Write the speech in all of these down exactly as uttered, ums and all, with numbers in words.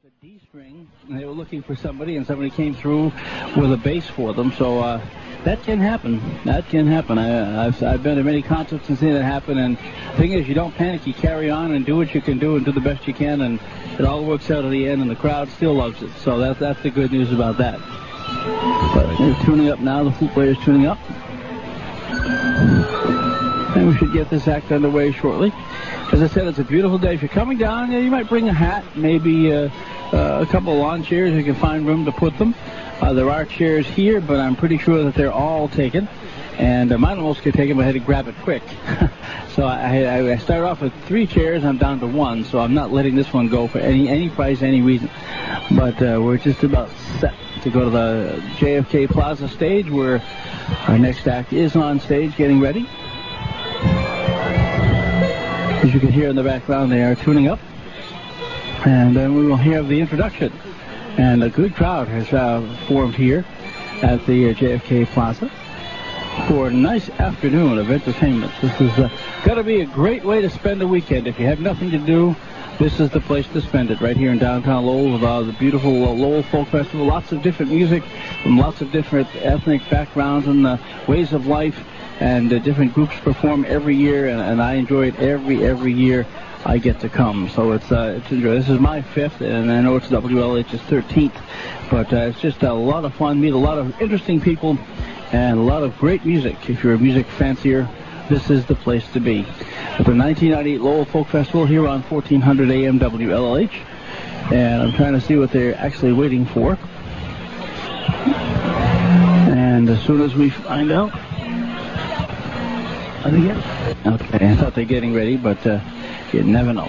a D string, and they were looking for somebody, and somebody came through with a bass for them. So uh, that can happen. That can happen. I, I've, I've been to many concerts and seen that happen. And the thing is, you don't panic. You carry on and do what you can do and do the best you can, and it all works out at the end, and the crowd still loves it. So that, that's the good news about that. But they're tuning up now. The flute player's tuning up. And we should get this act underway shortly. As I said, it's a beautiful day. If you're coming down, you might bring a hat, maybe uh, uh, a couple of lawn chairs. You can find room to put them. Uh, there are chairs here, but I'm pretty sure that they're all taken. And uh, mine almost get taken, but I had to grab it quick. So I, I, I started off with three chairs. I'm down to one, so I'm not letting this one go for any, any price, any reason. But uh, we're just about set to go to the J F K Plaza stage, where our next act is on stage getting ready. As you can hear in the background, they are tuning up. And then we will hear the introduction. And a good crowd has uh, formed here at the uh, J F K Plaza for a nice afternoon of entertainment. This is uh, going to be a great way to spend a weekend. If you have nothing to do, this is the place to spend it, right here in downtown Lowell with uh, the beautiful uh, Lowell Folk Festival. Lots of different music from lots of different ethnic backgrounds and uh, ways of life. And uh, different groups perform every year, and, and I enjoy it every, every year I get to come. So it's uh, it's enjoy. This is my fifth, and I know it's W L H's thirteenth, but uh, it's just a lot of fun. Meet a lot of interesting people and a lot of great music. If you're a music fancier, this is the place to be. At the nineteen ninety-eight Lowell Folk Festival here on fourteen hundred A M W L L H, and I'm trying to see what they're actually waiting for. And as soon as we find out. Are they getting? Okay, I thought they were getting ready, but uh, you never know.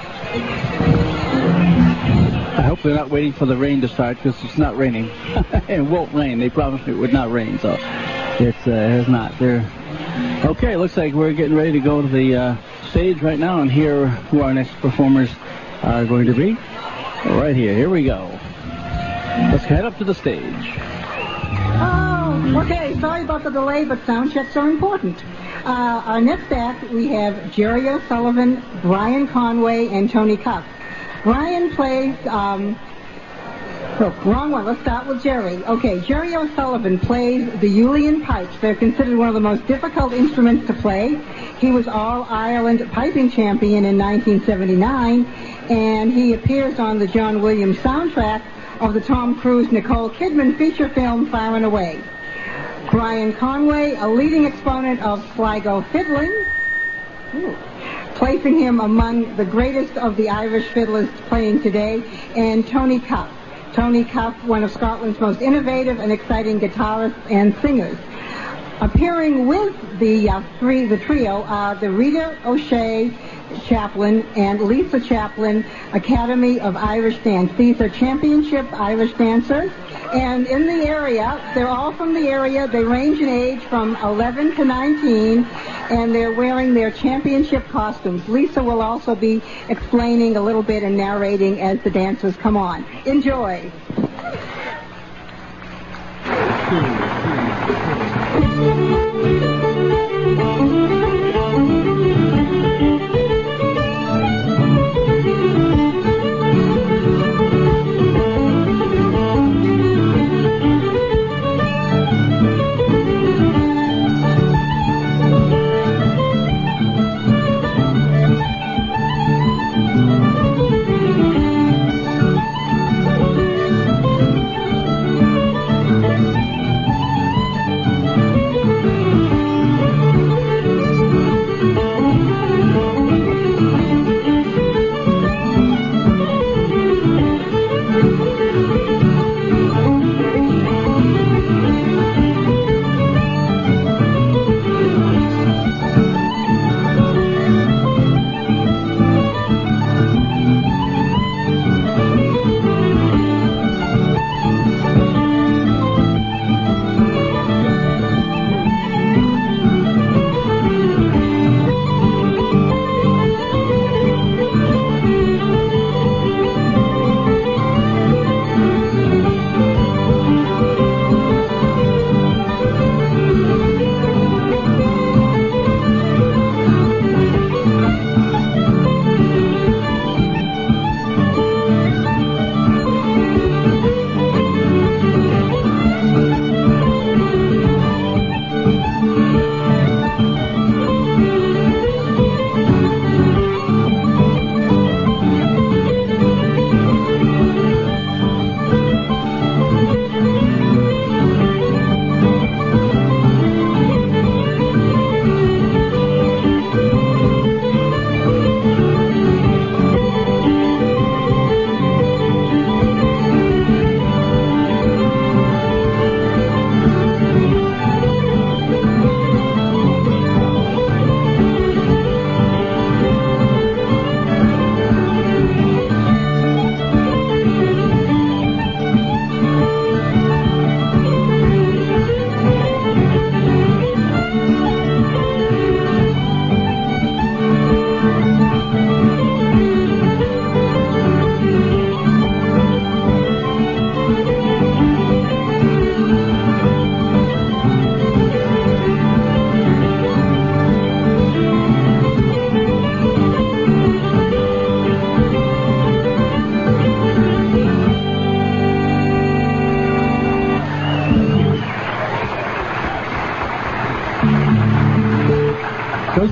I hope they're not waiting for the rain to start, because it's not raining. It won't rain. They promised me it would not rain, so it's, uh, it has not. They're... Okay, looks like we're getting ready to go to the uh, stage right now and hear who our next performers are going to be. Right here. Here we go. Let's head up to the stage. Oh, okay. Sorry about the delay, but sound checks are important. Uh, our next act, we have Jerry O'Sullivan, Brian Conway, and Tony Cuff. Brian plays, um, oh, wrong one. Let's start with Jerry. Okay, Jerry O'Sullivan plays the Uilleann pipes. They're considered one of the most difficult instruments to play. He was All-Ireland piping champion in nineteen seventy-nine, and he appears on the John Williams soundtrack of the Tom Cruise, Nicole Kidman feature film, Far and Away. Brian Conway, a leading exponent of Sligo fiddling, Ooh. placing him among the greatest of the Irish fiddlers playing today, and Tony Cuff. Tony Cuff, one of Scotland's most innovative and exciting guitarists and singers. Appearing with the uh, three, the trio are the Rita O'Shea Chaplin and Lisa Chaplin Academy of Irish Dance. These are championship Irish dancers, and in the area, they're all from the area. They range in age from eleven to nineteen, and they're wearing their championship costumes. Lisa will also be explaining a little bit and narrating as the dancers come on. Enjoy.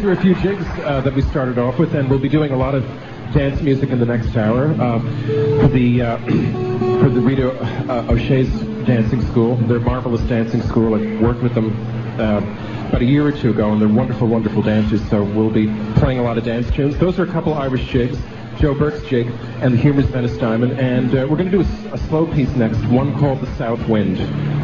are a few jigs uh, that we started off with, and we'll be doing a lot of dance music in the next hour. Uh, for the uh, for the Rita uh, O'Shea's dancing school, they're a marvelous dancing school. I worked with them uh, about a year or two ago, and they're wonderful, wonderful dancers. So we'll be playing a lot of dance tunes. Those are a couple Irish jigs. Joe Burke's jig and the Humor's Venice Diamond, and uh, we're going to do a, a slow piece next, one called The South Wind.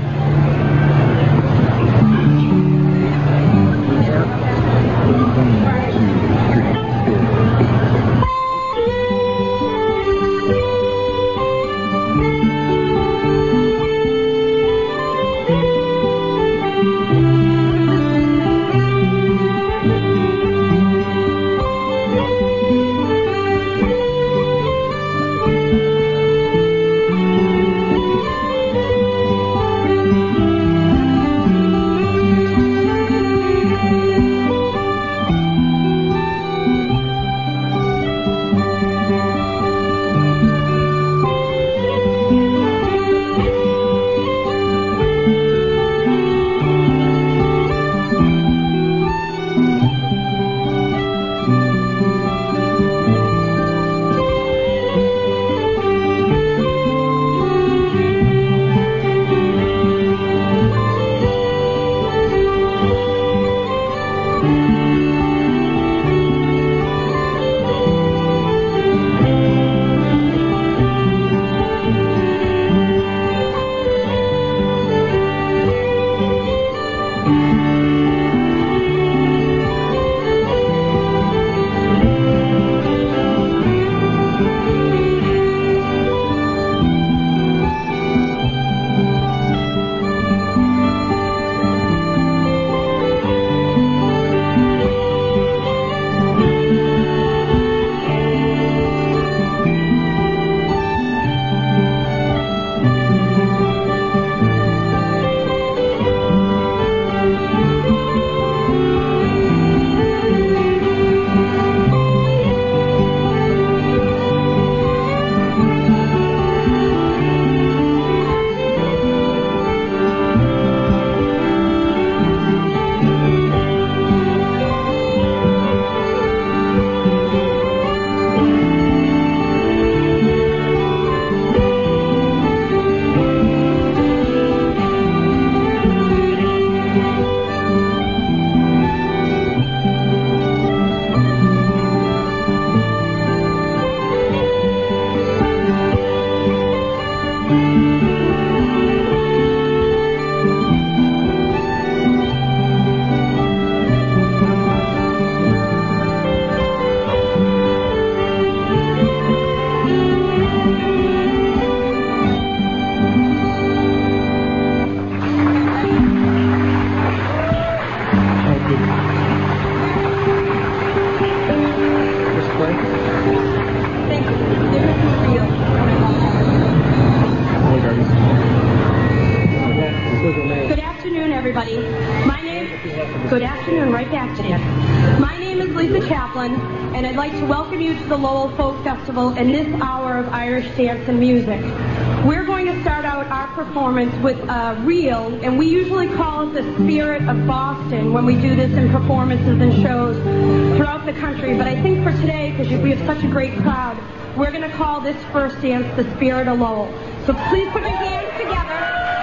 In this hour of Irish dance and music. We're going to start out our performance with a reel, and we usually call it the Spirit of Boston when we do this in performances and shows throughout the country. But I think for today, because we have such a great crowd, we're going to call this first dance the Spirit of Lowell. So please put your hands together.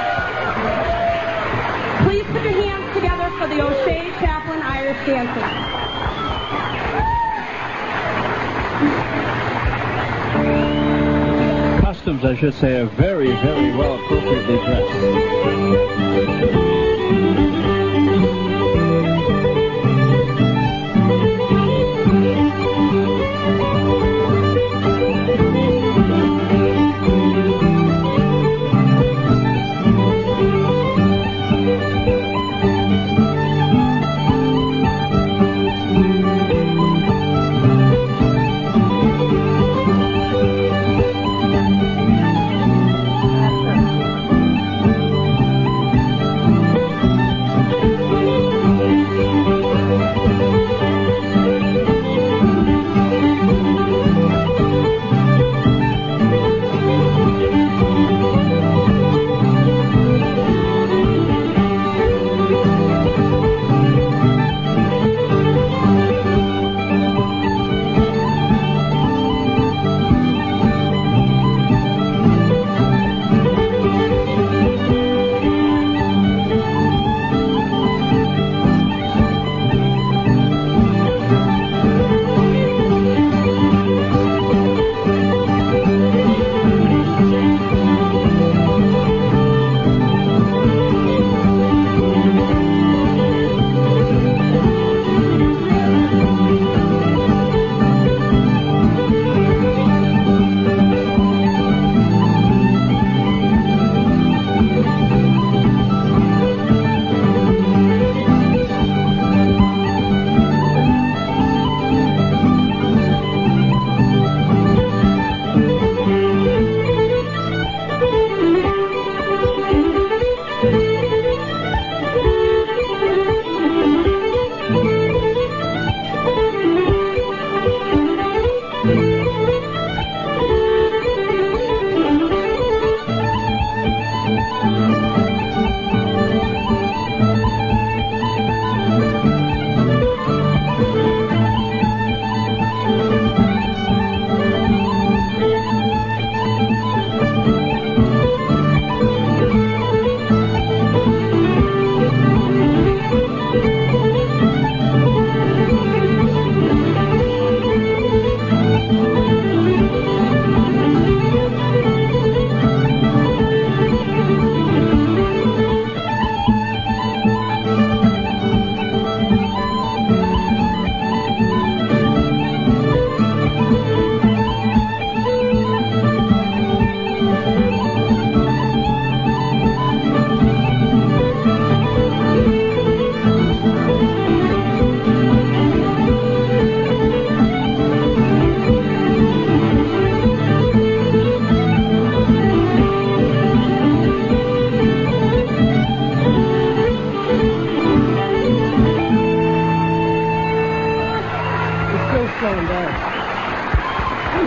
Please put your hands together for the O'Shea Chaplain Irish dancers. Costumes, I should say, are very, very well appropriately dressed.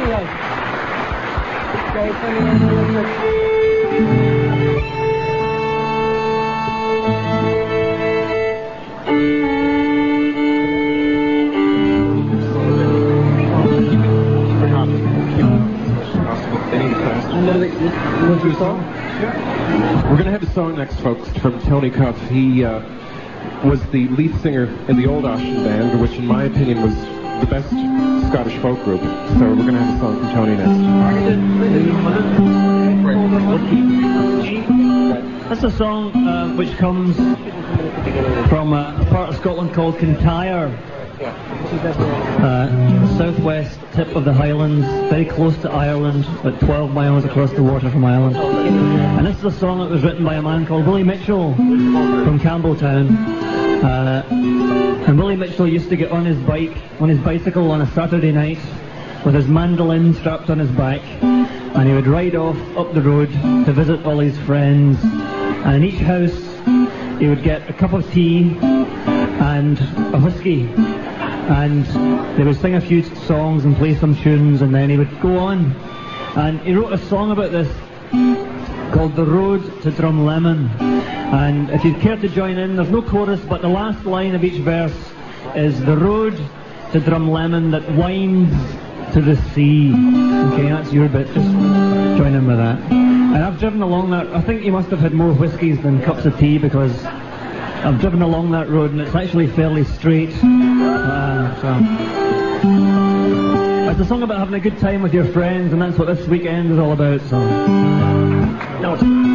Anyway. Okay, for the end. What's your song? Yeah. We're going to have a song next, folks, from Tony Cuff. He uh, was the lead singer in the Old Austin Band, which in my opinion was the best Scottish folk group. So we're going to have a song from Tony next. That's a song uh, which comes from a, a part of Scotland called Kintyre. Uh, southwest tip of the Highlands, very close to Ireland, about twelve miles across the water from Ireland. And this is a song that was written by a man called Willie Mitchell from Campbelltown. Uh, and Willie Mitchell used to get on his bike, on his bicycle on a Saturday night, with his mandolin strapped on his back, and he would ride off up the road to visit all his friends. And in each house, he would get a cup of tea and a whiskey. And they would sing a few songs and play some tunes, and then he would go on. And he wrote a song about this called The Road to Drumlemon. And if you'd care to join in, there's no chorus, but the last line of each verse is the road to Drumlemon that winds to the sea. Okay, that's your bit. Just join in with that. And I've driven along that. I think you must have had more whiskies than cups of tea, because I've driven along that road and it's actually fairly straight. Uh, so. It's a song about having a good time with your friends, and that's what this weekend is all about. So. No.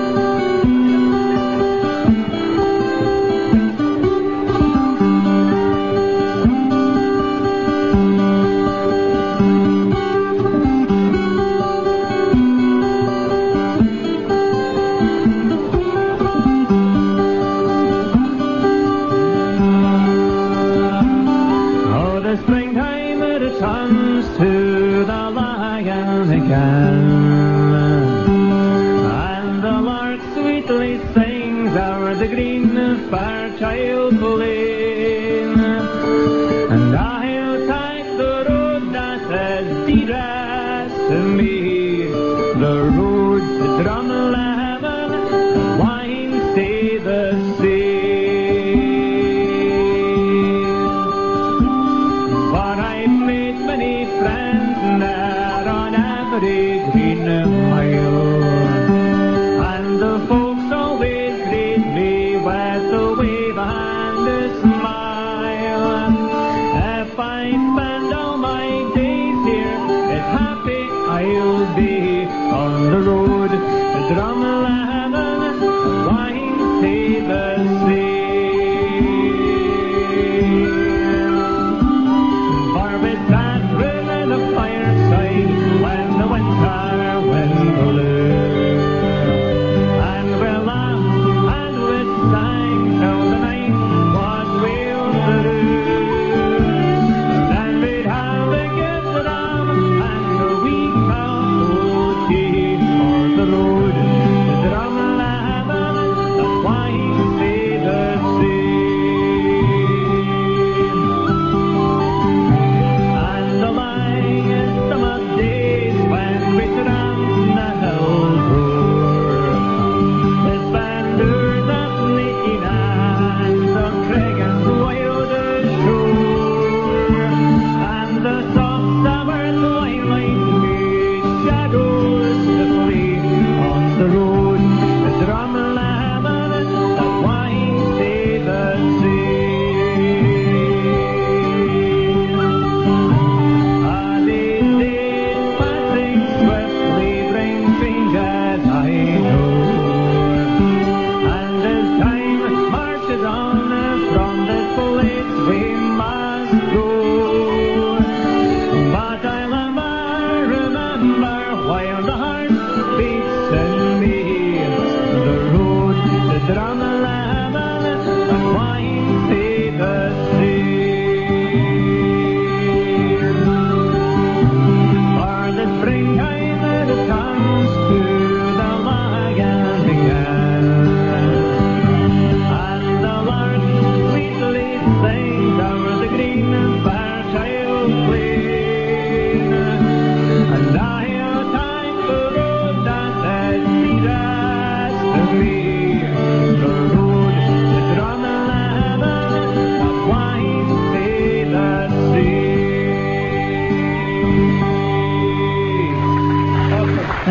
And the lark sweetly sings o'er the green Fairchild Plain, and I'll take the road that is dearest to me, the road to Drumlemon, winds to the sea. For I've made many friends there on every green mile, and the folks always greet me with a wave and a smile. If I spend all my days here, it's happy I'll be on the road to Drumlemon, winds to the sea. For beside room in the fireside, when the winter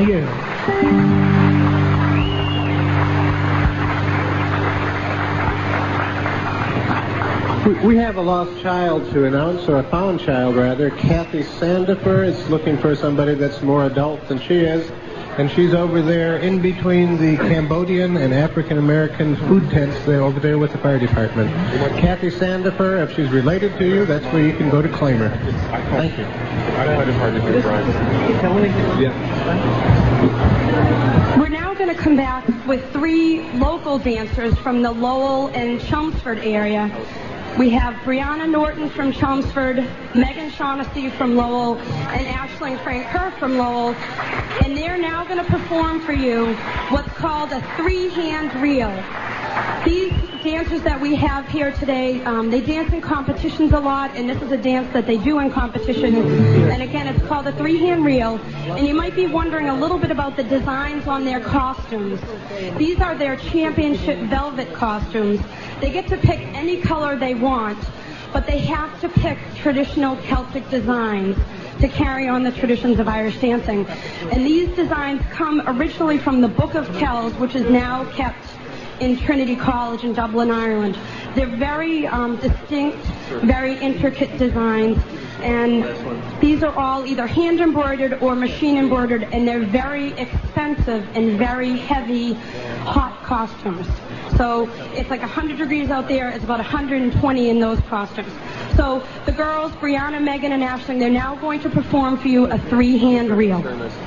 Thank you. We have a lost child to announce, or a found child rather. Kathy Sandifer is looking for somebody that's more adult than she is, and she's over there in between the Cambodian and African American food tents there over there with the fire department. Kathy Sandifer, if she's related to you, that's where you can go to claim her. Thank you. I find it hard to hear, Brian. Yeah. We're now going to come back with three local dancers from the Lowell and Chelmsford area. We have Brianna Norton from Chelmsford, Megan Shaughnessy from Lowell, and Aisling Frank Kerr from Lowell. And they're now going to perform for you what's called a three-hand reel. These dancers that we have here today, um, they dance in competitions a lot, and this is a dance that they do in competition. And again, it's called a three-hand reel. And you might be wondering a little bit about the designs on their costumes. These are their championship velvet costumes. They get to pick any color they want, but they have to pick traditional Celtic designs to carry on the traditions of Irish dancing. And these designs come originally from the Book of Kells, which is now kept in Trinity College in Dublin, Ireland. They're very um, distinct, very intricate designs, and these are all either hand embroidered or machine embroidered, and they're very expensive and very heavy, hot costumes. So it's like one hundred degrees out there. It's about one hundred twenty in those costumes. So the girls, Brianna, Megan, and Aisling, they're now going to perform for you a three-hand reel.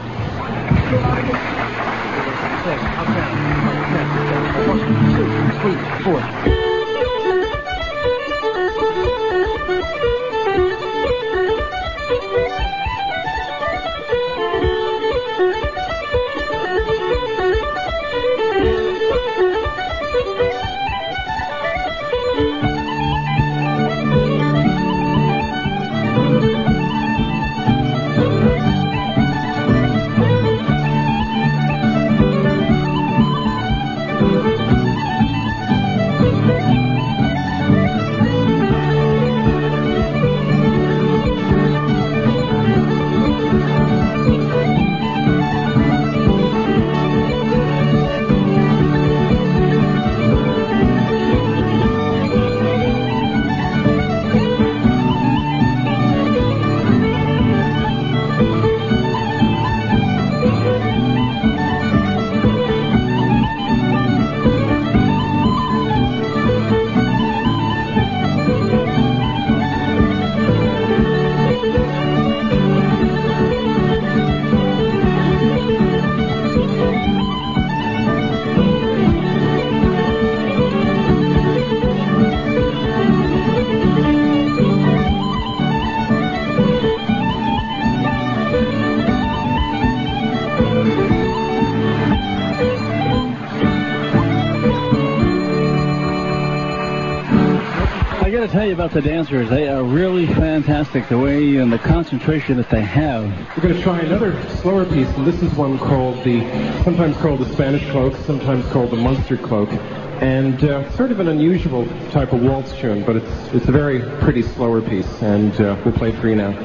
To tell you about the dancers, they are really fantastic, the way and the concentration that they have. We're going to try another slower piece, and this is one called the, sometimes called the Spanish Cloak, sometimes called the Munster Cloak, and uh, sort of an unusual type of waltz tune, but it's it's a very pretty slower piece, and uh, we'll play it for you now.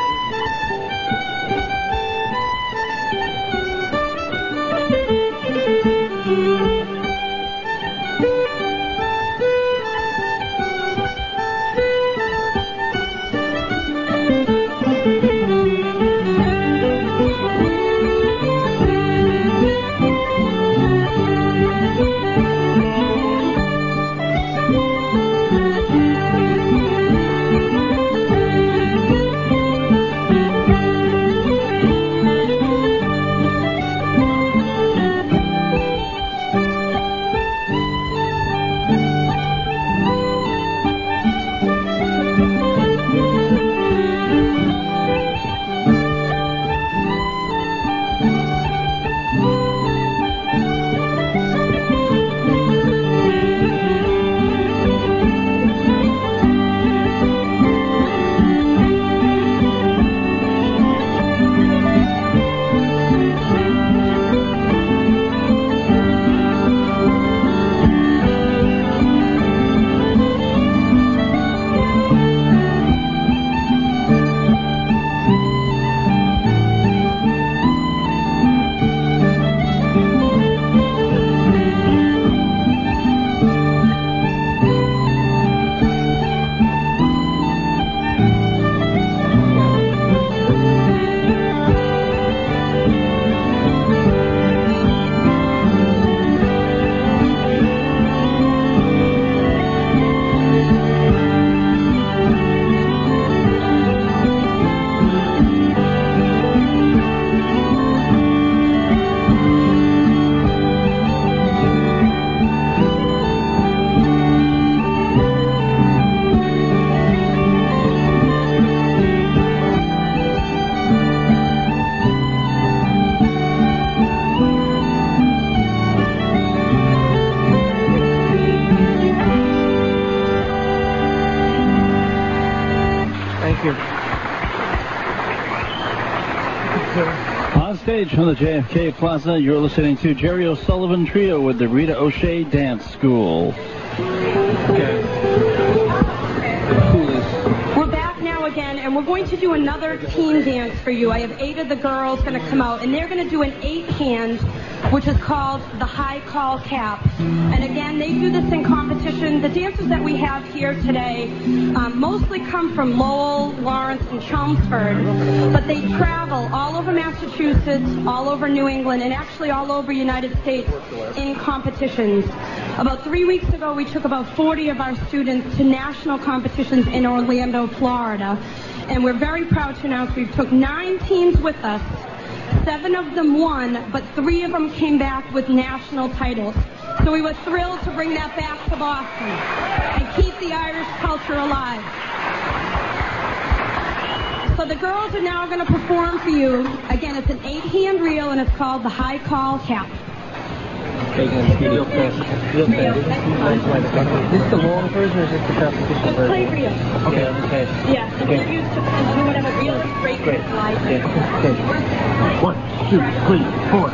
Thank you. stage from the J F K Plaza. You're listening to Jerry O'Sullivan Trio with the Rita O'Shea Dance School. We're back now again, and we're going to do another team dance for you. I have eight of the girls going to come out, and they're going to do an eight-hand, which is called the high call cap. And again, they do this in competition. The dancers that we have here today um, mostly come from Lowell, Lawrence, and Chelmsford, but they travel all over Massachusetts, all over New England, and actually all over United States in competitions. About three weeks ago, we took about forty of our students to national competitions in Orlando, Florida, and we're very proud to announce we took nine teams with us. Seven of them won, but three of them came back with national titles. So we were thrilled to bring that back to Boston and keep the Irish culture alive. So the girls are now going to perform for you. Again, it's an eight-hand reel, and it's called the high call cap. This is the long version, or is this the competition Just version? play reel. Okay, okay. Yeah, if you're used to do whatever reel, straight Great. slide. Yeah, okay. One, two, three, four.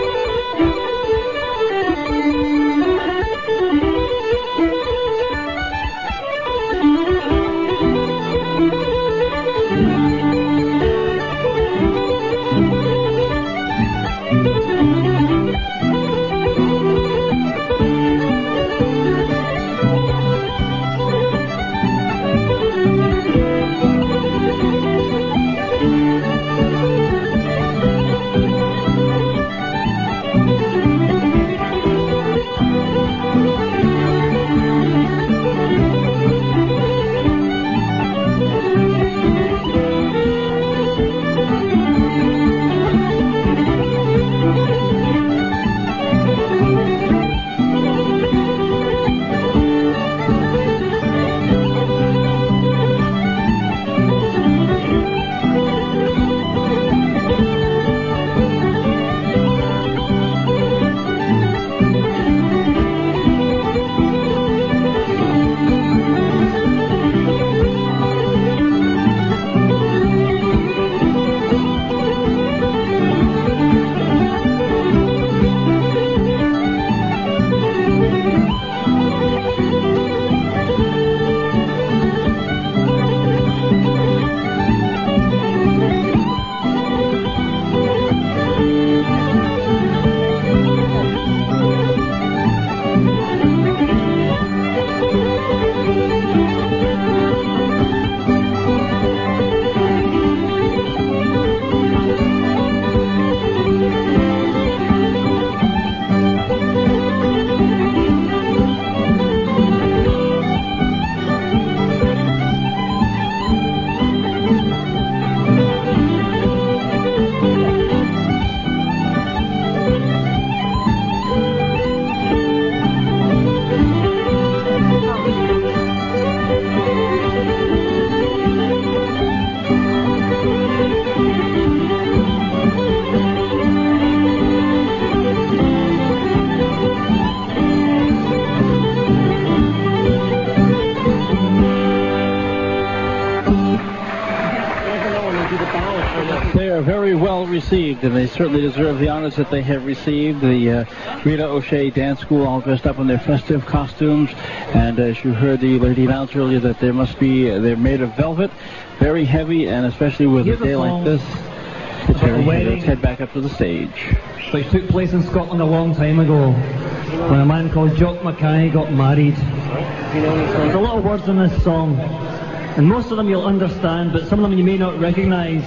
Received, and they certainly deserve the honors that they have received. The uh, Rita O'Shea Dance School, all dressed up in their festive costumes, and as you heard the lady announce earlier, that there must be uh, they're made of velvet, very heavy, and especially with a day like this, it's very heavy. Let's head back up to the stage. Which took place in Scotland a long time ago, when a man called Jock Mackay got married. There's a lot of words in this song, and most of them you'll understand, but some of them you may not recognise.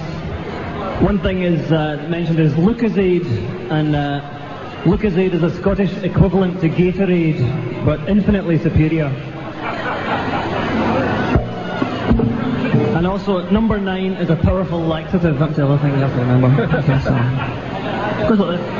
One thing is uh, mentioned is Lucozade, and uh, Lucozade is a Scottish equivalent to Gatorade, but infinitely superior. And also, number nine is a powerful laxative. That's the other thing you have to remember. Okay, so, goes like this.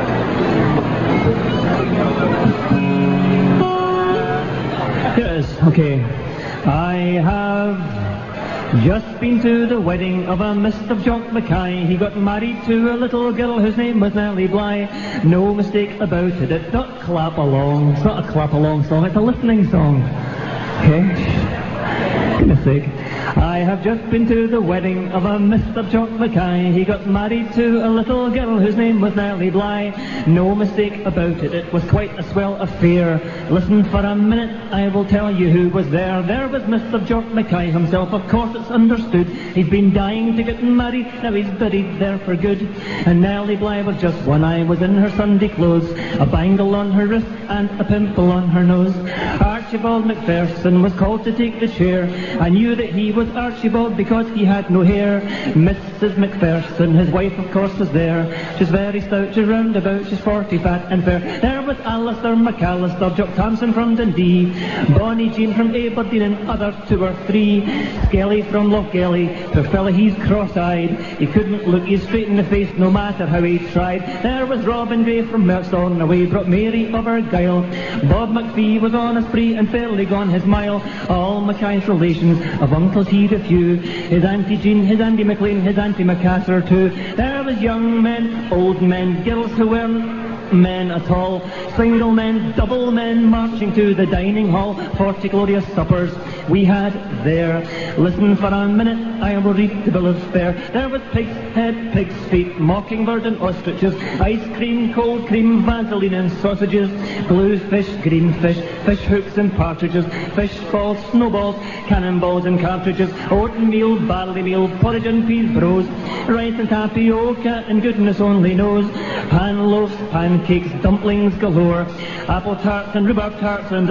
Here it is. Okay. I have just been to the wedding of a Mister Jock Mackay. He got married to a little girl whose name was Nellie Bly. No mistake about it, it's not clap along. It's not a clap along song, it's a listening song. Okay? Goodness sake. I have just been to the wedding of a Mister Jock Mackay. He got married to a little girl whose name was Nellie Bly. No mistake about it, it was quite a swell affair. Listen for a minute, I will tell you who was there. There was Mister Jock Mackay himself, of course it's understood. He'd been dying to get married, now he's buried there for good. And Nellie Bly was just one eye, was in her Sunday clothes, a bangle on her wrist and a pimple on her nose. Archibald Macpherson was called to take the chair. I knew that he was Archibald because he had no hair. Missus Macpherson, his wife of course, was there. She's very stout, she's round about, she's forty, fat and fair. There was Alistair McAllister, Jock Thompson from Dundee, Bonnie Jean from Aberdeen and others two or three. Skelly from Lochgelly, poor fella, he's cross-eyed. He couldn't look you straight in the face no matter how he tried. There was Robin Gray from Merksthorne, away brought Mary of Argyle. Bob McPhee was on a spree and fairly gone his mile. All Mackay's relations, of uncles he'd a few. His Auntie Jean, his Andy McLean, his Auntie Macassar too. There was young men, old men, girls who weren't men at all, single men, double men, marching to the dining hall. Forty glorious suppers we had there. Listen for a minute, I will read the bill of fare. There was pig's head, pig's feet, mockingbird and ostriches, ice cream, cold cream, vaseline and sausages, blue fish, green fish, fish hooks and partridges, fish balls, snowballs, cannonballs and cartridges, oatmeal, barley meal, porridge and peas brose, rice and tapioca and goodness only knows, pan loaves, pancakes, dumplings galore, apple tarts and rhubarb tarts and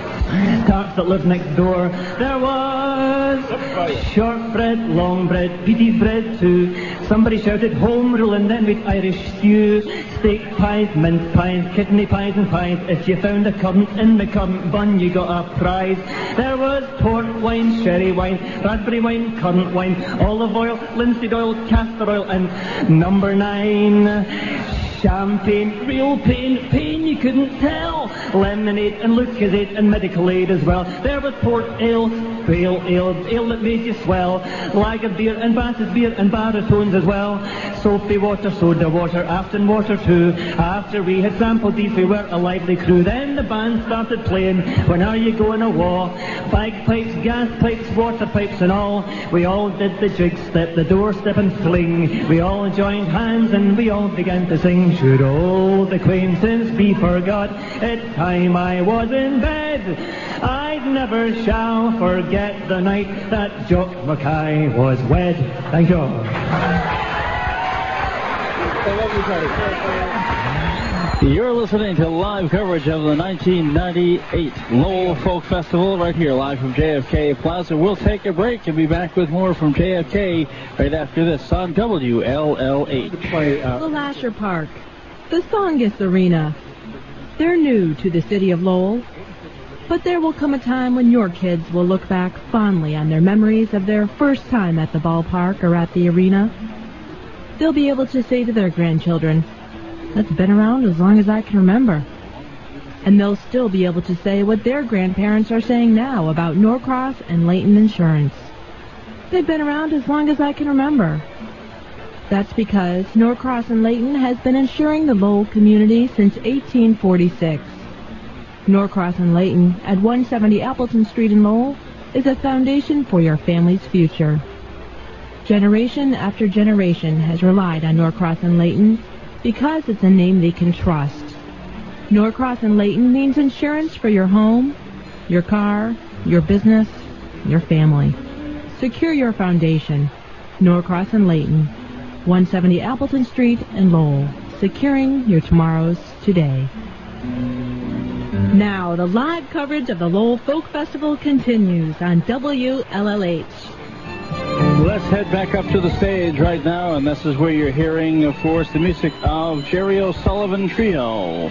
tarts that lived next door. There was shortbread, long bread, Petey's bread too. Somebody shouted home rule and then with Irish stew. Steak pies, mince pies, kidney pies and pies. If you found a currant in the currant bun, you got a prize. There was port wine, sherry wine, raspberry wine, currant wine, olive oil, linseed oil, castor oil and number nine. Champagne, real pain, pain you couldn't tell. Lemonade and Lucozade and medical aid as well. There was port ale, pale ale, ale that made you swell. Lager beer and Bass's beer and baritones as well. Soapy water, soda water, Afton water too. After we had sampled these, we were a lively crew. Then the band started playing When Are You Going to War? Bagpipes, gas pipes, water pipes and all. We all did the jig step, the doorstep and fling. We all joined hands and we all began to sing. Should old acquaintance be forgot, it's time I was in bed. I never shall forget the night that Jock Mackay was wed. Thank you. You're listening to live coverage of the nineteen ninety-eight Lowell Folk Festival right here live from J F K Plaza. We'll take a break and be back with more from J F K right after this on W L L H. The Lasher Park, the Songus Arena. They're new to the city of Lowell, but there will come a time when your kids will look back fondly on their memories of their first time at the ballpark or at the arena. They'll be able to say to their grandchildren, "That's been around as long as I can remember." And they'll still be able to say what their grandparents are saying now about Norcross and Layton Insurance. They've been around as long as I can remember. That's because Norcross and Layton has been insuring the Lowell community since eighteen forty-six. Norcross and Layton at one seventy Appleton Street in Lowell is a foundation for your family's future. Generation after generation has relied on Norcross and Layton because it's a name they can trust. Norcross and Layton means insurance for your home, your car, your business, your family. Secure your foundation. Norcross and Layton, one seventy Appleton Street in Lowell. Securing your tomorrows today. Now, the live coverage of the Lowell Folk Festival continues on W L L H. Let's head back up to the stage right now, and this is where you're hearing, of course, the music of Jerry O'Sullivan Trio.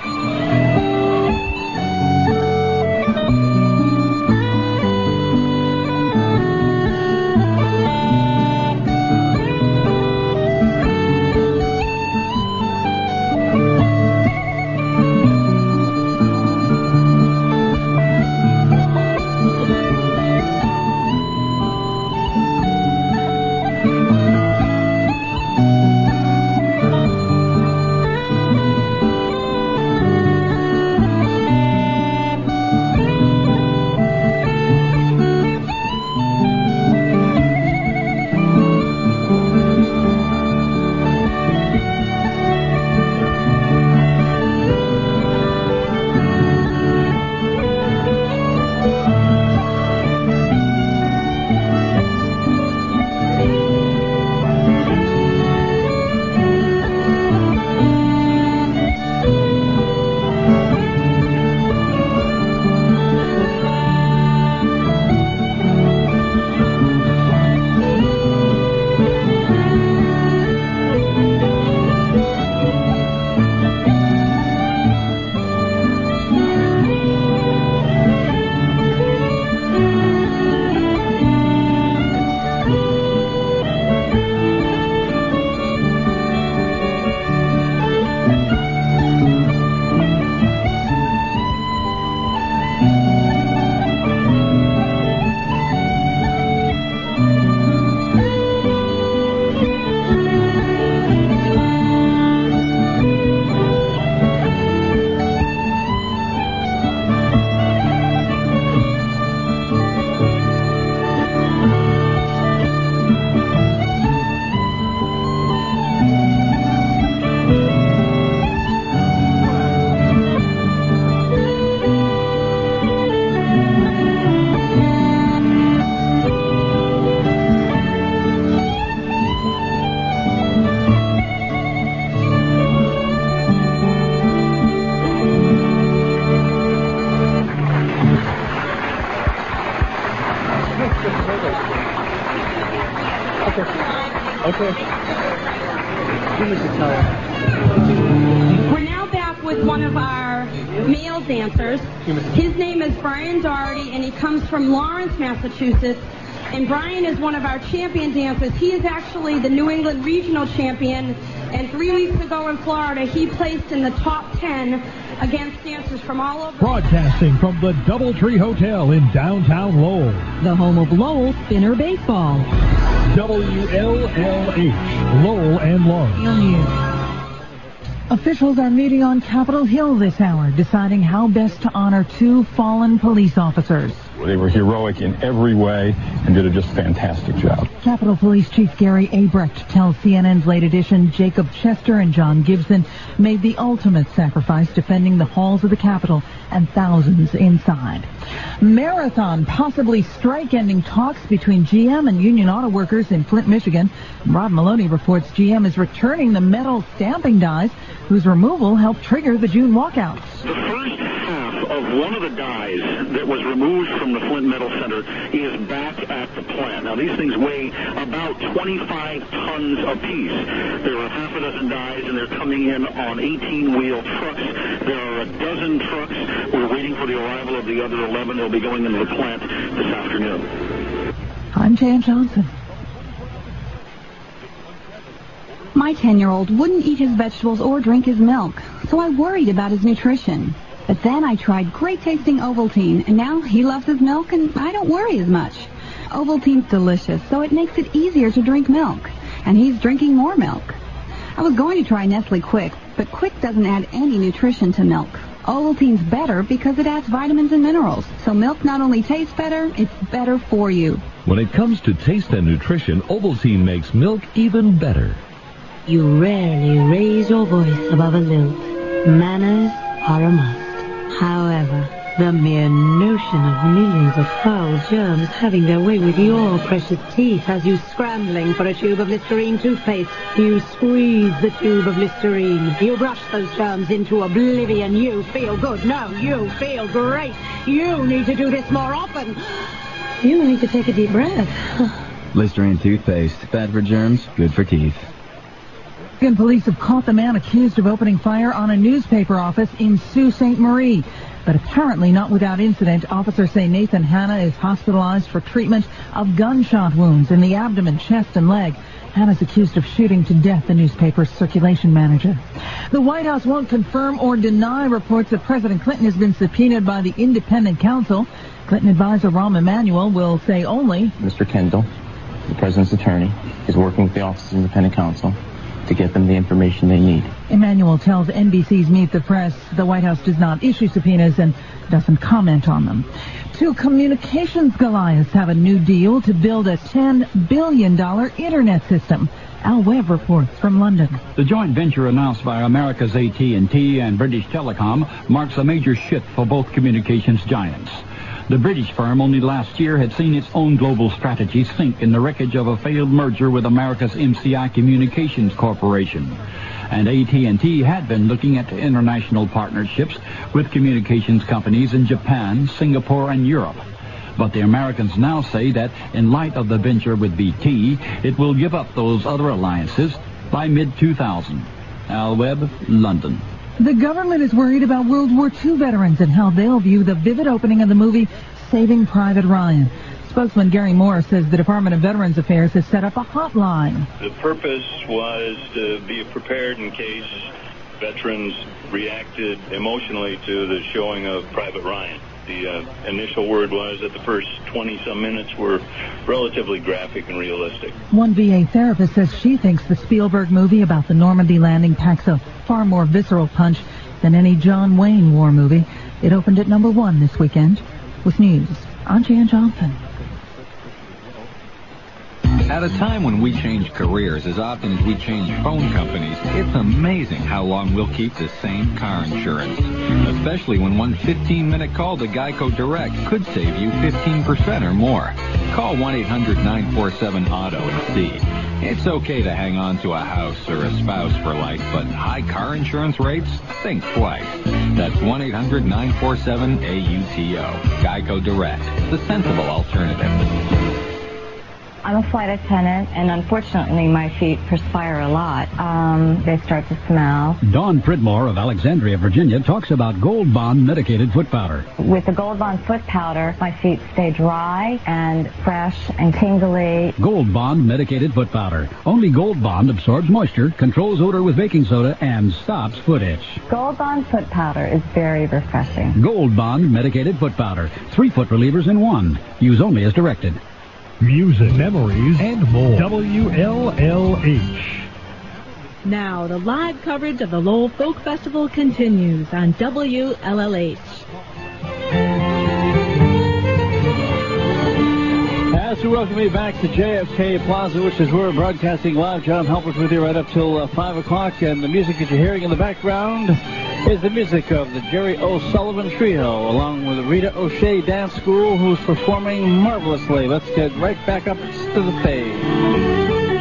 racers. His name is Brian Doherty, and he comes from Lawrence, Massachusetts. And Brian is one of our champion dancers. He is actually the New England regional champion. And three weeks ago in Florida, he placed in the top ten against dancers from all over. Broadcasting from the Doubletree Hotel in downtown Lowell. The home of Lowell Spinner Baseball. W L L H, Lowell and Lawrence. Officials are meeting on Capitol Hill this hour, deciding how best to honor two fallen police officers. They were heroic in every way and did a just fantastic job. Capitol Police Chief Gary Abrecht tells C N N's Late Edition Jacob Chester and John Gibson made the ultimate sacrifice defending the halls of the Capitol and thousands inside. Marathon possibly strike-ending talks between G M and union auto workers in Flint, Michigan. Rob Maloney reports G M is returning the metal stamping dies whose removal helped trigger the June walkouts. The first half of one of the dies that was removed from the Flint Metal Center is back at the plant. Now, these things weigh about twenty-five tons apiece. There are half a dozen dies, and they're coming in on eighteen-wheel trucks. There are a dozen trucks. We're waiting for the arrival of the other eleven. They'll be going into the plant this afternoon. I'm Jan Johnson. My ten-year-old wouldn't eat his vegetables or drink his milk, so I worried about his nutrition. But then I tried great-tasting Ovaltine, and now he loves his milk, and I don't worry as much. Ovaltine's delicious, so it makes it easier to drink milk, and he's drinking more milk. I was going to try Nestle Quick, but Quick doesn't add any nutrition to milk. Ovaltine's better because it adds vitamins and minerals, so milk not only tastes better, it's better for you. When it comes to taste and nutrition, Ovaltine makes milk even better. You rarely raise your voice above a lilt. Manners are a must. However, the mere notion of millions of foul germs having their way with your precious teeth has you scrambling for a tube of Listerine toothpaste. You squeeze the tube of Listerine. You brush those germs into oblivion. You feel good. No, you feel great. You need to do this more often. You need to take a deep breath. Listerine toothpaste. Bad for germs, good for teeth. Police have caught the man accused of opening fire on a newspaper office in Sault Ste. Marie. But apparently not without incident. Officers say Nathan Hanna is hospitalized for treatment of gunshot wounds in the abdomen, chest, and leg. Hanna's accused of shooting to death the newspaper's circulation manager. The White House won't confirm or deny reports that President Clinton has been subpoenaed by the independent counsel. Clinton advisor Rahm Emanuel will say only Mister Kendall, the president's attorney, is working with the Office of Independent Counsel to get them the information they need. Emanuel tells N B C's Meet the Press the White House does not issue subpoenas and doesn't comment on them. Two communications Goliaths have a new deal to build a ten billion dollars internet system. Al Webb reports from London. The joint venture announced by America's A T and T and British Telecom marks a major shift for both communications giants. The British firm only last year had seen its own global strategy sink in the wreckage of a failed merger with America's M C I Communications Corporation. And A T and T had been looking at international partnerships with communications companies in Japan, Singapore, and Europe. But the Americans now say that in light of the venture with B T, it will give up those other alliances by mid two thousand. Al Webb, London. The government is worried about World War Two veterans and how they'll view the vivid opening of the movie Saving Private Ryan. Spokesman Gary Moore says the Department of Veterans Affairs has set up a hotline. The purpose was to be prepared in case veterans reacted emotionally to the showing of Private Ryan. The uh, initial word was that the first twenty-some minutes were relatively graphic and realistic. One V A therapist says she thinks the Spielberg movie about the Normandy landing packs a far more visceral punch than any John Wayne war movie. It opened at number one this weekend. With news, I'm Jan Johnson. At a time when we change careers as often as we change phone companies, it's amazing how long we'll keep the same car insurance. Especially when one fifteen-minute call to Geico Direct could save you fifteen percent or more. Call one eight hundred nine four seven auto and see. It's okay to hang on to a house or a spouse for life, but high car insurance rates? Think twice. That's one eight hundred nine four seven A U T O. Geico Direct, the sensible alternative. I'm a flight attendant, and unfortunately my feet perspire a lot. Um, they start to smell. Dawn Pridmore of Alexandria, Virginia, talks about Gold Bond medicated foot powder. With the Gold Bond foot powder, my feet stay dry and fresh and tingly. Gold Bond medicated foot powder. Only Gold Bond absorbs moisture, controls odor with baking soda, and stops foot itch. Gold Bond foot powder is very refreshing. Gold Bond medicated foot powder. Three foot relievers in one. Use only as directed. Music, memories, and more. W L L H. Now, the live coverage of the Lowell Folk Festival continues on W L L H. As we welcome you back to J F K Plaza, which is where we're broadcasting live. John Halpert with you right up till uh, five o'clock, and the music that you're hearing in the background is the music of the Jerry O'Sullivan Trio, along with the Rita O'Shea Dance School, who's performing marvelously. Let's get right back up to the stage.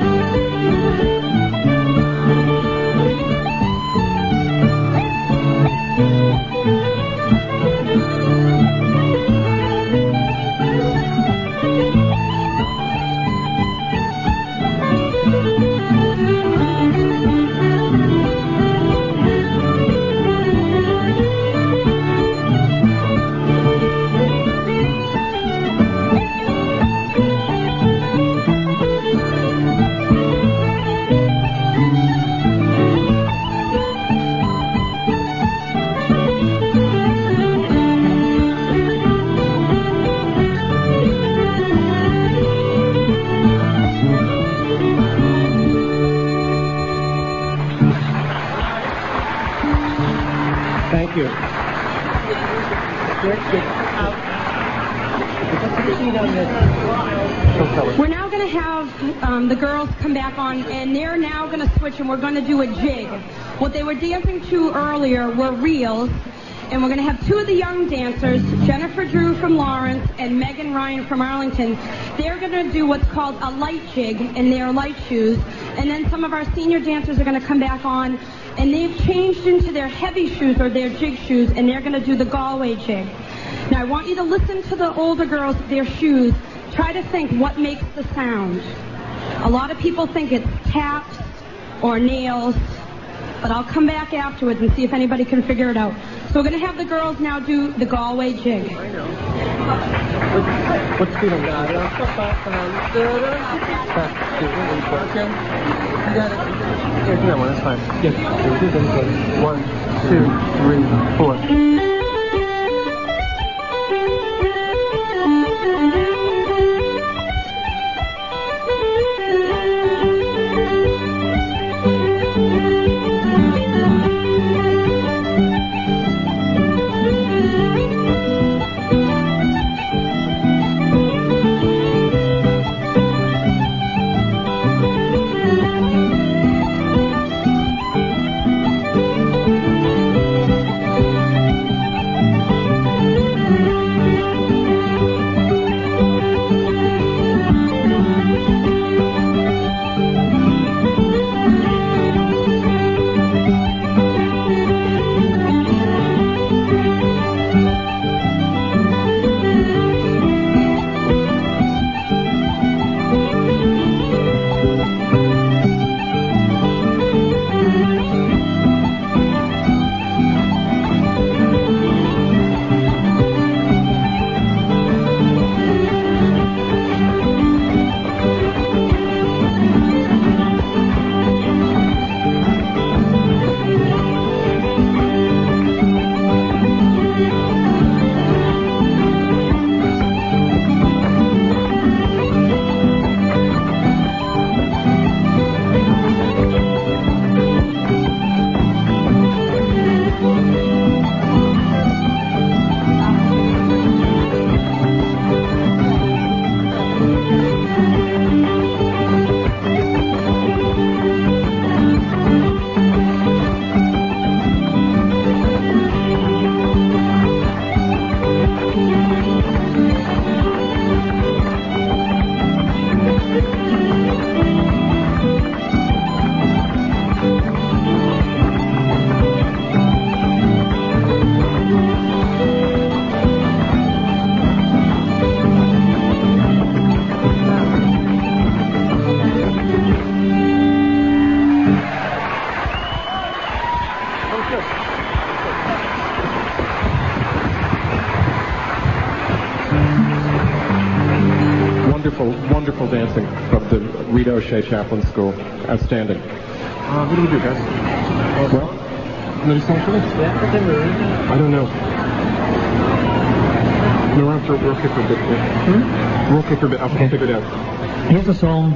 Thank you. We're now going to have um, the girls come back on, and they're now going to switch, and we're going to do a jig. What they were dancing to earlier were reels, and we're going to have two of the young dancers, Jennifer Drew from Lawrence and Megan Ryan from Arlington. They're going to do what's called a light jig in their light shoes, and then some of our senior dancers are going to come back on, and they've changed into their heavy shoes or their jig shoes, and they're going to do the Galway jig. Now, I want you to listen to the older girls, their shoes. Try to think what makes the sound. A lot of people think it's taps or nails, but I'll come back afterwards and see if anybody can figure it out. So we're going to have the girls now do the Galway jig. I know. What's feeling that? Okay. You got it. Yeah, do that one. That's fine. Yes. One, two, three, four. Wonderful, wonderful dancing from the Rita O'Shea Chaplain School. Outstanding. Uh, what do we do, guys? Well, another song for me? Yeah, I don't know. No, we're, we're okay for a bit. Hmm? We're okay for a bit. I'll okay. figure it out. Here's a song.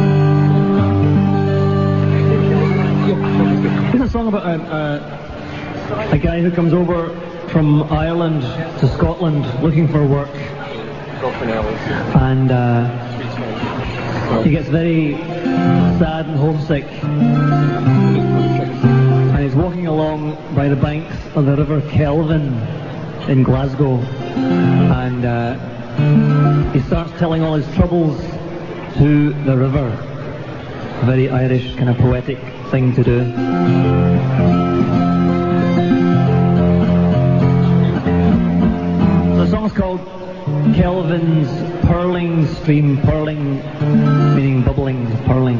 Here's a song about a, a, a guy who comes over from Ireland to Scotland looking for work. And uh, he gets very sad and homesick. And he's walking along by the banks of the River Kelvin in Glasgow. And uh, he starts telling all his troubles to the river. A very Irish, kind of poetic thing to do. The song's called Kelvin's Purling Stream. Purling meaning bubbling, purling.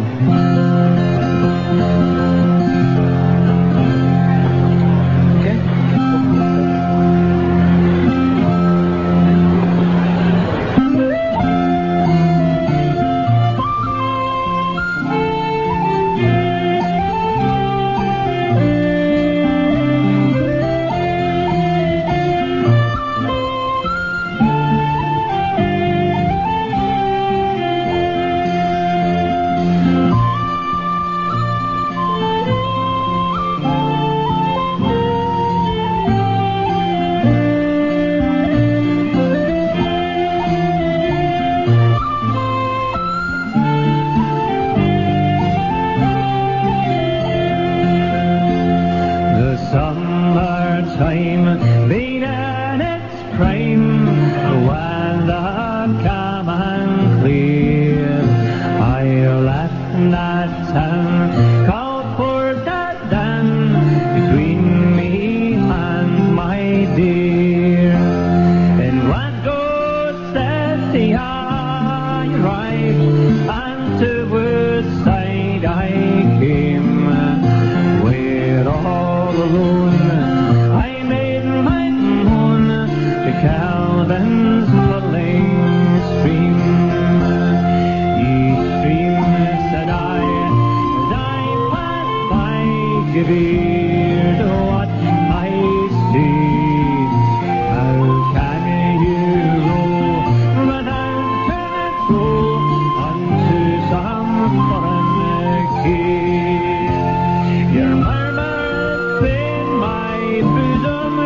Your murmurs in my bosom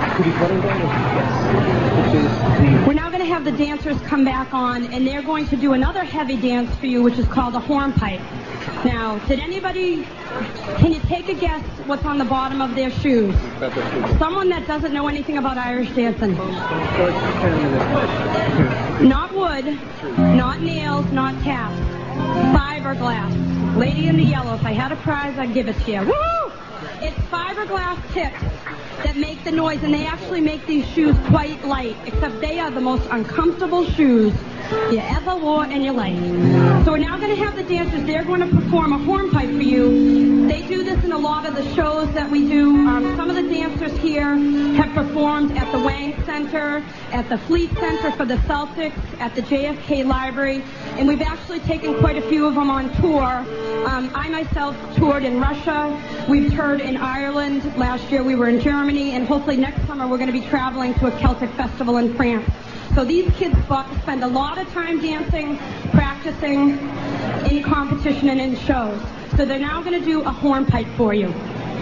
We're now going to have the dancers come back on, and they're going to do another heavy dance for you, which is called a hornpipe. Now, did anybody, can you take a guess what's on the bottom of their shoes? Someone that doesn't know anything about Irish dancing. Not wood, not nails, not taps. Fiberglass. Lady in the yellow, if I had a prize, I'd give it to you. Woo! It's fiberglass tips that make the noise, and they actually make these shoes quite light, except they are the most uncomfortable shoes you ever wore in your life. So we're now going to have the dancers. They're going to perform a hornpipe for you. They do this in a lot of the shows that we do. Um, some of the dancers here have performed at the Wang Center, at the Fleet Center for the Celtics, at the J F K Library, and we've actually taken quite a few of them on tour. Um, I myself toured in Russia. We've toured in Ireland. Last year we were in Germany, and hopefully next summer we're going to be traveling to a Celtic festival in France. So these kids spend a lot of time dancing, practicing, in competition and in shows. So they're now going to do a hornpipe for you.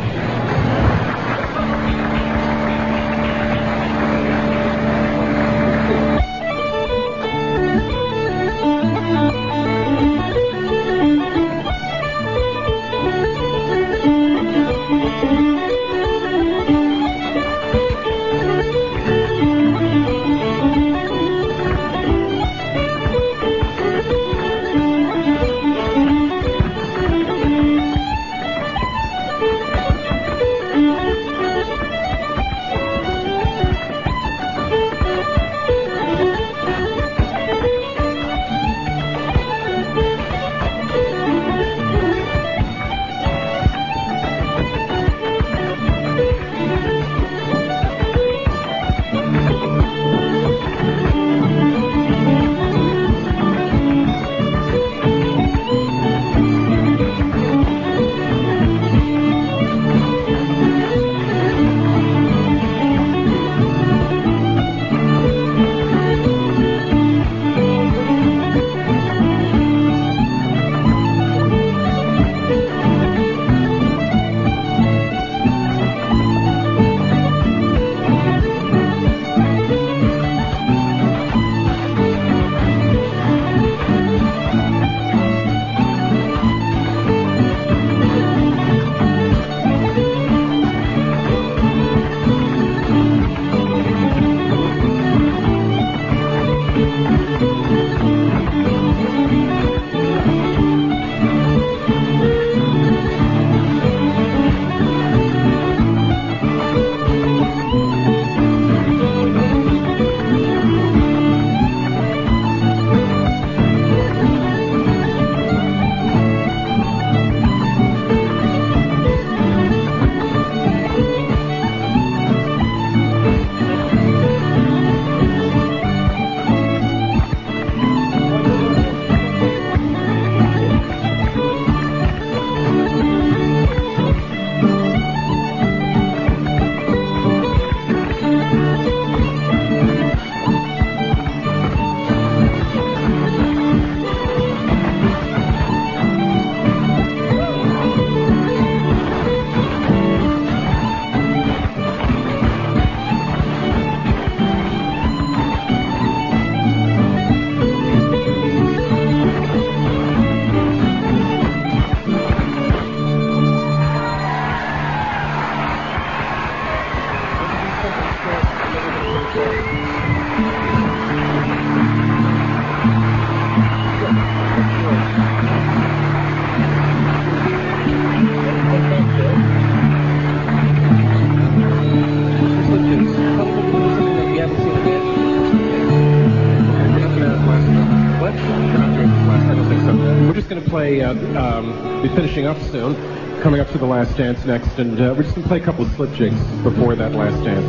Play, uh, um, be finishing up soon, coming up to the last dance next, and uh, we're just going to play a couple of slip jigs before that last dance.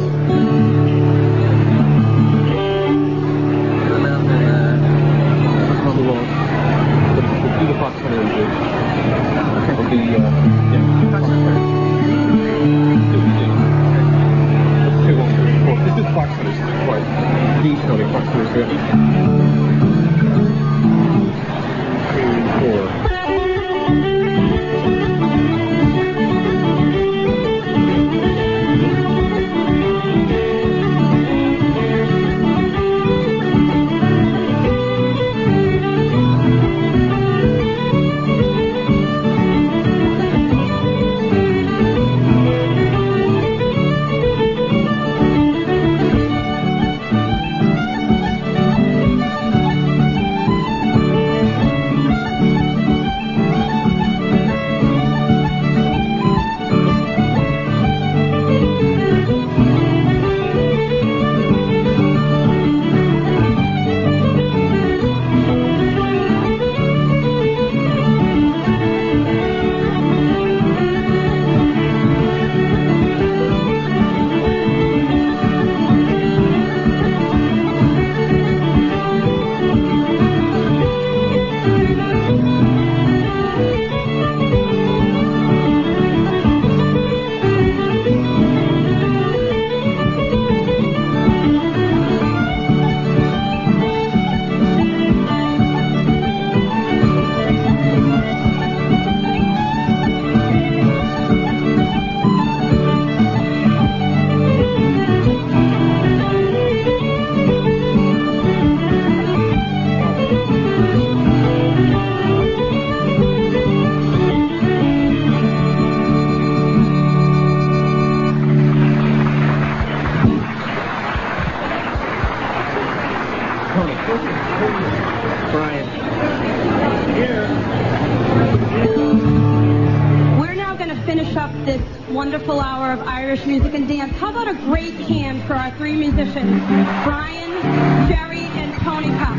Do the Fox Hunter jig. Of the, uh, yeah. Fox Hunter. Let's do one, three, four. This is Fox Hunter's part. D, Tony, Fox Hunter's good. Four. Brian. We're now going to finish up this wonderful hour of Irish music and dance. How about a great hand for our three musicians, Brian, Jerry, and Tony Cup.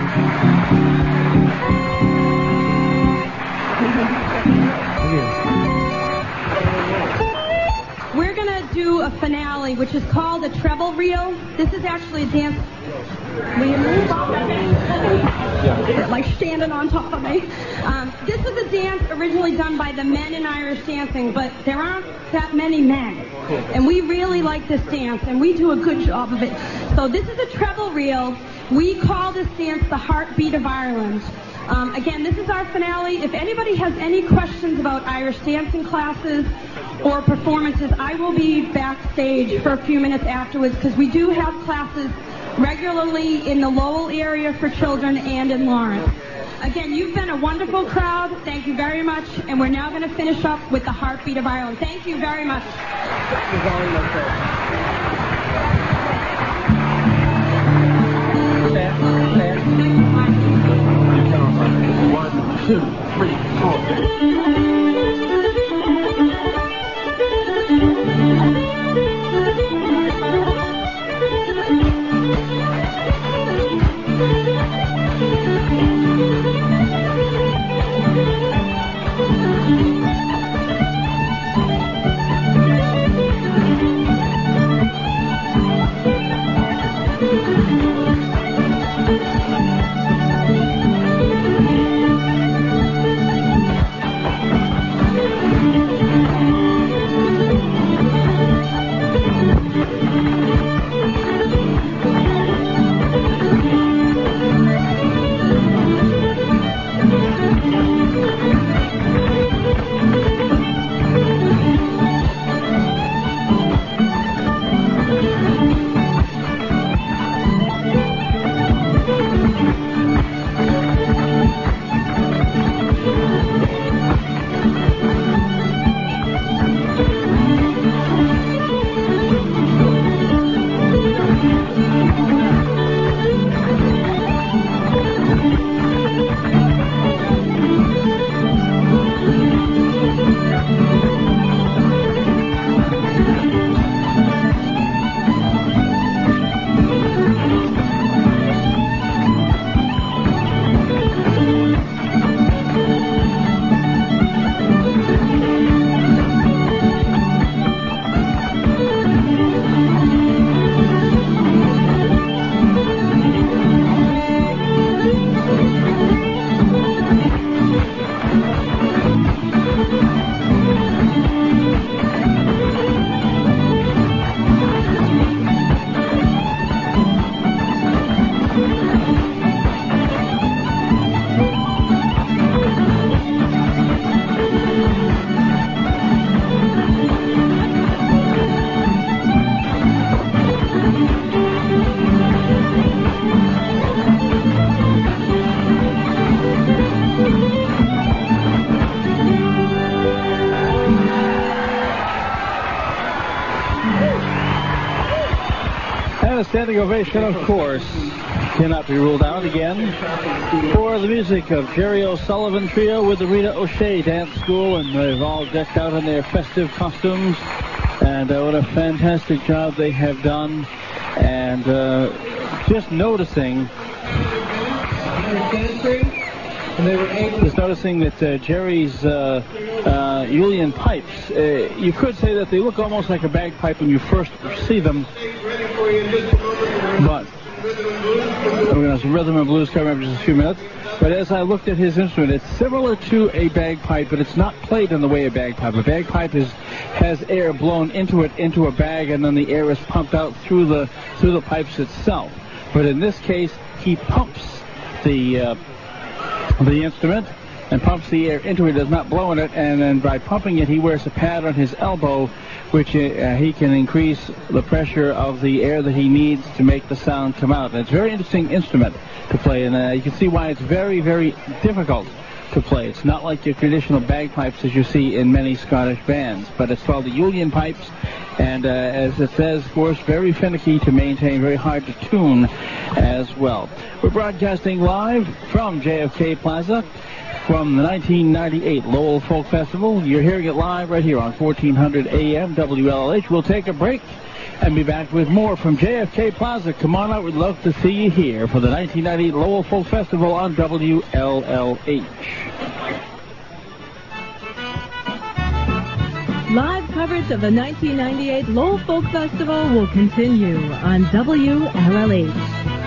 We're going to do a finale, which is called a treble reel. This is actually a dance. Will you move off of me? Yeah. Like standing on top of me. Um, this was a dance originally done by the men in Irish dancing, but there aren't that many men. And we really like this dance, and we do a good job of it. So this is a treble reel. We call this dance the Heartbeat of Ireland. Um, again, this is our finale. If anybody has any questions about Irish dancing classes or performances, I will be backstage for a few minutes afterwards, because we do have classes regularly in the Lowell area for children and in Lawrence. Again, you've been a wonderful crowd. Thank you very much. And we're now going to finish up with the Heartbeat of Ireland. Thank you very much. One, two, three, four. Standing ovation, of course, cannot be ruled out again for the music of Jerry O'Sullivan Trio with the Rita O'Shea Dance School, and they've all decked out in their festive costumes, and uh, what a fantastic job they have done. And uh, just noticing and they were able just noticing that uh, Jerry's uh, uh, Julian pipes, uh, you could say that they look almost like a bagpipe when you first see them, but we're going to have some rhythm and blues coming up in just a few minutes. But as I looked at his instrument, it's similar to a bagpipe, but it's not played in the way of bagpipe. A bagpipe is has air blown into it, into a bag, and then the air is pumped out through the through the pipes itself. But in this case, he pumps the uh, the instrument and pumps the air into it, does not blow in it, and then by pumping it, he wears a pad on his elbow, which uh, he can increase the pressure of the air that he needs to make the sound come out. And it's a very interesting instrument to play, and uh, you can see why it's very, very difficult to play. It's not like your traditional bagpipes as you see in many Scottish bands, but it's called the Julian pipes, And uh, as it says, of course, very finicky to maintain, very hard to tune as well. We're broadcasting live from J F K Plaza from the nineteen ninety-eight Lowell Folk Festival. You're hearing it live right here on fourteen hundred A M W L L H. We'll take a break and be back with more from J F K Plaza. Come on out. We'd love to see you here for the nineteen ninety-eight Lowell Folk Festival on W L L H. Live coverage of the nineteen ninety-eight Lowell Folk Festival will continue on W L L H.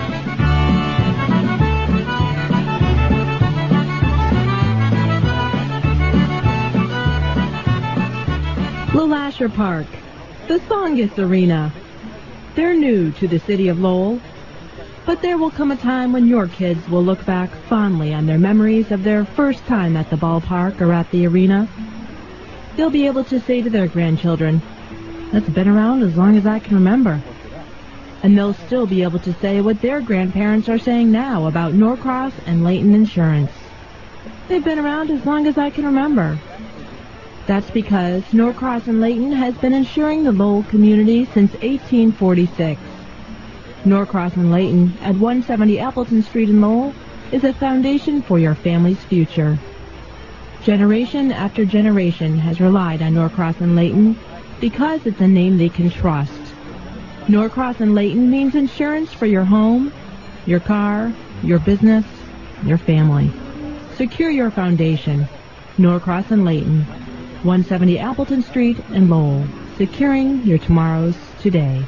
Lasher Park, the Songus Arena. They're new to the city of Lowell, but there will come a time when your kids will look back fondly on their memories of their first time at the ballpark or at the arena. They'll be able to say to their grandchildren, "That's been around as long as I can remember." And they'll still be able to say what their grandparents are saying now about Norcross and Layton Insurance. They've been around as long as I can remember. That's because Norcross and Layton has been insuring the Lowell community since eighteen forty-six. Norcross and Layton at one seventy Appleton Street in Lowell is a foundation for your family's future. Generation after generation has relied on Norcross and Layton because it's a name they can trust. Norcross and Layton means insurance for your home, your car, your business, your family. Secure your foundation. Norcross and Layton, one seventy Appleton Street in Lowell. Securing your tomorrows today.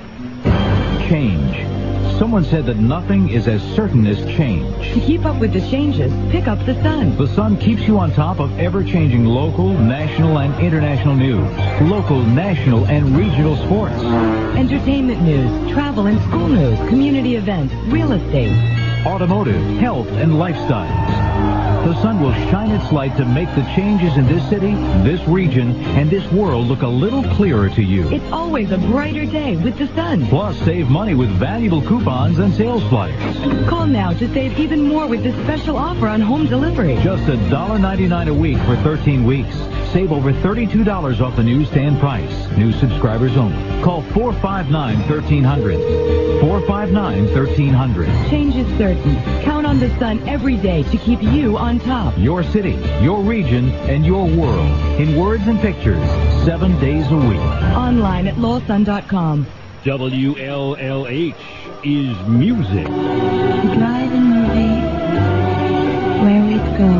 Change. Someone said that nothing is as certain as change. To keep up with the changes, pick up The Sun. The Sun keeps you on top of ever-changing local, national, and international news. Local, national, and regional sports. Entertainment news, travel and school news, community events, real estate. Automotive, health, and lifestyle. The Sun will shine its light to make the changes in this city, this region, and this world look a little clearer to you. It's always a brighter day with The Sun. Plus, save money with valuable coupons and sales flyers. Call now to save even more with this special offer on home delivery. Just one dollar ninety-nine a week for thirteen weeks. Save over thirty-two dollars off the newsstand price. New subscribers only. Call four five nine, one three zero zero. four five nine, one three zero zero. Change is certain. Count on The Sun every day to keep you on top. Your city, your region, and your world. In words and pictures, seven days a week. Online at lowell sun dot com. W L L H is music. Drive a movie where we'd go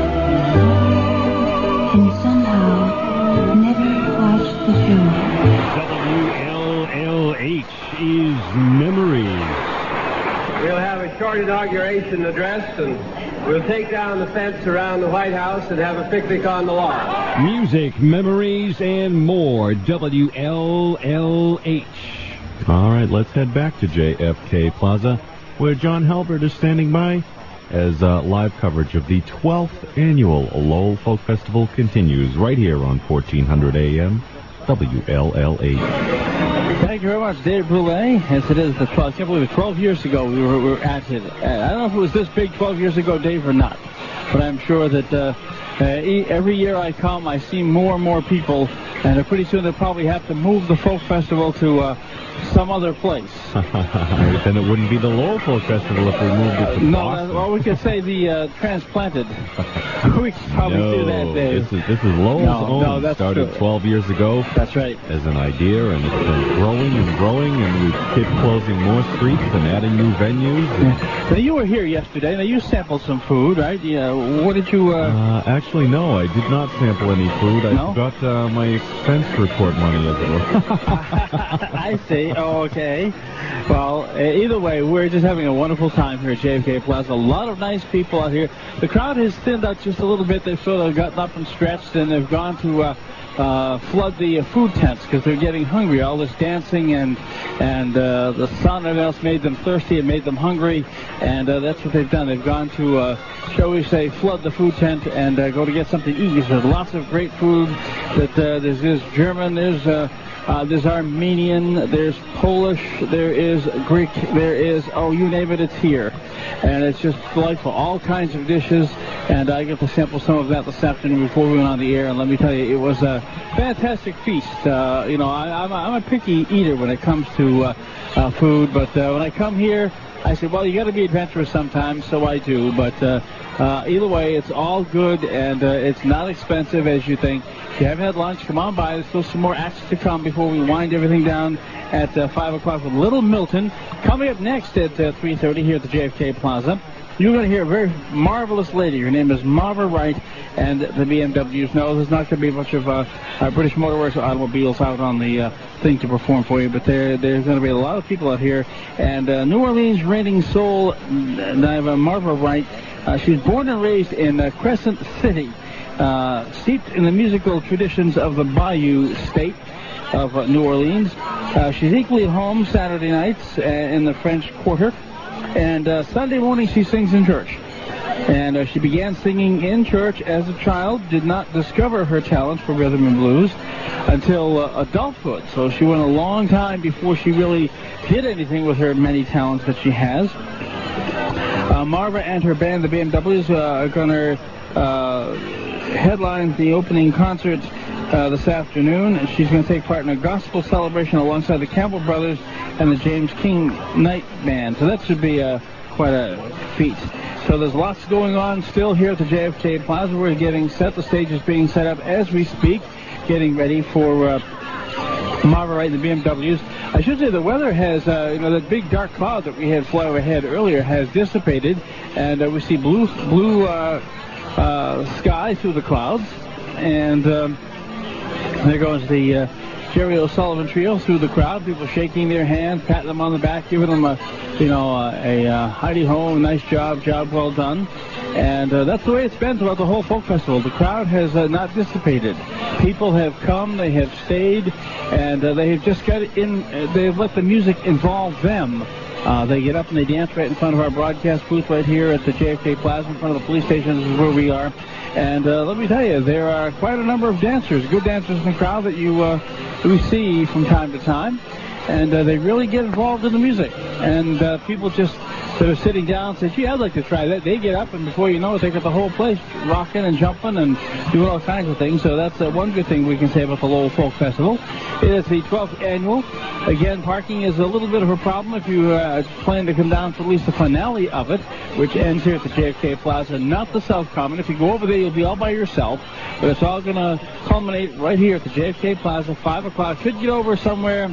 and somehow never watch the show. W L L H is memories. We'll have a short inauguration address, and we'll take down the fence around the White House and have a picnic on the lawn. Music, memories, and more. W L L H. All right, let's head back to J F K Plaza, where John Halbert is standing by as uh, live coverage of the twelfth annual Lowell Folk Festival continues right here on fourteen hundred A M W L L H. Thank you very much, Dave Brule. Yes, it is the twelve. I can't believe it. twelve years ago we were, we were at it. I don't know if it was this big twelve years ago, Dave, or not. But I'm sure that uh, uh, every year I come, I see more and more people, and uh, pretty soon they'll probably have to move the folk festival to uh, some other place. Then it wouldn't be the Lowell Folk Festival if we moved it to no, Boston. No, well, we could say the uh, transplanted. We could probably no, do that, Dave. This is, this is Lowell's no, own. No, that's started true. twelve years ago. That's right. As an idea, and it's been growing and growing, and we keep closing more streets and adding new venues. Now, you were here yesterday. Now, you sampled some food, right? Yeah. What did you... Uh... Uh, actually, no, I did not sample any food. I no? forgot uh, my expense report money, as it were. I see. Oh, okay. Well, uh, either way, we're just having a wonderful time here at J F K Plaza. A lot of nice people out here. The crowd has thinned out just a little bit. They've sort of gotten up and stretched, and they've gone to uh, uh, flood the uh, food tents because they're getting hungry. All this dancing and and uh, the sound and everything else made them thirsty and made them hungry, and uh, that's what they've done. They've gone to, uh, shall we say, flood the food tent and uh, go to get something to eat. There's lots of great food. That uh, there's, there's German, there's... Uh, Uh, there's Armenian, there's Polish, there is Greek, there is, oh, you name it, it's here. And it's just delightful. All kinds of dishes. And I get to sample some of that this afternoon before we went on the air. And let me tell you, it was a fantastic feast. Uh, you know, I, I'm, a, I'm a picky eater when it comes to uh, uh, food. But uh, when I come here, I said, well, you got to be adventurous sometimes, so I do. But uh, uh, either way, it's all good, and uh, it's not expensive as you think. If you haven't had lunch, come on by. There's still some more acts to come before we wind everything down at uh, five o'clock with Little Milton. Coming up next at uh, three thirty here at the J F K Plaza, you're going to hear a very marvelous lady. Her name is Marva Wright, and the B M Ws. No, there's not going to be a bunch of uh, uh, British Motorworks automobiles out on the uh, thing to perform for you, but there, there's going to be a lot of people out here. And uh, New Orleans reigning soul, uh, Marva Wright, uh, she was born and raised in uh, Crescent City, uh, steeped in the musical traditions of the Bayou State of uh, New Orleans. Uh, she's equally at home Saturday nights uh, in the French Quarter. And uh, Sunday morning she sings in church. And uh, she began singing in church as a child, did not discover her talent for rhythm and blues until uh, adulthood. So she went a long time before she really did anything with her many talents that she has. Uh, Marva and her band, the B M Ws, uh, are going to uh, headline the opening concert uh, this afternoon. And she's going to take part in a gospel celebration alongside the Campbell Brothers and the James King Night Band. So that should be uh, quite a feat. So there's lots going on still here at the J F K Plaza. We're getting set. The stage is being set up as we speak, getting ready for uh, Marva Wright and the B M Ws. I should say the weather has, uh, you know, that big dark cloud that we had fly overhead earlier has dissipated, and uh, we see blue, blue uh, uh, sky through the clouds. And um, there goes the uh, Jerry O'Sullivan Trio through the crowd. People shaking their hands, patting them on the back, giving them a, you know, uh, a uh, Heidi Ho, nice job, job well done. And uh, that's the way it's been throughout the whole folk festival. The crowd has uh, not dissipated. People have come, they have stayed, and uh, they have just got in, uh, they have let the music involve them. Uh, they get up and they dance right in front of our broadcast booth right here at the J F K Plaza in front of the police station. This is where we are. And uh, let me tell you, there are quite a number of dancers, good dancers in the crowd that you uh, we see from time to time. And uh, they really get involved in the music. And uh, people just that are sitting down say, gee, I'd like to try that. They get up, and before you know it, they got the whole place rocking and jumping and doing all kinds of things. So that's uh, one good thing we can say about the Lowell Folk Festival. It is the twelfth annual. Again, parking is a little bit of a problem if you uh, plan to come down for at least the finale of it, which ends here at the J F K Plaza, not the South Common. If you go over there, you'll be all by yourself. But it's all going to culminate right here at the J F K Plaza, five o'clock. Should get over somewhere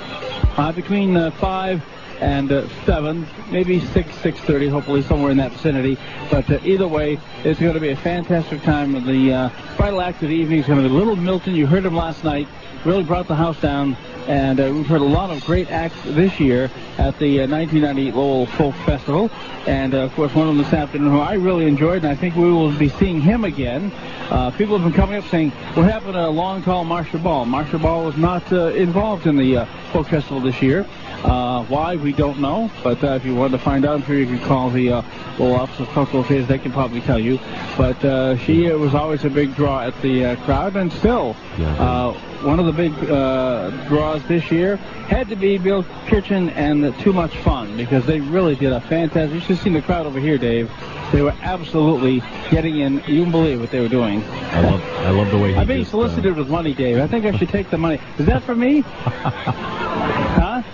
uh, between uh, five and uh, seven, maybe six, six thirty, hopefully somewhere in that vicinity. But uh, either way, it's going to be a fantastic time. The uh, final act of the evening is going to be Little Milton. You heard him last night. Really brought the house down. And uh, we've heard a lot of great acts this year at the uh, nineteen ninety Lowell Folk Festival. And, uh, of course, one of them this afternoon who I really enjoyed, and I think we will be seeing him again. Uh, people have been coming up saying, what happened to Long Tall Marsha Ball? Marsha Ball was not uh, involved in the uh, Folk Festival this year. Uh, why, we don't know. But uh, if you wanted to find out, I'm sure you could call the uh, Lowell Office of Cultural Affairs. They can probably tell you. But uh, she uh, was always a big draw at the uh, crowd, and still uh, one of the big uh, draws this year had to be Bill Kitchen and uh, Too Much Fun, because they really did a fantastic. You should have seen the crowd over here, Dave. They were absolutely getting in. You wouldn't believe what they were doing. I love, I love the way he I'm being just, solicited uh... with money, Dave. I think I should take the money. Is that for me? Huh?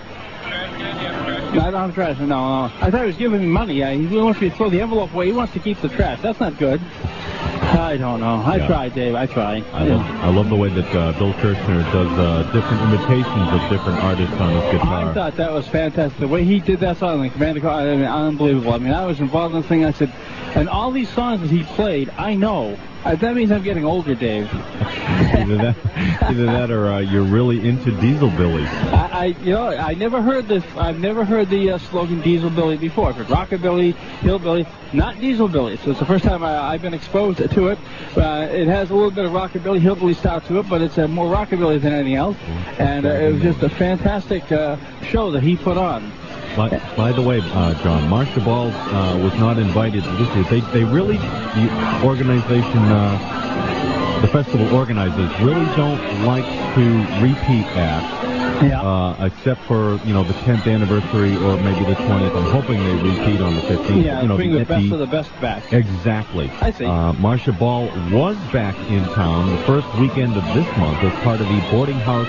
No, I don't have trash. No, no. I thought he was giving me money. Uh, he wants me to throw the envelope away. He wants to keep the trash. That's not good. I don't know. I yeah. try, Dave. I try. I love, I love the way that uh, Bill Kirshner does uh, different imitations of different artists on his guitar. I thought that was fantastic. The way he did that song, like Commander Call, I mean, unbelievable. I mean, I was involved in the thing. I said, and all these songs that he played, I know. Uh, that means I'm getting older, Dave. either, that, either that, or uh, you're really into Diesel Billy. I, I, you know, I never heard this. I've never heard the uh, slogan Diesel Billy before. I've heard Rockabilly, Hillbilly, not Diesel Billy. So it's the first time I, I've been exposed to it. Uh, it has a little bit of Rockabilly, Hillbilly style to it, but it's uh, more Rockabilly than anything else. And uh, it was just a fantastic uh, show that he put on. By, by the way, uh, John, Marsha Ball uh, was not invited this year. They, they really, the organization uh, the festival organizers really don't like to repeat acts. Yeah. Uh, except for, you know, the tenth anniversary or maybe the twentieth. I'm hoping they repeat on the fifteenth. Yeah, you know, bring the, the best the, of the best back. Exactly. I see. Uh, Marcia Ball was back in town the first weekend of this month as part of the Boarding House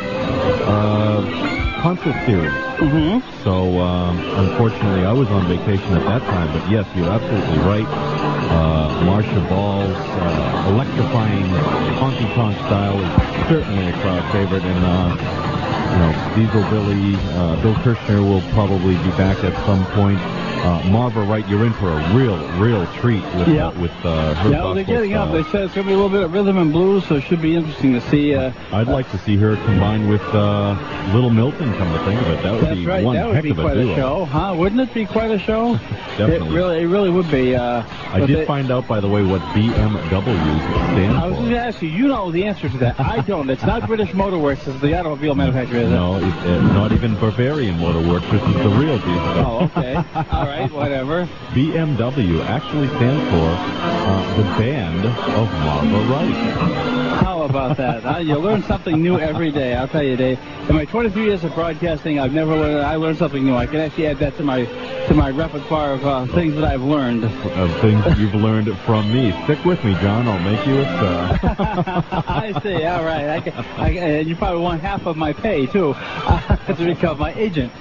uh, concert series. Mm-hmm. So, um, unfortunately, I was on vacation at that time, but yes, you're absolutely right. Uh, Marcia Ball's uh, electrifying honky-tonk style is certainly a crowd favorite, and uh, you know, Diesel Billy, uh, Bill Kirshner will probably be back at some point. Uh, Marva Wright, you're in for a real, real treat with yeah. uh, with uh, her yeah, well, they're getting style. up. They said it's going to be a little bit of rhythm and blues, so it should be interesting to see. Uh, I'd uh, like to see her combined with uh, Little Milton, come to think of it. That would That's be right. one that would heck be of a quite duo. a show, huh? Wouldn't it be quite a show? Definitely. It really, it really would be. Uh, I did they, find out, by the way, what B M W stands I was for. going to ask you. You know the answer to that. I don't. It's not British Motor Works. It's the automobile manufacturer, is it? No, it, uh, not even Bavarian Motor Works. This is the real deal. Oh, okay. All right, whatever. B M W actually stands for uh, the Band of Marva Wright. How about that? Uh, you learn something new every day. I'll tell you, Dave. In my twenty-three years of broadcasting, I've never learned. I learned something new. I can actually add that to my to my repertoire of uh, things that I've learned. Of things you've learned from me. Stick with me, John. I'll make you a star. I see. All right. I can, I can, and you probably want half of my pay too uh, to become my agent.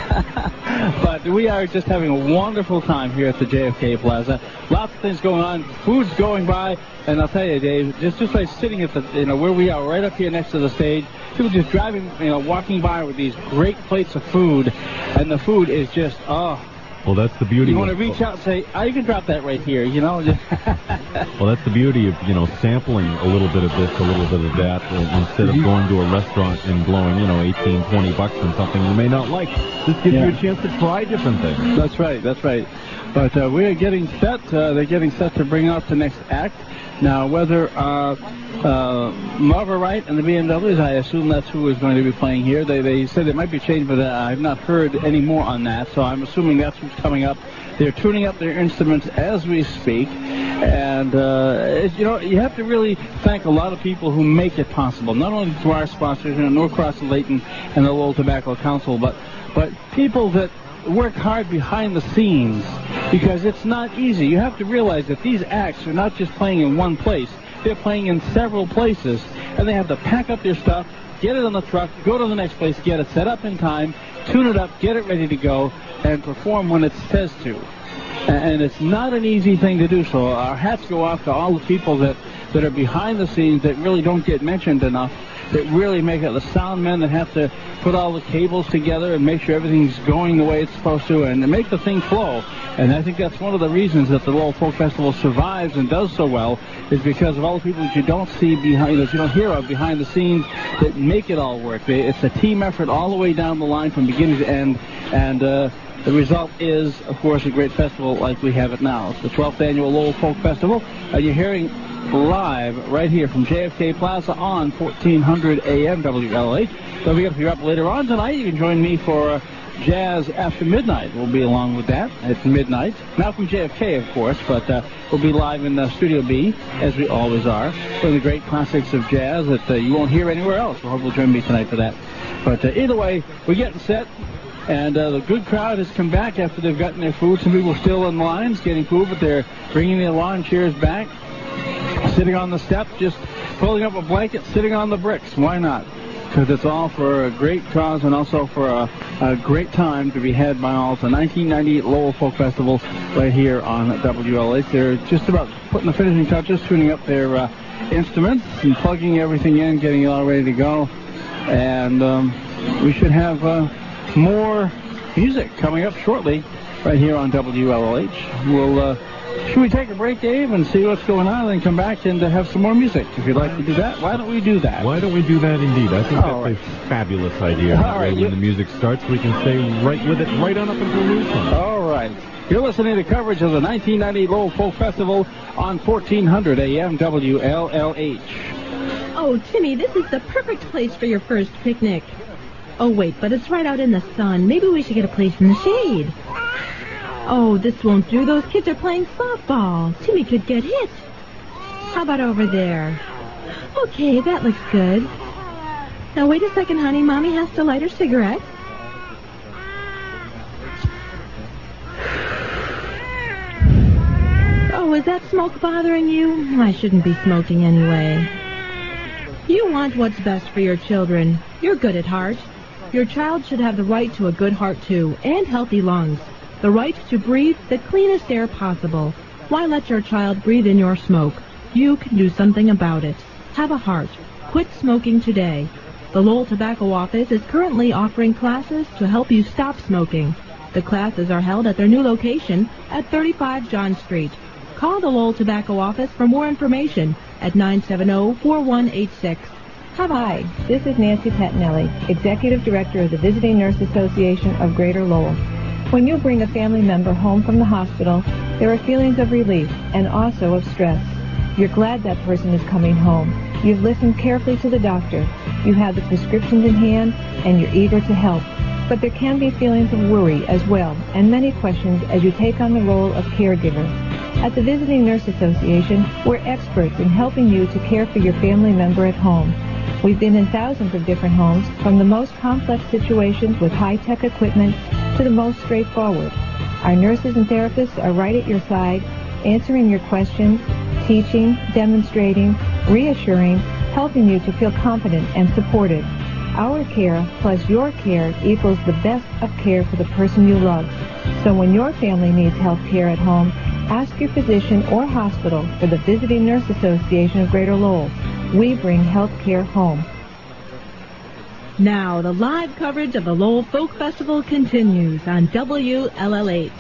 But we are just having a wonderful time here at the J F K Plaza. Lots of things going on. Food's going by, and I'll tell you, Dave, just just like sitting at the, you know, where we are, right up here next to the stage. People just driving, you know, walking by with these great plates of food, and the food is just, oh. Well, that's the beauty. You want to reach out and say, oh, you can drop that right here, you know? Well, that's the beauty of, you know, sampling a little bit of this, a little bit of that, instead of going to a restaurant and blowing, you know, eighteen, twenty bucks on something you may not like. This gives yeah. you a chance to try different things. That's right, that's right. But uh, we are getting set. Uh, they're getting set to bring out the next act. Now, whether uh, uh, Marva Wright and the B M Ws, I assume that's who is going to be playing here. They, they said it might be changed, but uh, I've not heard any more on that, so I'm assuming that's who's coming up. They're tuning up their instruments as we speak, and uh, it, you know, you have to really thank a lot of people who make it possible, not only to our sponsors, you know, Norcross and Layton and the Lowell Tobacco Council, but, but people that work hard behind the scenes, because it's not easy. You have to realize that these acts are not just playing in one place. They're playing in several places, and they have to pack up their stuff, get it on the truck, go to the next place, get it set up in time, tune it up, get it ready to go, and perform when it says to. And it's not an easy thing to do, so our hats go off to all the people that, that are behind the scenes that really don't get mentioned enough, that really make it, the sound men that have to put all the cables together and make sure everything's going the way it's supposed to and make the thing flow. And I think that's one of the reasons that the Lowell Folk Festival survives and does so well, is because of all the people that you don't see behind, that you don't hear of behind the scenes that make it all work. It's a team effort all the way down the line from beginning to end, and uh, the result is, of course, a great festival like we have it now. It's the twelfth annual Lowell Folk Festival, and you're hearing live right here from J F K Plaza on fourteen hundred A M W L H. Don't forget, if you're up later on tonight, you can join me for uh, Jazz After Midnight. We'll be along with that at midnight. Not from J F K, of course, but uh, we'll be live in uh, Studio B, as we always are, for the great classics of jazz that uh, you won't hear anywhere else. So I hope you'll join me tonight for that. But uh, either way, we're getting set. And uh, the good crowd has come back after they've gotten their food. Some people still in lines getting food, but they're bringing their lawn chairs back, sitting on the steps, just pulling up a blanket, sitting on the bricks. Why not? Because it's all for a great cause and also for a, a great time to be had by all. It's the nineteen ninety-eight Lowell Folk Festival right here on W L H. They're just about putting the finishing touches, tuning up their uh, instruments and plugging everything in, getting it all ready to go. And um, we should have uh, more music coming up shortly right here on W L H. We'll, uh, should we take a break, Dave, and see what's going on, and then come back and uh, have some more music? If you'd like to do that, why don't we do that? Why don't we do that indeed? I think All that's right. a fabulous idea. All That way right, when you- the music starts, we can stay right with it right on up until news time. All right. You're listening to coverage of the nineteen ninety Lowell Folk Festival on fourteen hundred A M W L L H. Oh, Timmy, this is the perfect place for your first picnic. Oh, wait, but it's right out in the sun. Maybe we should get a place in the shade. Oh, this won't do. Those kids are playing softball. Timmy could get hit. How about over there? Okay, that looks good. Now, wait a second, honey. Mommy has to light her cigarette. Oh, is that smoke bothering you? I shouldn't be smoking anyway. You want what's best for your children. You're good at heart. Your child should have the right to a good heart, too, and healthy lungs. The right to breathe the cleanest air possible. Why let your child breathe in your smoke? You can do something about it. Have a heart. Quit smoking today. The Lowell Tobacco Office is currently offering classes to help you stop smoking. The classes are held at their new location at thirty-five John Street. Call the Lowell Tobacco Office for more information at nine seven zero, four one eight six. Hi, this is Nancy Pettinelli, Executive Director of the Visiting Nurse Association of Greater Lowell. When you bring a family member home from the hospital, there are feelings of relief and also of stress. You're glad that person is coming home. You've listened carefully to the doctor. You have the prescriptions in hand, and you're eager to help. But there can be feelings of worry as well, and many questions as you take on the role of caregiver. At the Visiting Nurse Association, we're experts in helping you to care for your family member at home. We've been in thousands of different homes, from the most complex situations with high-tech equipment to the most straightforward. Our nurses and therapists are right at your side, answering your questions, teaching, demonstrating, reassuring, helping you to feel confident and supported. Our care plus your care equals the best of care for the person you love. So when your family needs health care at home, ask your physician or hospital for the Visiting Nurse Association of Greater Lowell. We bring health care home. Now, the live coverage of the Lowell Folk Festival continues on W L L H.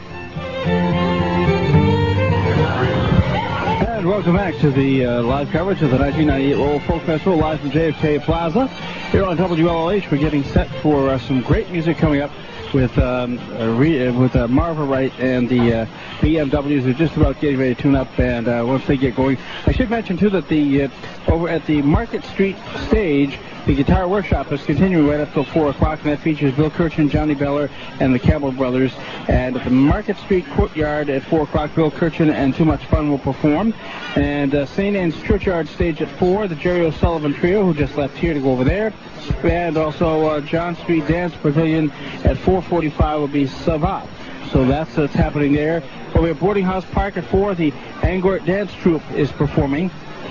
And welcome back to the uh, live coverage of the nineteen ninety-eight Lowell Folk Festival, live from J F K Plaza. Here on W L L H, we're getting set for uh, some great music coming up with um, uh, re- uh, with uh, Marva Wright and the uh, B M Ws are just about getting ready to tune up, and uh, once they get going, I should mention too that the uh, over at the Market Street stage, the Guitar Workshop is continuing right up till four o'clock, and that features Bill Kirchen, Johnny Beller, and the Campbell Brothers. And at the Market Street Courtyard at four o'clock, Bill Kirchen and Too Much Fun will perform. And uh, Saint Anne's Churchyard stage at four, the Jerry O'Sullivan Trio, who just left here to go over there. And also uh, John Street Dance Pavilion at four forty-five will be Savat. So that's what's happening there. Over at Boarding House Park at four, the Angort Dance Troupe is performing.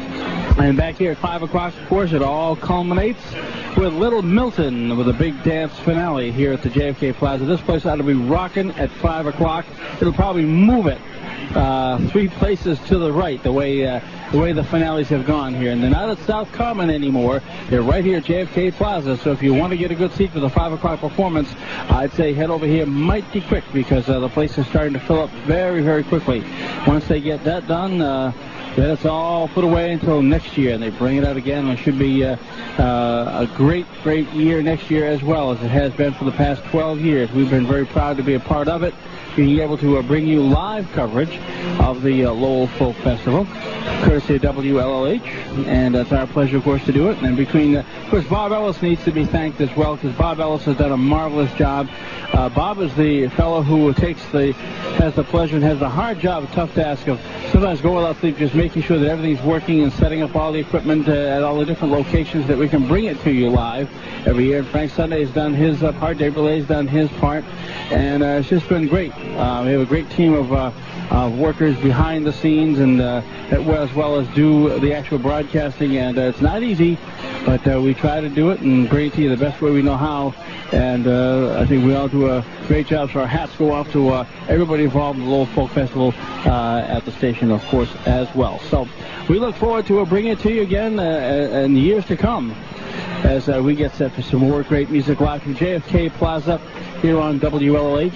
And back here at five o'clock, of course, it all culminates with Little Milton with a big dance finale here at the J F K Plaza. This place ought to be rocking at five o'clock. It'll probably move it uh, three places to the right, the way uh, the way the finales have gone here. And they're not at South Common anymore. They're right here at J F K Plaza. So if you want to get a good seat for the five o'clock performance, I'd say head over here mighty quick, because uh, the place is starting to fill up very, very quickly. Once they get that done, uh, then it's all put away until next year, and they bring it out again. It should be uh, uh, a great, great year next year as well, as it has been for the past twelve years. We've been very proud to be a part of it, being able to uh, bring you live coverage of the uh, Lowell Folk Festival, courtesy of W L L H, and it's our pleasure, of course, to do it. And between, uh, of course, Bob Ellis needs to be thanked as well, because Bob Ellis has done a marvelous job. Uh, Bob is the fellow who takes the, has the pleasure and has the hard job, a tough task of sometimes going without sleep, just making sure that everything's working and setting up all the equipment uh, at all the different locations that we can bring it to you live every year. Frank Sunday has done his uh, part, Dave Relay's done his part, and uh, it's just been great. Uh, we have a great team of uh, of workers behind the scenes, and uh, as well as do the actual broadcasting, and uh, it's not easy, but uh, we try to do it and bring it to you the best way we know how, and uh, I think we all do a great job, so our hats go off to uh, everybody involved in the Lowell Folk Festival uh, at the station, of course, as well. So we look forward to uh, bringing it to you again uh, in years to come, as uh, we get set for some more great music live from J F K Plaza here on W L L H.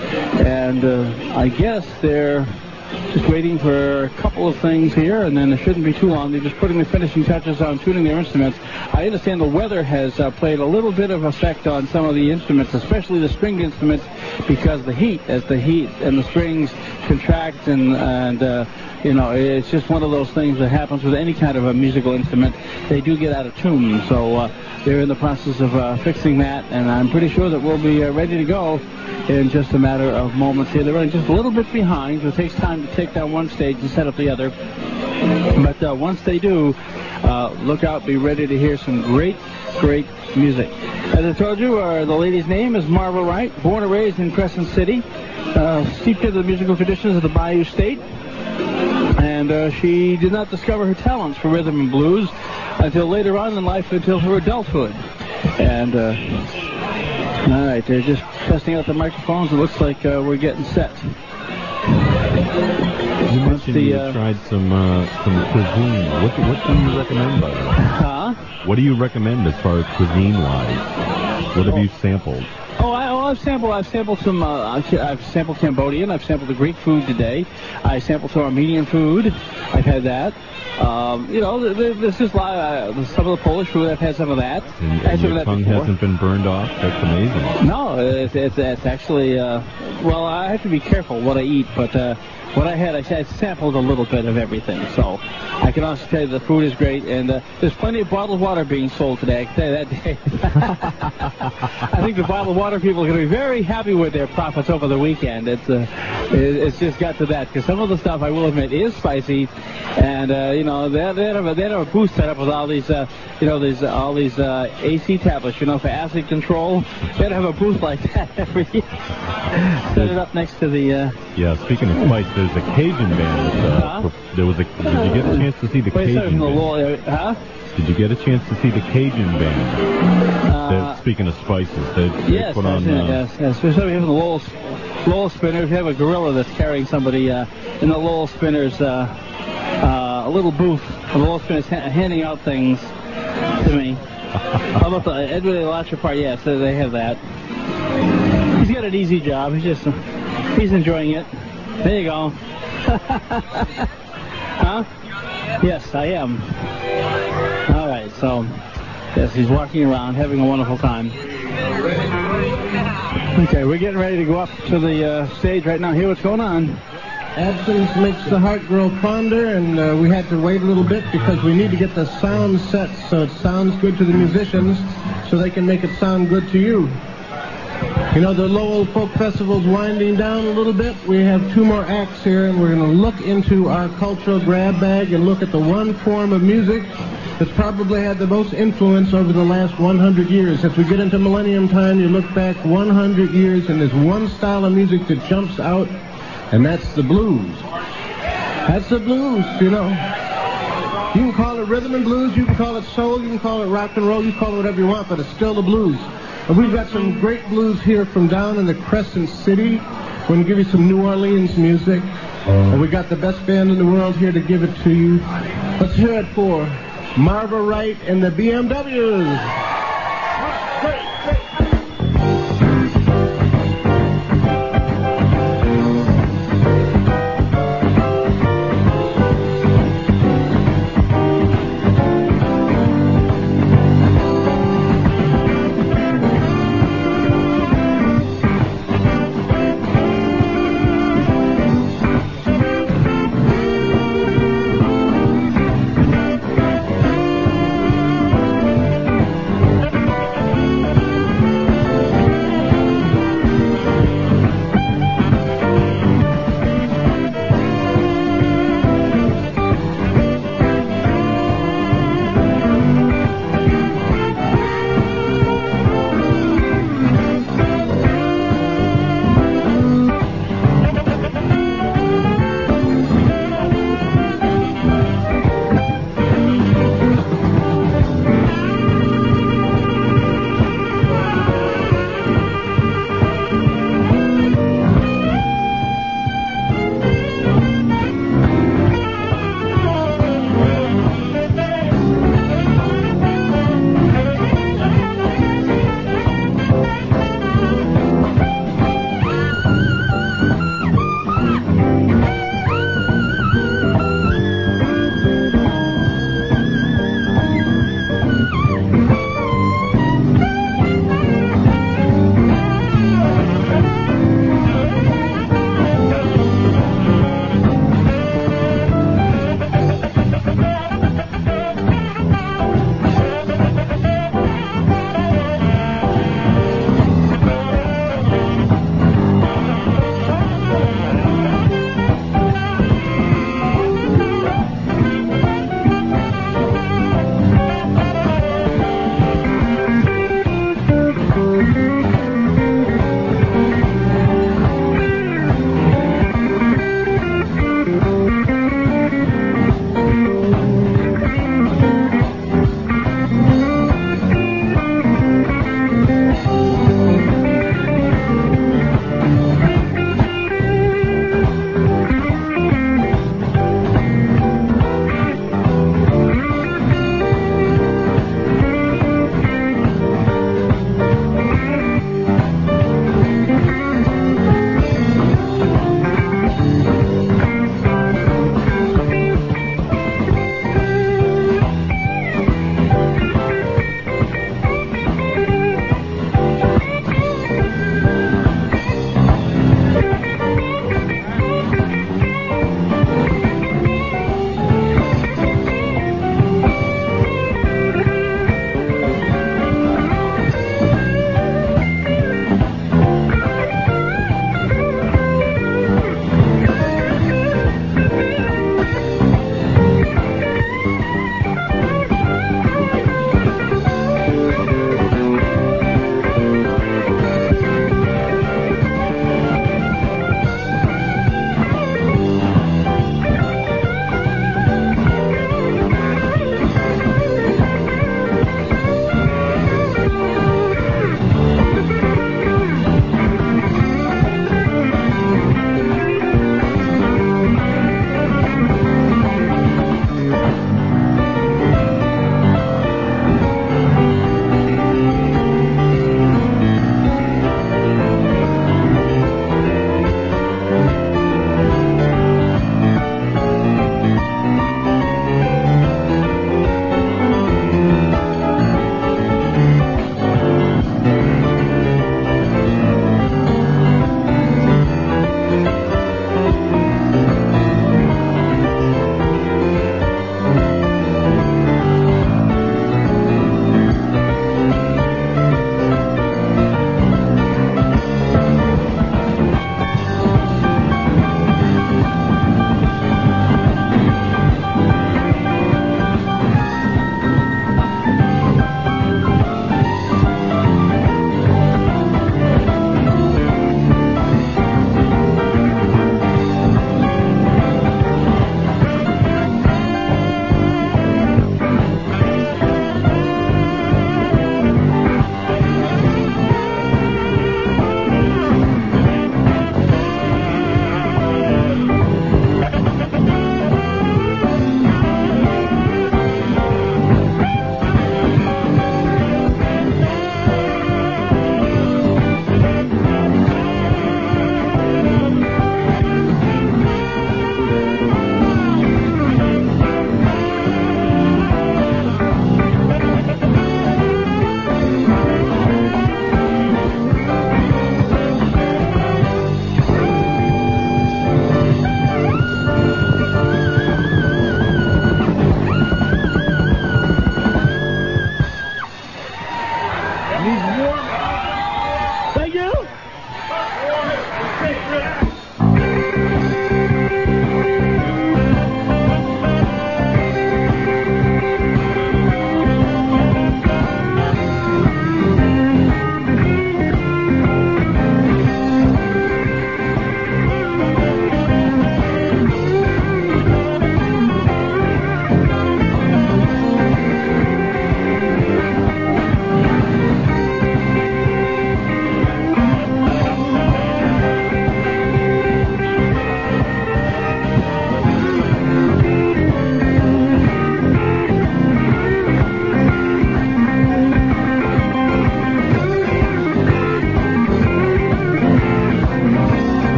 And uh, I guess they're just waiting for a couple of things here, and then it shouldn't be too long. They're just putting the finishing touches on tuning their instruments. I understand the weather has uh, played a little bit of effect on some of the instruments, especially the stringed instruments, because the heat, as the heat and the strings contract, and, and uh, you know, it's just one of those things that happens with any kind of a musical instrument. They do get out of tune, so uh, they're in the process of uh, fixing that, and I'm pretty sure that we'll be uh, ready to go in just a matter of moments here. They're running just a little bit behind, so it takes time to take down one stage and set up the other. But uh, once they do, uh, look out, be ready to hear some great, great music. As I told you, uh, the lady's name is Marva Wright, born and raised in Crescent City, uh, steeped in the musical traditions of the Bayou State. And uh, she did not discover her talents for rhythm and blues until later on in life, until her adulthood. And, uh, all right, they're just testing out the microphones. It looks like uh, we're getting set. You mentioned the, you uh, tried some uh, some cuisine. What, what do you recommend, by the way? Huh? What do you recommend as far as cuisine-wise? What have you sampled? Oh, I, oh, I've sampled. I've sampled some. Uh, I've, I've sampled Cambodian. I've sampled the Greek food today. I sampled some Armenian food. I've had that. Um, you know, there's just a lot. Uh, some of the Polish food. I've had some of that. And, I had and some your of that tongue before. hasn't been burned off. That's amazing. No, it's it's, it's actually. Uh, well, I have to be careful what I eat, but. Uh, What I had, I had sampled a little bit of everything, so I can honestly tell you the food is great, and uh, there's plenty of bottled water being sold today. I can tell you that day. I think the bottled water people are going to be very happy with their profits over the weekend. It's uh, it, it's just got to that, because some of the stuff, I will admit, is spicy, and uh, you know they they have a they have a booth set up with all these uh, you know these uh, all these uh, A C tablets, you know, for acid control. They'd have a booth like that every year. Set it up next to the. Uh, Yeah, speaking of spice, there's a Cajun band. That's, uh, Huh? There was a. Did you get a chance to see the Wait a Cajun second, the band? Lowell, huh? Did you get a chance to see the Cajun band? Uh, They're- speaking of spices, they, they Yes, put I've on. seen it, Uh, yes, yes. Especially having the Lowell, Lowell spinner. If you have a gorilla that's carrying somebody uh, in the Lowell spinners, uh, uh, a little booth, the Lowell spinners ha- handing out things to me. How about the Edward Elatcher part? Yes, they have that. He's got an easy job. He's just, uh, he's enjoying it. There you go. Huh? Yes, I am. All right, so, yes, he's walking around, having a wonderful time. Okay, we're getting ready to go up to the uh, stage right now. Hear what's going on. Absence makes the heart grow fonder, and uh, we had to wait a little bit because we need to get the sound set so it sounds good to the musicians so they can make it sound good to you. You know, the Lowell Folk Festival's winding down a little bit. We have two more acts here, and we're going to look into our cultural grab bag and look at the one form of music that's probably had the most influence over the last one hundred years. As we get into millennium time, you look back one hundred years, and there's one style of music that jumps out, and that's the blues. That's the blues, you know. You can call it rhythm and blues, you can call it soul, you can call it rock and roll, you can call it whatever you want, but it's still the blues. And we've got some great blues here from down in the Crescent City. We're going to give you some New Orleans music. And we got the best band in the world here to give it to you. Let's hear it for Marva Wright and the B M Ws.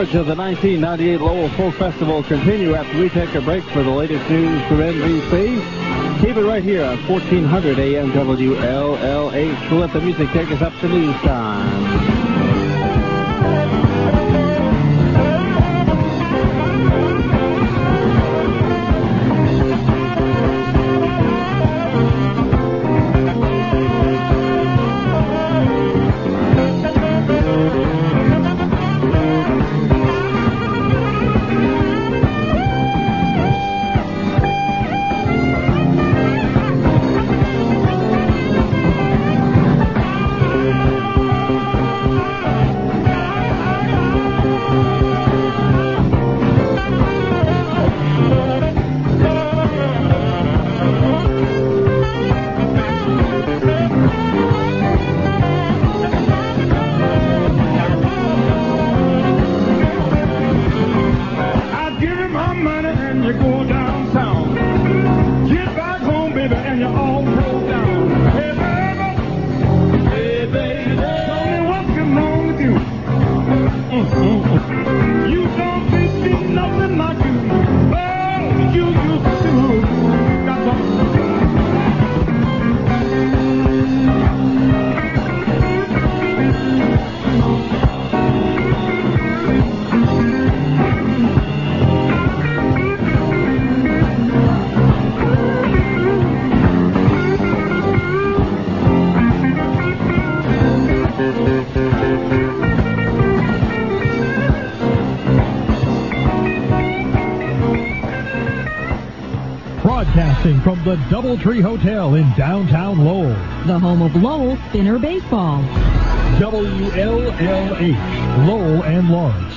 coverage of the nineteen ninety-eight Lowell Folk Festival continue after we take a break for the latest news from N B C. Keep it right here on fourteen hundred A M W L L H. We'll let the music take us up to news time. Broadcasting from the Doubletree Hotel in downtown Lowell. The home of Lowell Spinner Baseball. W L L H, Lowell and Lawrence.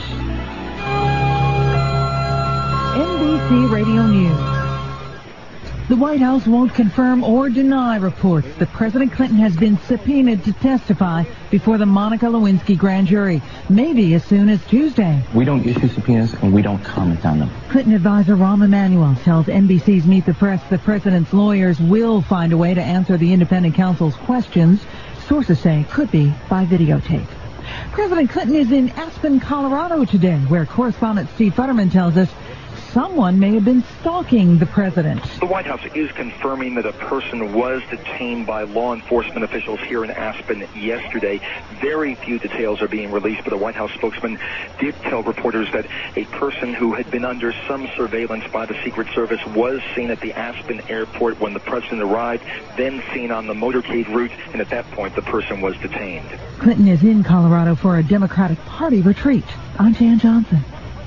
N B C Radio News. The White House won't confirm or deny reports that President Clinton has been subpoenaed to testify before the Monica Lewinsky grand jury, maybe as soon as Tuesday. We don't issue subpoenas and we don't comment on them. Clinton advisor Rahm Emanuel tells N B C's Meet the Press the president's lawyers will find a way to answer the independent counsel's questions. Sources say it could be by videotape. President Clinton is in Aspen, Colorado today, where correspondent Steve Futterman tells us someone may have been stalking the president. The White House is confirming that a person was detained by law enforcement officials here in Aspen yesterday. Very few details are being released, but a White House spokesman did tell reporters that a person who had been under some surveillance by the Secret Service was seen at the Aspen airport when the president arrived, then seen on the motorcade route, and at that point the person was detained. Clinton is in Colorado for a Democratic Party retreat. I'm Jan Johnson.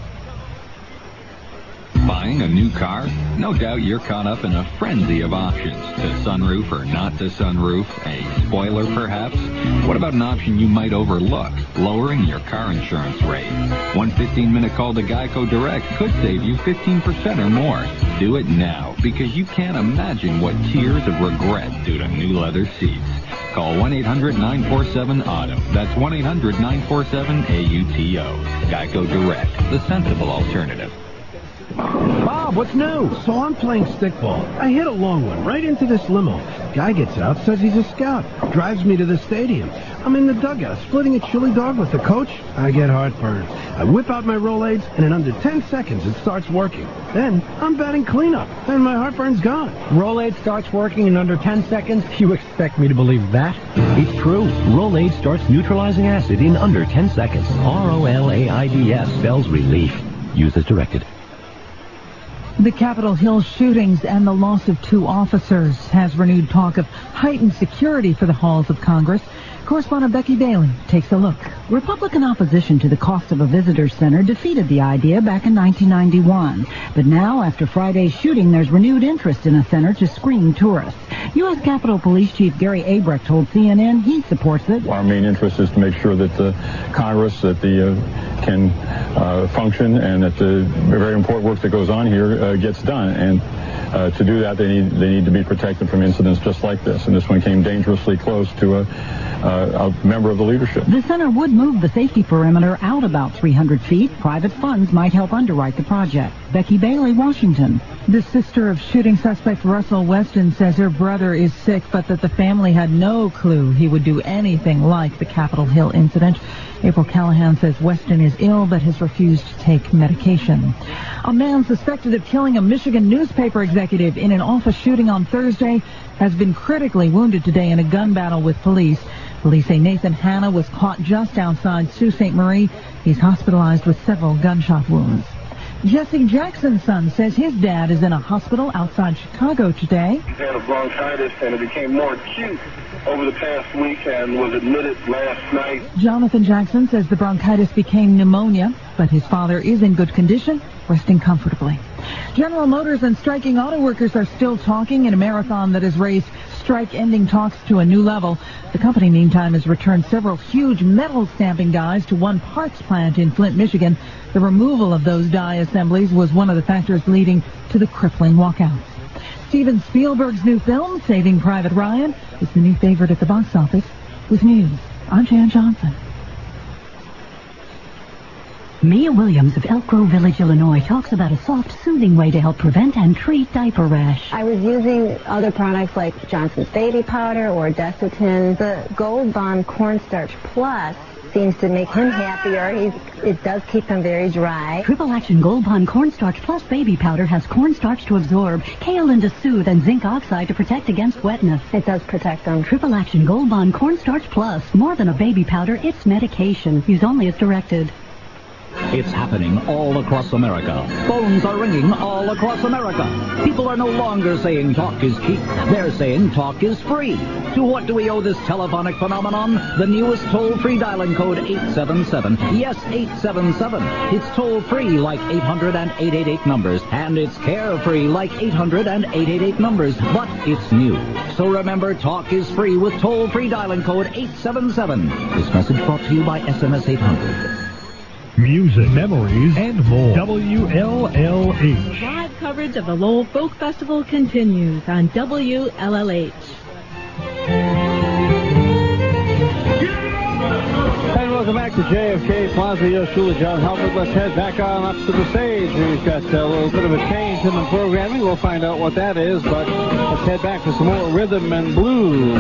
Buying a new car? No doubt you're caught up in a frenzy of options. To sunroof or not to sunroof? A spoiler, perhaps? What about an option you might overlook? Lowering your car insurance rate. One fifteen-minute call to Geico Direct could save you fifteen percent or more. Do it now, because you can't imagine what tears of regret due to new leather seats. Call one eight hundred nine four seven auto. That's one eight hundred nine four seven A U T O. Geico Direct, the sensible alternative. Bob, what's new? So I'm playing stickball. I hit a long one right into this limo. Guy gets out, says he's a scout. Drives me to the stadium. I'm in the dugout, splitting a chili dog with the coach. I get heartburn. I whip out my Rolaids, and in under ten seconds, it starts working. Then I'm batting cleanup, and my heartburn's gone. Rolaids starts working in under ten seconds? You expect me to believe that? It's true. Rolaids starts neutralizing acid in under ten seconds. R O L A I D S spells relief. Use as directed. The Capitol Hill shootings and the loss of two officers has renewed talk of heightened security for the halls of Congress. Correspondent Becky Bailey takes a look. Republican opposition to the cost of a visitor center defeated the idea back in nineteen ninety-one. But now, after Friday's shooting, there's renewed interest in a center to screen tourists. U S Capitol Police Chief Gary Abrecht told C N N he supports it. Our main interest is to make sure that the Congress, that the uh, can uh, function, and that the very important work that goes on here uh, gets done. And uh, to do that, they need they need to be protected from incidents just like this. And this one came dangerously close to a, a, a member of the leadership. The center would move the safety perimeter out about three hundred feet. Private funds might help underwrite the project. Becky Bailey, Washington. The sister of shooting suspect Russell Weston says her brother is sick, but that the family had no clue he would do anything like the Capitol Hill incident. April Callahan says Weston is ill but has refused to take medication. A man suspected of killing a Michigan newspaper executive in an office shooting on Thursday has been critically wounded today in a gun battle with police. Police say Nathan Hanna was caught just outside Sault Ste. Marie. He's hospitalized with several gunshot wounds. Jesse Jackson's son says his dad is in a hospital outside Chicago today. He had a bronchitis and it became more acute over the past week and was admitted last night. Jonathan Jackson says the bronchitis became pneumonia, but his father is in good condition, resting comfortably. General Motors and striking auto workers are still talking in a marathon that has raised strike-ending talks to a new level. The company, meantime, has returned several huge metal stamping dies to one parts plant in Flint, Michigan. The removal of those die assemblies was one of the factors leading to the crippling walkouts. Steven Spielberg's new film, Saving Private Ryan, is the new favorite at the box office. With news, I'm Jan Johnson. Mia Williams of Elk Grove Village, Illinois, talks about a soft, soothing way to help prevent and treat diaper rash. I was using other products like Johnson's Baby Powder or Desitin. The Gold Bond Cornstarch Plus seems to make him happier. He's, it does keep him very dry. Triple Action Gold Bond Cornstarch Plus Baby Powder has cornstarch to absorb, kaolin to soothe, and zinc oxide to protect against wetness. It does protect them. Triple Action Gold Bond Cornstarch Plus. More than a baby powder, it's medication. Use only as directed. It's happening all across America. Phones are ringing all across America. People are no longer saying talk is cheap. They're saying talk is free. To what do we owe this telephonic phenomenon? The newest toll-free dialing code eight seven seven. Yes, eight seven seven. It's toll-free like eight hundred and eight eight eight numbers. And it's carefree like eight hundred and eight eight eight numbers. But it's new. So remember, talk is free with toll-free dialing code eight seven seven. This message brought to you by S M S eight hundred. Music, memories, and more. W L L H. Live coverage of the Lowell Folk Festival continues on W L L H. And welcome back to J F K Plaza. Yo, Shula, John Halbert. Let's head back on up to the stage. We've got a little bit of a change in the programming. We'll find out what that is, but let's head back to some more rhythm and blues.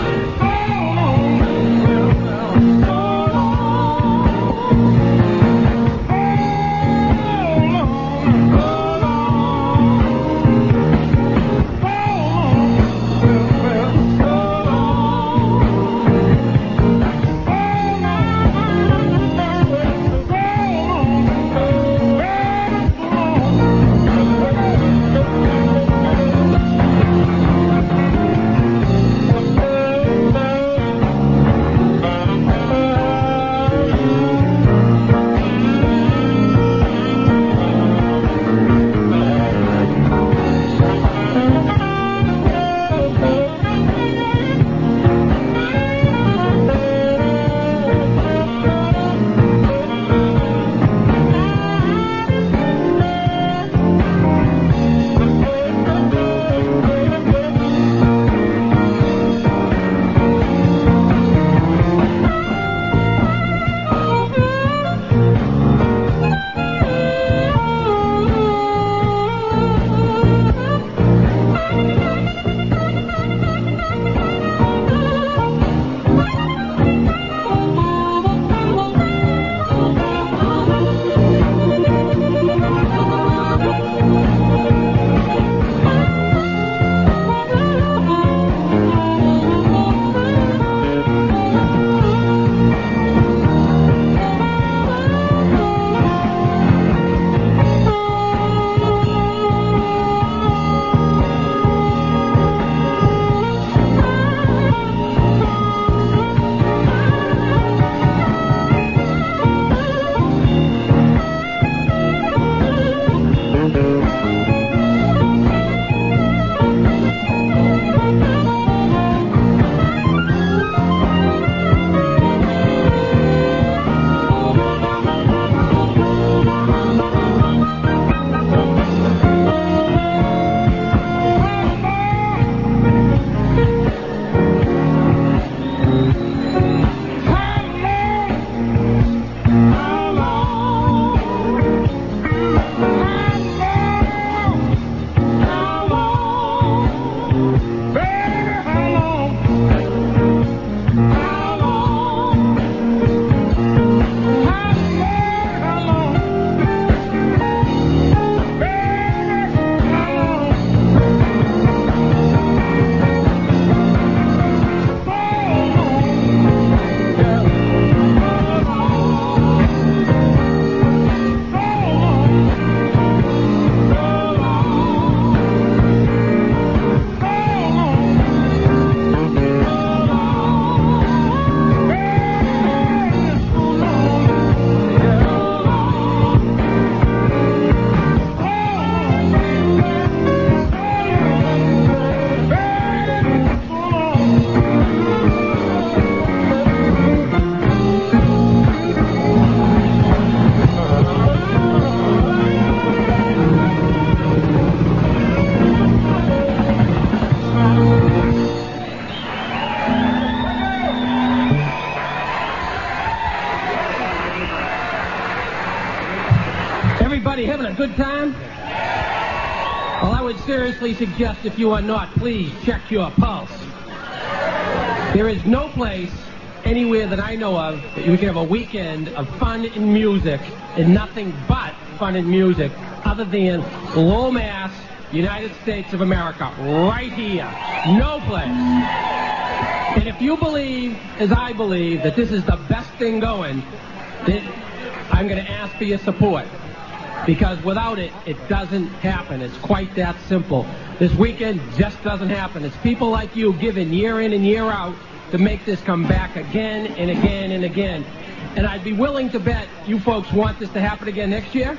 good time? Well, I would seriously suggest if you are not, please check your pulse. There is no place anywhere that I know of that you can have a weekend of fun and music and nothing but fun and music other than Lowell, Mass, United States of America, right here. No place. And if you believe, as I believe, that this is the best thing going, then I'm going to ask for your support. Because without it, it doesn't happen. It's quite that simple. This weekend just doesn't happen. It's people like you giving year in and year out to make this come back again and again and again. And I'd be willing to bet you folks want this to happen again next year.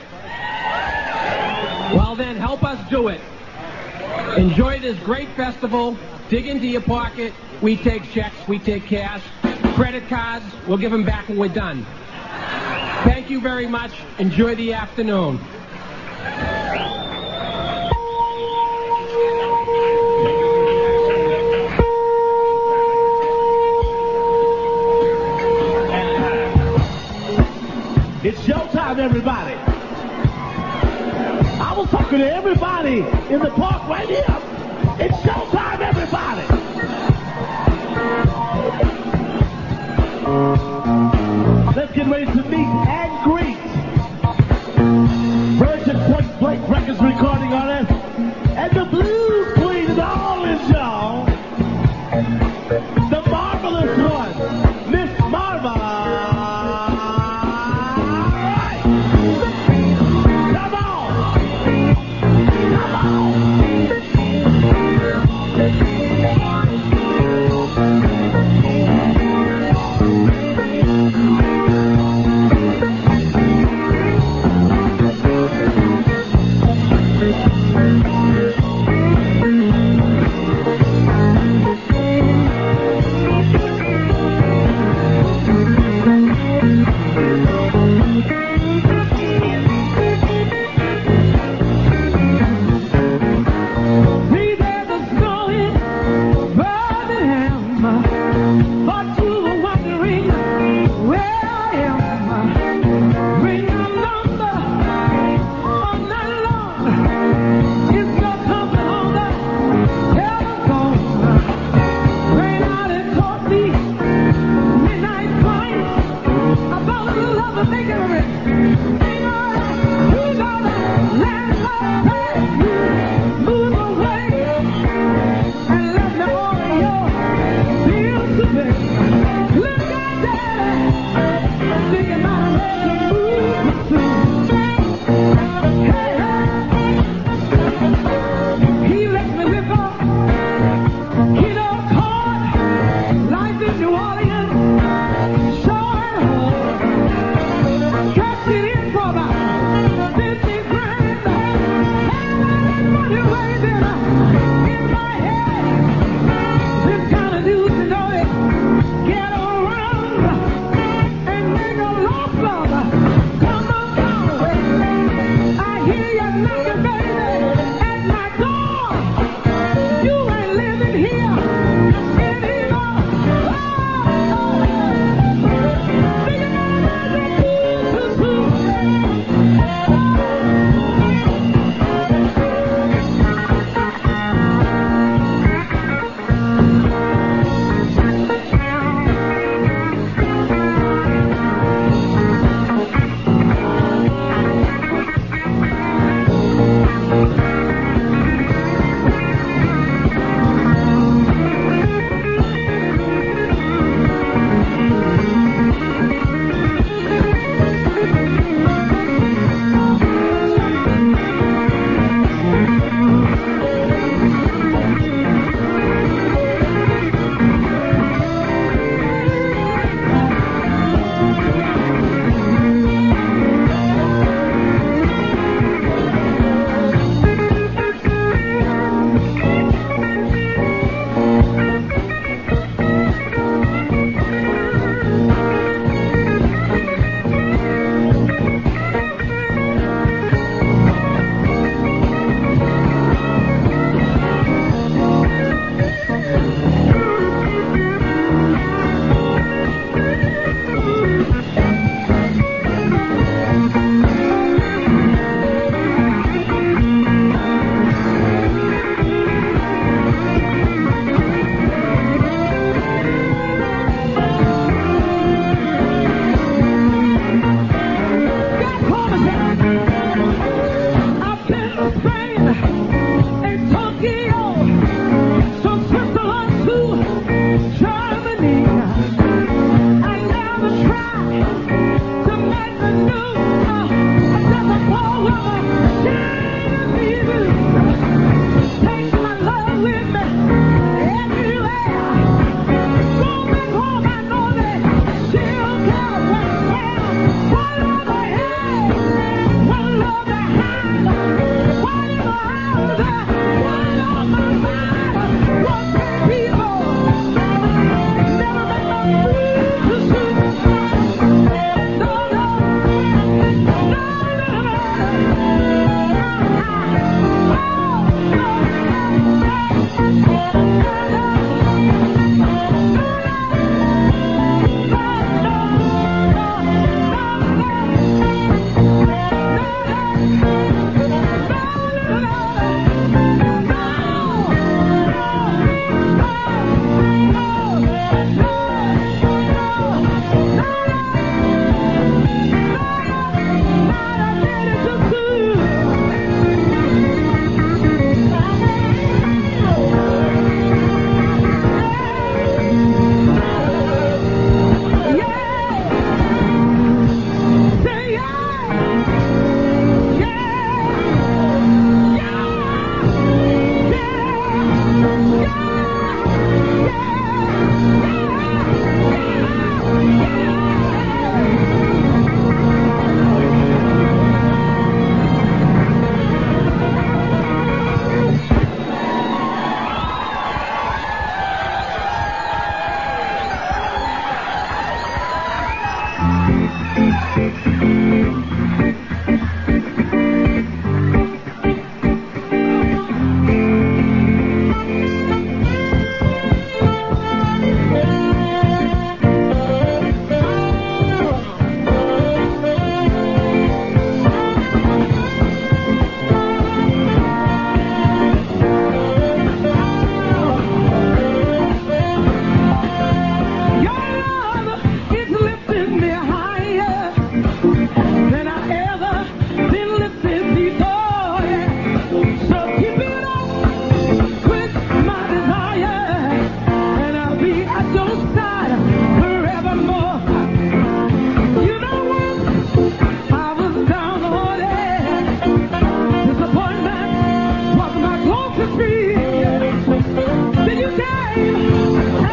Well, then, help us do it. Enjoy this great festival. Dig into your pocket. We take checks. We take cash. Credit cards, we'll give them back when we're done. Thank you very much. Enjoy the afternoon. It's showtime, everybody. I was talking to everybody in the park right here. It's showtime, everybody. Let's get ready to meet and greet Virgin Point Blank Records recording artist and the blues queen of the Orleans, y'all. The marvelous one, Miss Marva. Come on. Come on.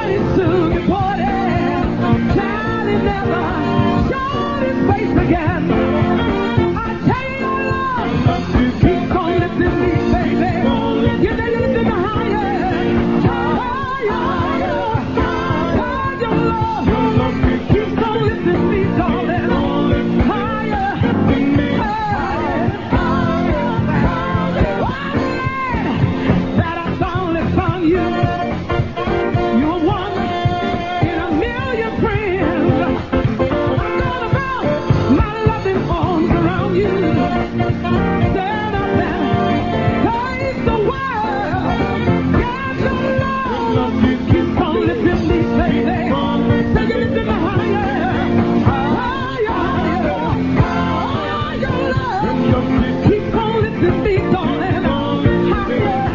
started to get bored. Johnny never showed his face again. I tell you your love, keep on lifting me, baby. You know you're lifting me higher, higher, higher. Higher, your love, your love keeps on lifting me, darling. Higher, higher, higher. That I finally found you. You're one in a million friends. I'm gonna wrap my loving arms around you. Stand up and face the world. Yes, your love keeps on lifting me, baby. So you lifting me higher, higher, higher. Your love keeps on lifting me, darling. Higher,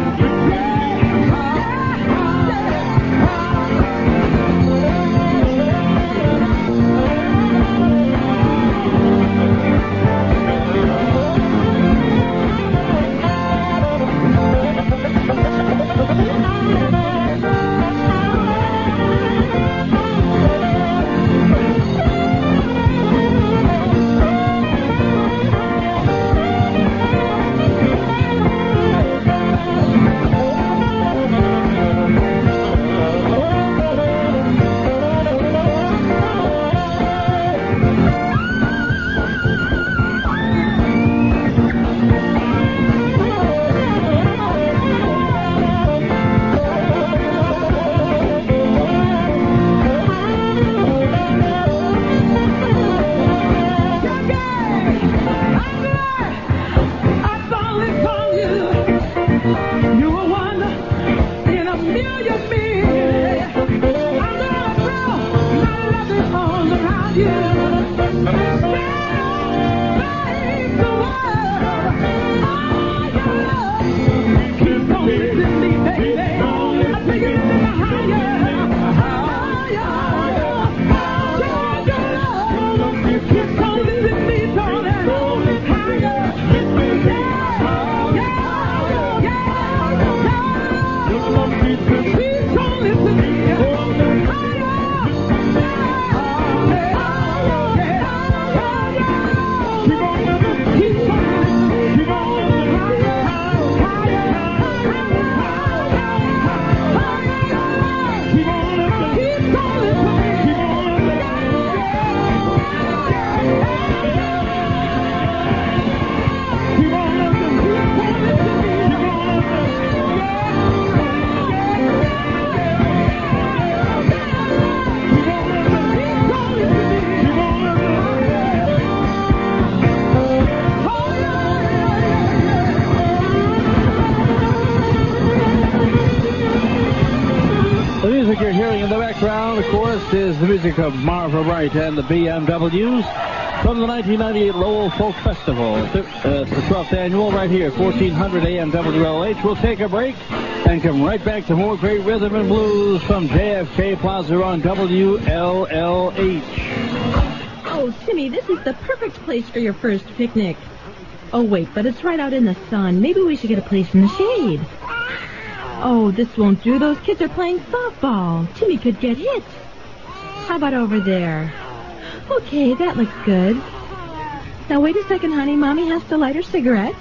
you're hearing in the background, of course, is the music of Marva Wright and the B M Ws from the nineteen ninety-eight Lowell Folk Festival. Uh, it's the twelfth annual right here, fourteen hundred A M W L H. We'll take a break and come right back to more great rhythm and blues from J F K Plaza on W L L H. Oh, Timmy, this is the perfect place for your first picnic. Oh, wait, but it's right out in the sun. Maybe we should get a place in the shade. Oh, this won't do. Those kids are playing softball. Timmy could get hit. How about over there? Okay, that looks good. Now, wait a second, honey. Mommy has to light her cigarette.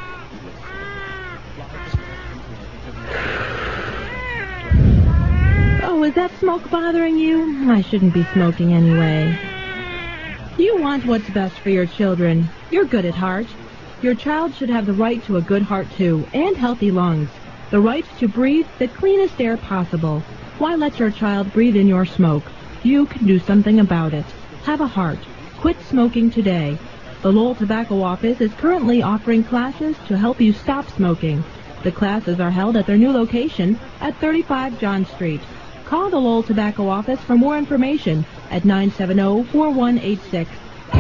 Oh, is that smoke bothering you? I shouldn't be smoking anyway. You want what's best for your children. You're good at heart. Your child should have the right to a good heart, too, and healthy lungs. The right to breathe the cleanest air possible. Why let your child breathe in your smoke? You can do something about it. Have a heart. Quit smoking today. The Lowell Tobacco Office is currently offering classes to help you stop smoking. The classes are held at their new location at thirty-five John Street. Call the Lowell Tobacco Office for more information at nine seven zero, four one eight six.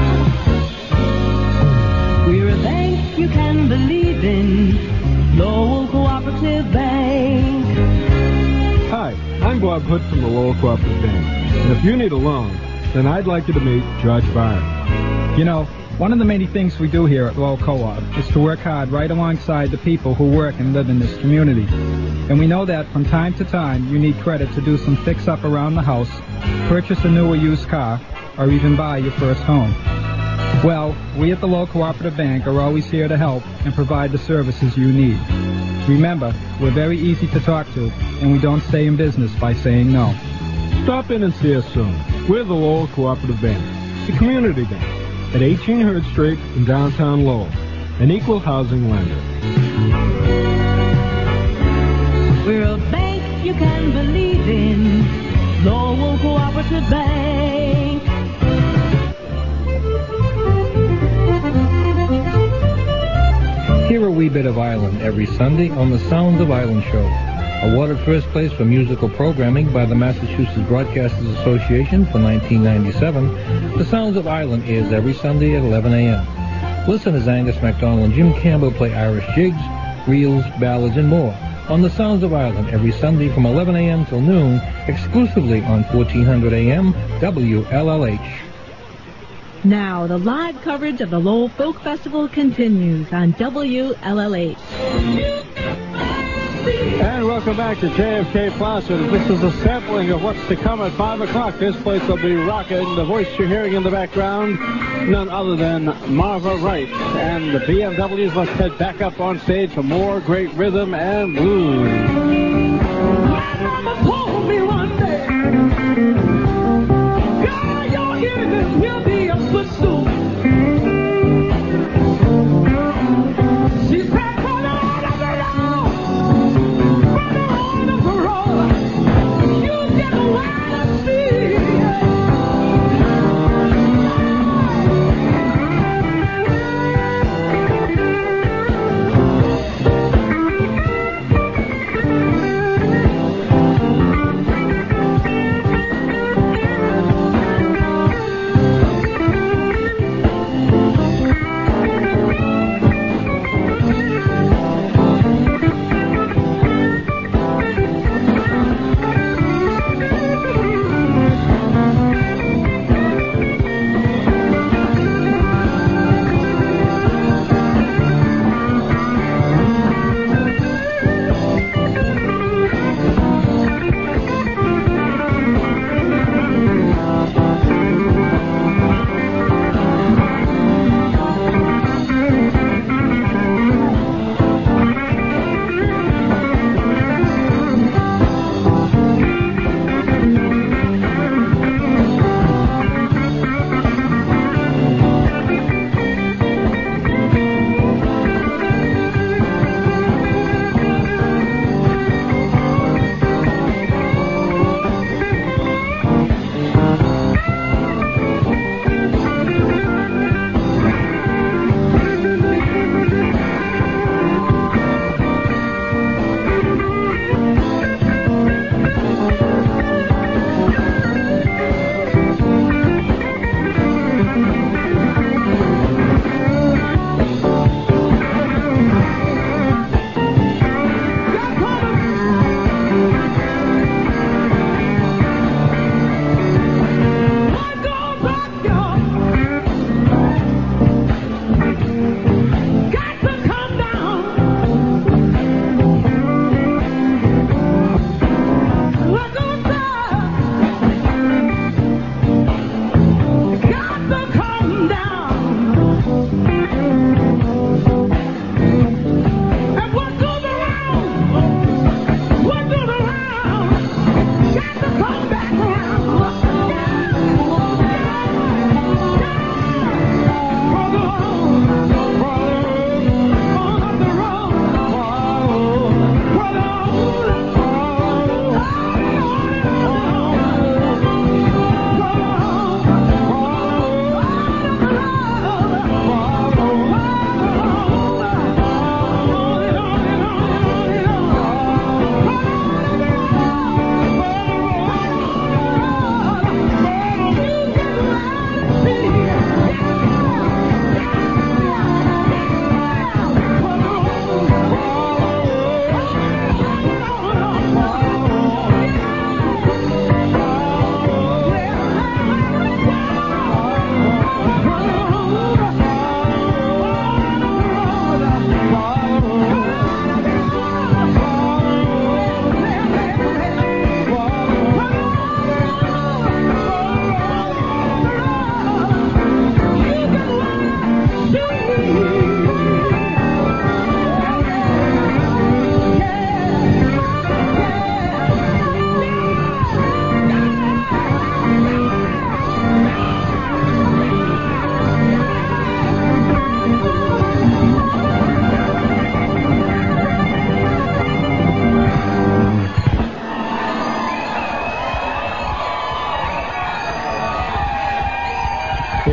We're a bank you can believe in. Lowell Cooperative Bank. Hi, I'm Bob Hood from the Lowell Cooperative Bank. And if you need a loan, then I'd like you to meet Judge Barr. You know, One of the many things we do here at Lowell Co-op is to work hard right alongside the people who work and live in this community. And we know that from time to time you need credit to do some fix-up around the house, purchase a new or used car, or even buy your first home. Well, we at the Lowell Cooperative Bank are always here to help and provide the services you need. Remember, we're very easy to talk to, and we don't stay in business by saying no. Stop in and see us soon. We're the Lowell Cooperative Bank, the community bank, at eighteen Hurd Street in downtown Lowell, an equal housing lender. We're a bank you can believe in, Lowell Cooperative Bank. Hear a wee bit of Ireland every Sunday on the Sounds of Ireland show. Awarded first place for musical programming by the Massachusetts Broadcasters Association for nineteen ninety-seven, the Sounds of Ireland airs every Sunday at eleven a.m. Listen as Angus MacDonald and Jim Campbell play Irish jigs, reels, ballads, and more on the Sounds of Ireland every Sunday from eleven a.m. till noon, exclusively on fourteen hundred A M W L L H. Now, the live coverage of the Lowell Folk Festival continues on W L L H. And welcome back to J F K Plaza. This is a sampling of what's to come at five o'clock. This place will be rocking. The voice you're hearing in the background, none other than Marva Wright. And the B M Ws must head back up on stage for more great rhythm and blues. Mama told me one day, God, your hearing will be a footstool. She said,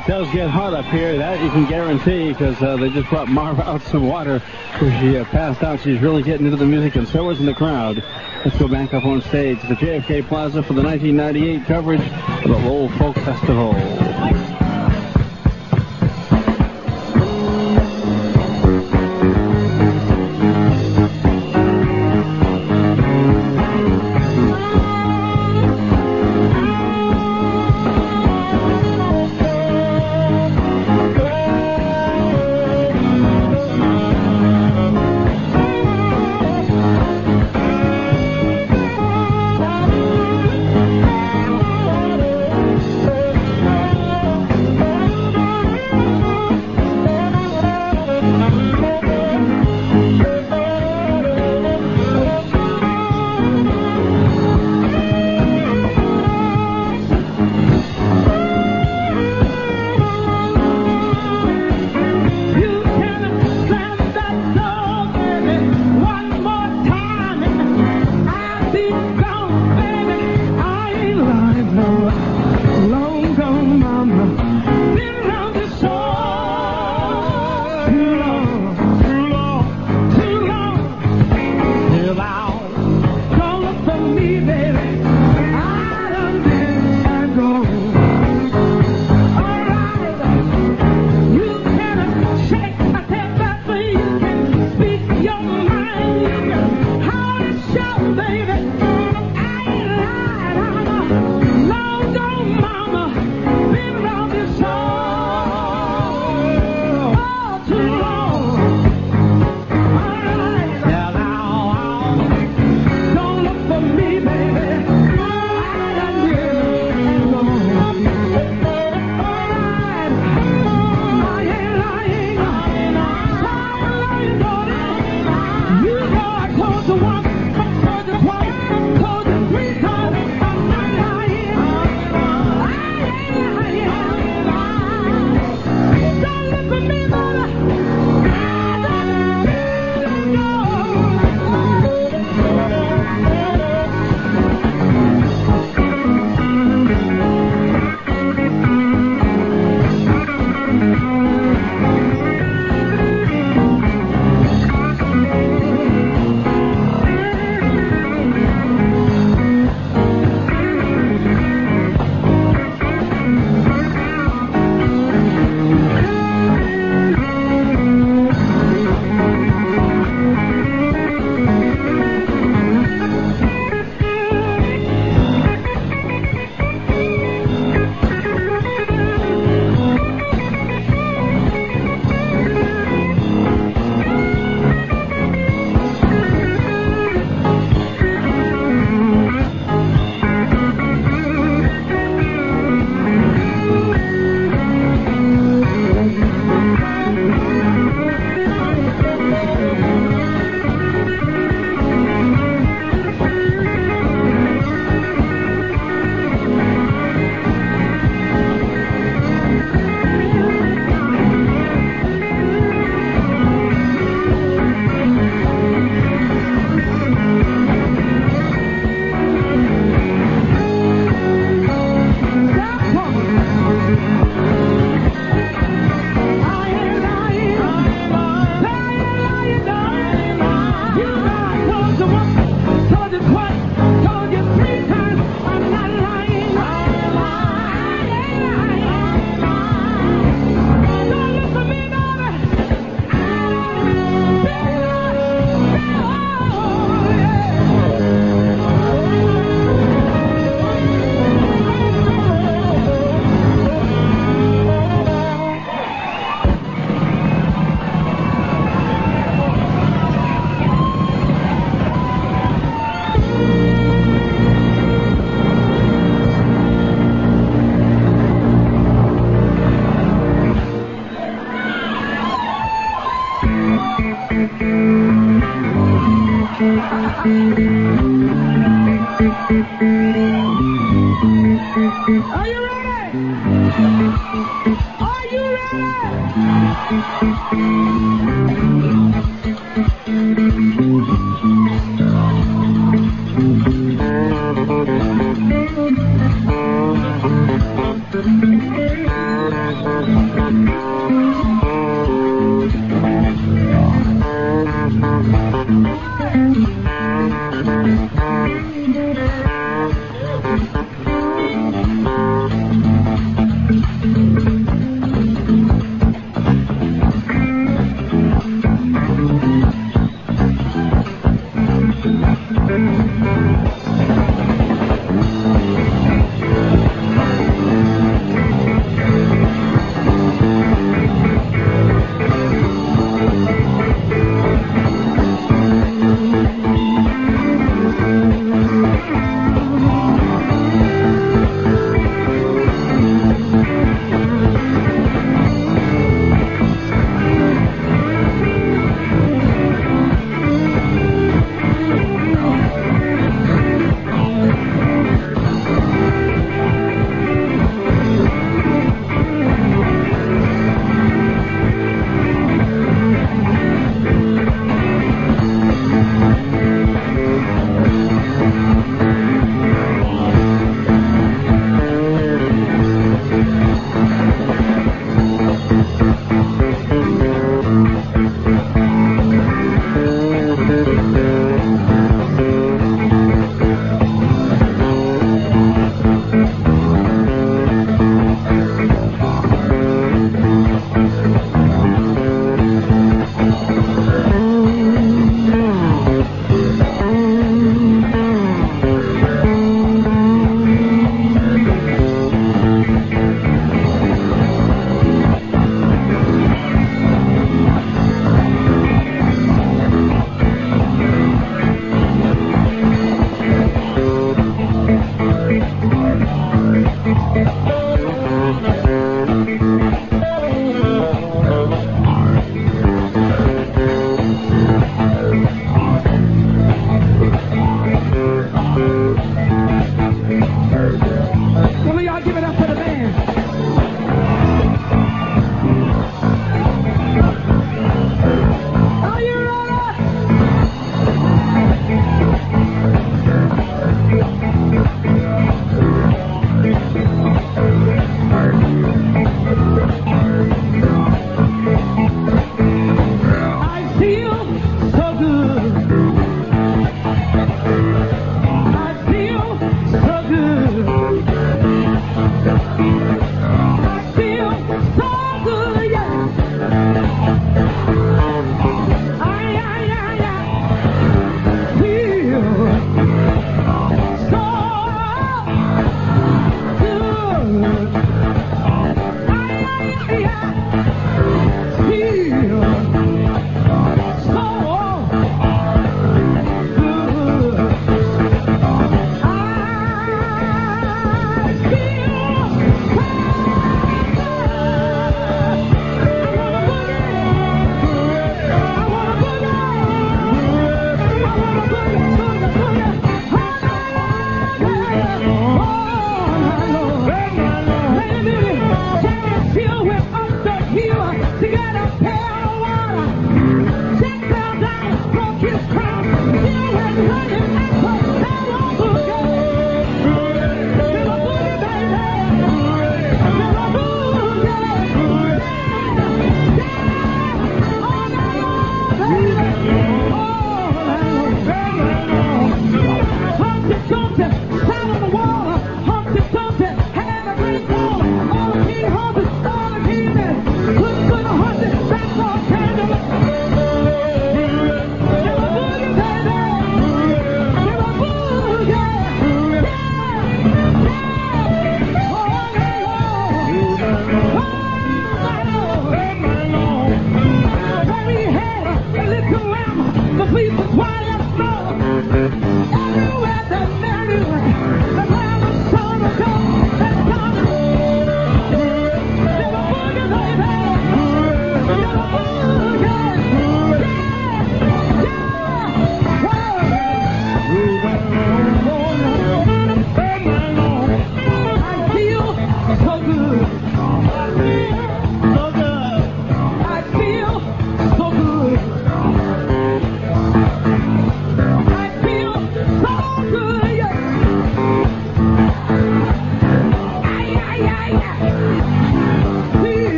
It does get hot up here. That you can guarantee because uh, they just brought Marv out some water where she uh, passed out. She's really getting into the music, and so is in the crowd. Let's go back up on stage to the J F K Plaza for the nineteen ninety-eight coverage of the Lowell Folk Festival.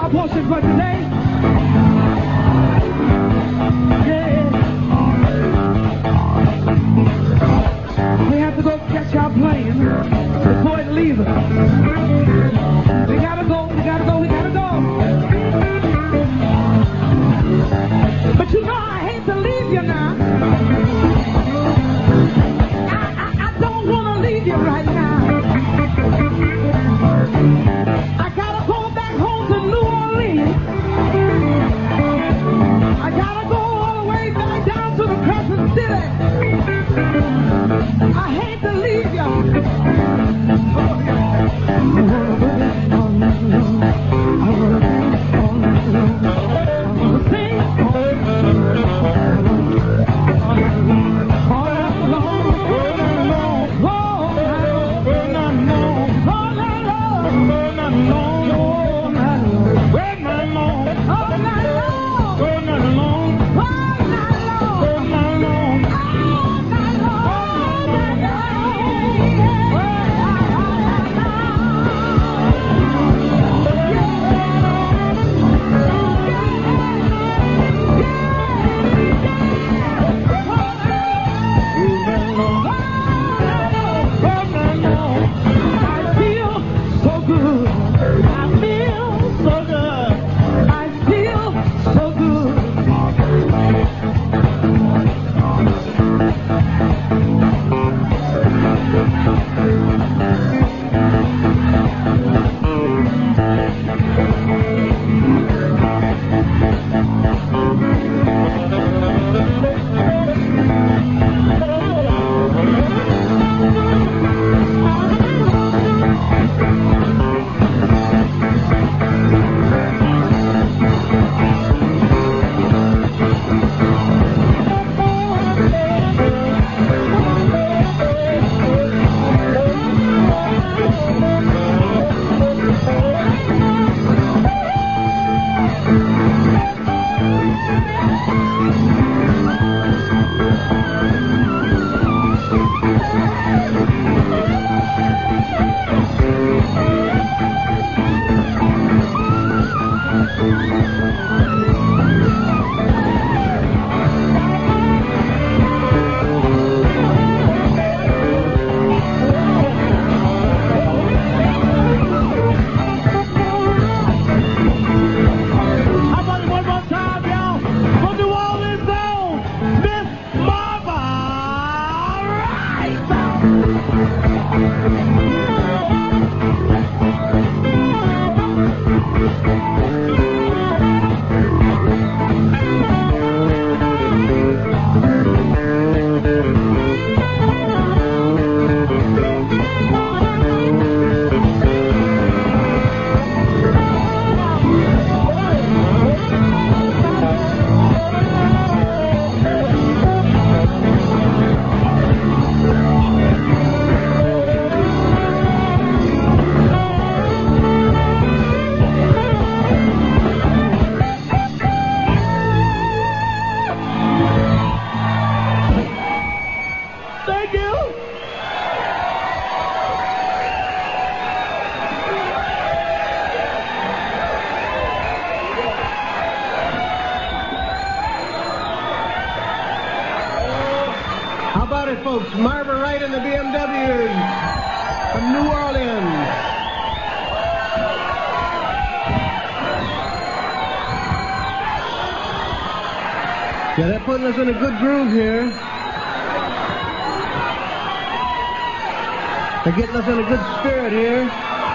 our portion for today. Yeah. We have to go catch our plane before it leaves us. We gotta go, we gotta go, we gotta go. But you know I hate to leave you now. I, I, I don't want to leave you right now. I gotta go back home to New Orleans. I gotta go all the way back down to the Crescent City. I hate to leave you. Folks, Marva Wright and the B M Ws from New Orleans. Yeah, they're putting us in a good groove here. They're getting us in a good spirit here.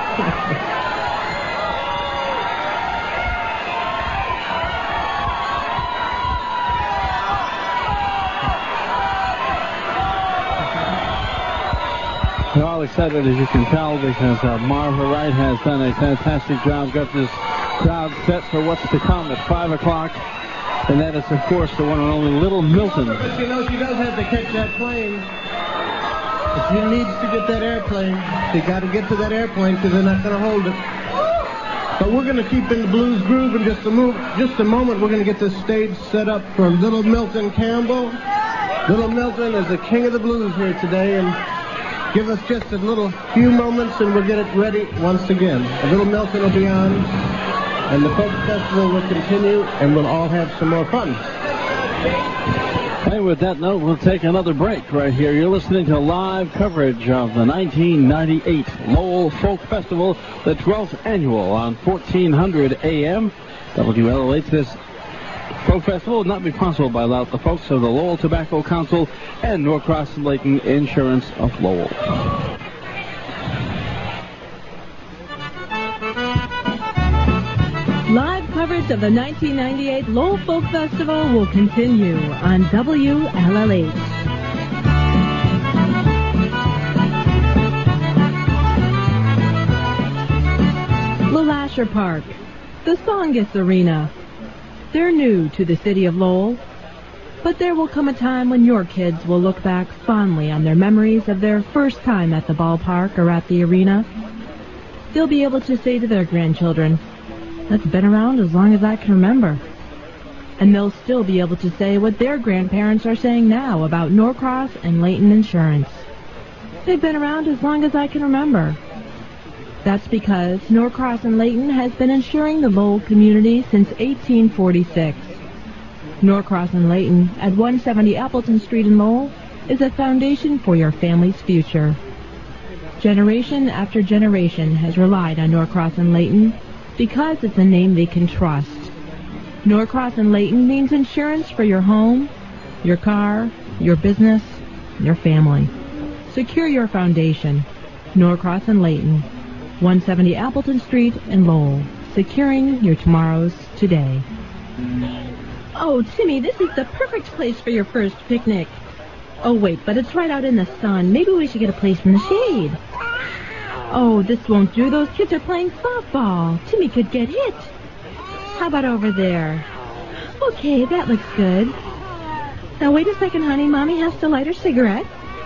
We're all excited, as you can tell, because uh, Marva Wright has done a fantastic job, got this crowd set for what's to come at five o'clock. And that is, of course, the one and only Little Milton. But you know, she does have to catch that plane. She needs to get that airplane. They got to get to that airplane because they're not going to hold it. But we're going to keep in the blues groove in just a, move, just a moment. We're going to get this stage set up for Little Milton Campbell. Little Milton is the king of the blues here today, and give us just a little few moments and we'll get it ready once again. Little Milton will be on and the folk festival will continue, and we'll all have some more fun. And with that note, we'll take another break right here. You're listening to live coverage of the nineteen ninety-eight Lowell Folk Festival, the twelfth annual on fourteen hundred A M. W L H. This folk festival would not be possible without the folks of the Lowell Tobacco Council and Norcross and Layton Insurance of Lowell. Live coverage of the nineteen ninety-eight Lowell Folk Festival will continue on W L L H. LeLasher Park, the Songus Arena. They're new to the city of Lowell, but there will come a time when your kids will look back fondly on their memories of their first time at the ballpark or at the arena. They'll be able to say to their grandchildren, "That's been around as long as I can remember." And they'll still be able to say what their grandparents are saying now about Norcross and Layton Insurance. They've been around as long as I can remember. That's because Norcross and Layton has been insuring the Lowell community since eighteen forty-six. Norcross and Layton at one seventy Appleton Street in Lowell is a foundation for your family's future. Generation after generation has relied on Norcross and Layton because it's a name they can trust. Norcross and Layton means insurance for your home, your car, your business, your family. Secure your foundation. Norcross and Layton, one seventy Appleton Street in Lowell. Securing your tomorrows today. Oh, Timmy, this is the perfect place for your first picnic. Oh, wait, but it's right out in the sun. Maybe we should get a place in the shade. Oh, this won't do. Those kids are playing softball. Timmy could get hit. How about over there? Okay, that looks good. Now, wait a second, honey. Mommy has to light her cigarette.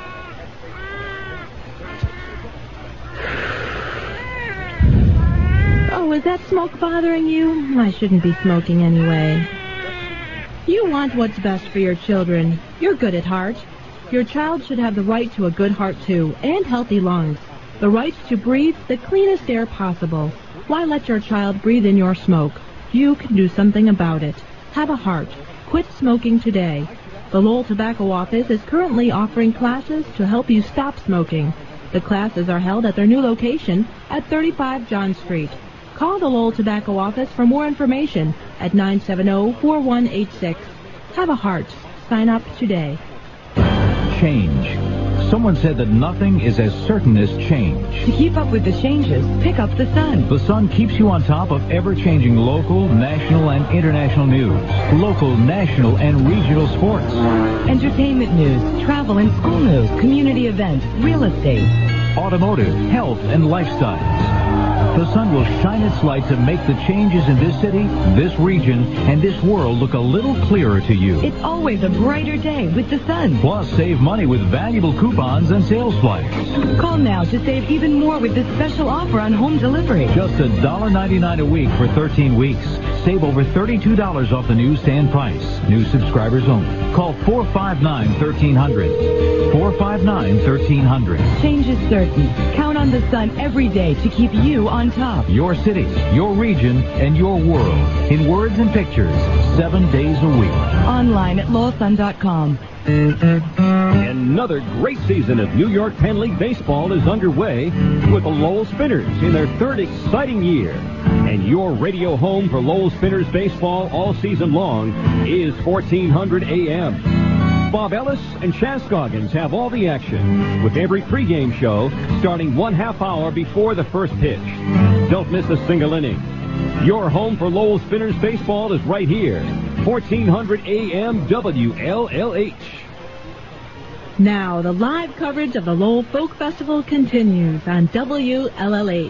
Oh, is that smoke bothering you? I shouldn't be smoking anyway. You want what's best for your children. You're good at heart. Your child should have the right to a good heart, too, and healthy lungs. The right to breathe the cleanest air possible. Why let your child breathe in your smoke? You can do something about it. Have a heart. Quit smoking today. The Lowell Tobacco Office is currently offering classes to help you stop smoking. The classes are held at their new location at thirty-five John Street. Call the Lowell Tobacco Office for more information at nine seven zero, four one eight six. Have a heart. Sign up today. Change. Someone said that nothing is as certain as change. To keep up with the changes, pick up The Sun. The Sun keeps you on top of ever-changing local, national, and international news. Local, national, and regional sports. Entertainment news, travel and school news, community events, real estate. Automotive, health, and lifestyle. The Sun will shine its light to make the changes in this city, this region, and this world look a little clearer to you. It's always a brighter day with The Sun. Plus, save money with valuable coupons and sales flyers. Call now to save even more with this special offer on home delivery. Just one dollar ninety-nine a week for thirteen weeks. Save over thirty-two dollars off the newsstand price. New subscribers only. Call four five nine, one three zero zero. four five nine, one three zero zero. Change is certain. Count on The Sun every day to keep you on top. Your city, your region, and your world. In words and pictures, seven days a week. Online at lowell sun dot com. Another great season of New York Penn League baseball is underway with the Lowell Spinners in their third exciting year. And your radio home for Lowell Spinners baseball all season long is fourteen hundred A M. Bob Ellis and Chas Scoggins have all the action with every pregame show starting one half hour before the first pitch. Don't miss a single inning. Your home for Lowell Spinners baseball is right here. fourteen hundred A M W L L H. Now, the live coverage of the Lowell Folk Festival continues on W L L H.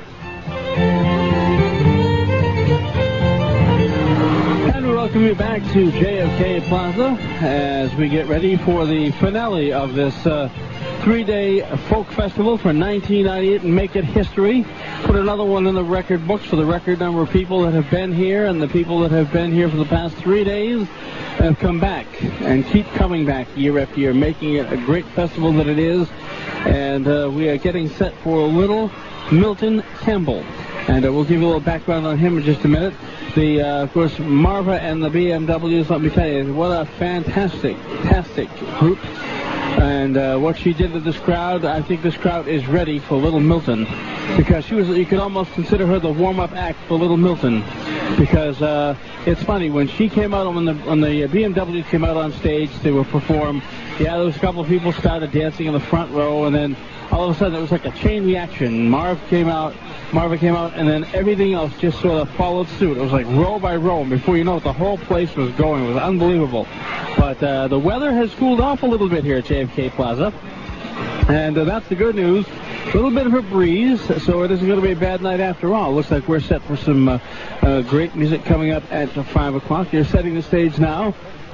And we welcome you back to J F K Plaza as we get ready for the finale of this uh, three-day folk festival for nineteen ninety-eight and make it history. Put another one in the record books for the record number of people that have been here, and the people that have been here for the past three days have come back and keep coming back year after year, making it a great festival that it is. And uh, we are getting set for Little Milton Campbell. And uh, we'll give you a little background on him in just a minute. The, uh, of course, Marva and the B M Ws, let me tell you, what a fantastic, fantastic group. And uh, what she did to this crowd, I think this crowd is ready for Little Milton. Because she was, you could almost consider her the warm-up act for Little Milton. Because uh, it's funny, when she came out, when the, when the B M Ws came out on stage to perform, yeah, there was a couple of people started dancing in the front row, and then all of a sudden it was like a chain reaction. Marv came out, Marva came out, and then everything else just sort of followed suit. It was like row by row, and before you know it, the whole place was going. It was unbelievable. But uh, the weather has cooled off a little bit here at J F K Plaza, and uh, that's the good news. A little bit of a breeze, so it isn't going to be a bad night after all. Looks like we're set for some uh, uh, great music coming up at uh, five o'clock. You're setting the stage now.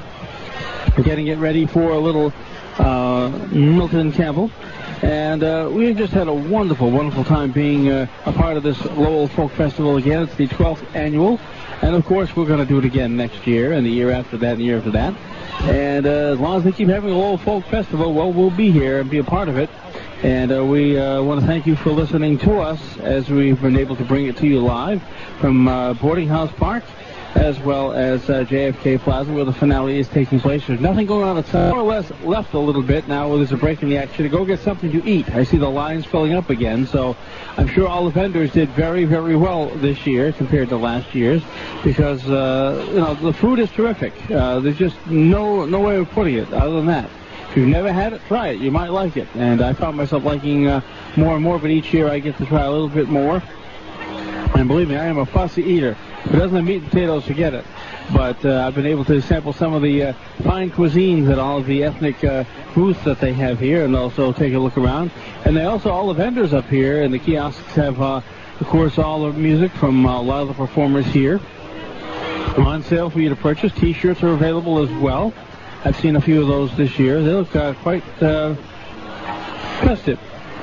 We're getting it ready for a little uh, Milton Campbell. And uh, we just had a wonderful, wonderful time being uh, a part of this Lowell Folk Festival again. It's the twelfth annual. And, of course, we're going to do it again next year and the year after that and the year after that. And uh, as long as they keep having a Lowell Folk Festival, well, we'll be here and be a part of it. And uh, we uh, want to thank you for listening to us as we've been able to bring it to you live from uh, Boarding House Park, as well as uh, J F K Plaza, where the finale is taking place. There's nothing going on. It's more or less left a little bit now where there's a break in the action to go get something to eat. I see the lines filling up again, so I'm sure all the vendors did very, very well this year compared to last year's because, uh, you know, the food is terrific. Uh, there's just no, no way of putting it other than that. If you've never had it, try it. You might like it. And I found myself liking uh, more and more, but each year I get to try a little bit more. And believe me, I am a fussy eater. If it doesn't have meat and potatoes, forget it. But uh, I've been able to sample some of the uh, fine cuisines at all of the ethnic uh, booths that they have here and also take a look around. And they also, all the vendors up here and the kiosks have, uh, of course, all the music from uh, a lot of the performers here on sale for you to purchase. T-shirts are available as well. I've seen a few of those this year. They look uh, quite uh, festive.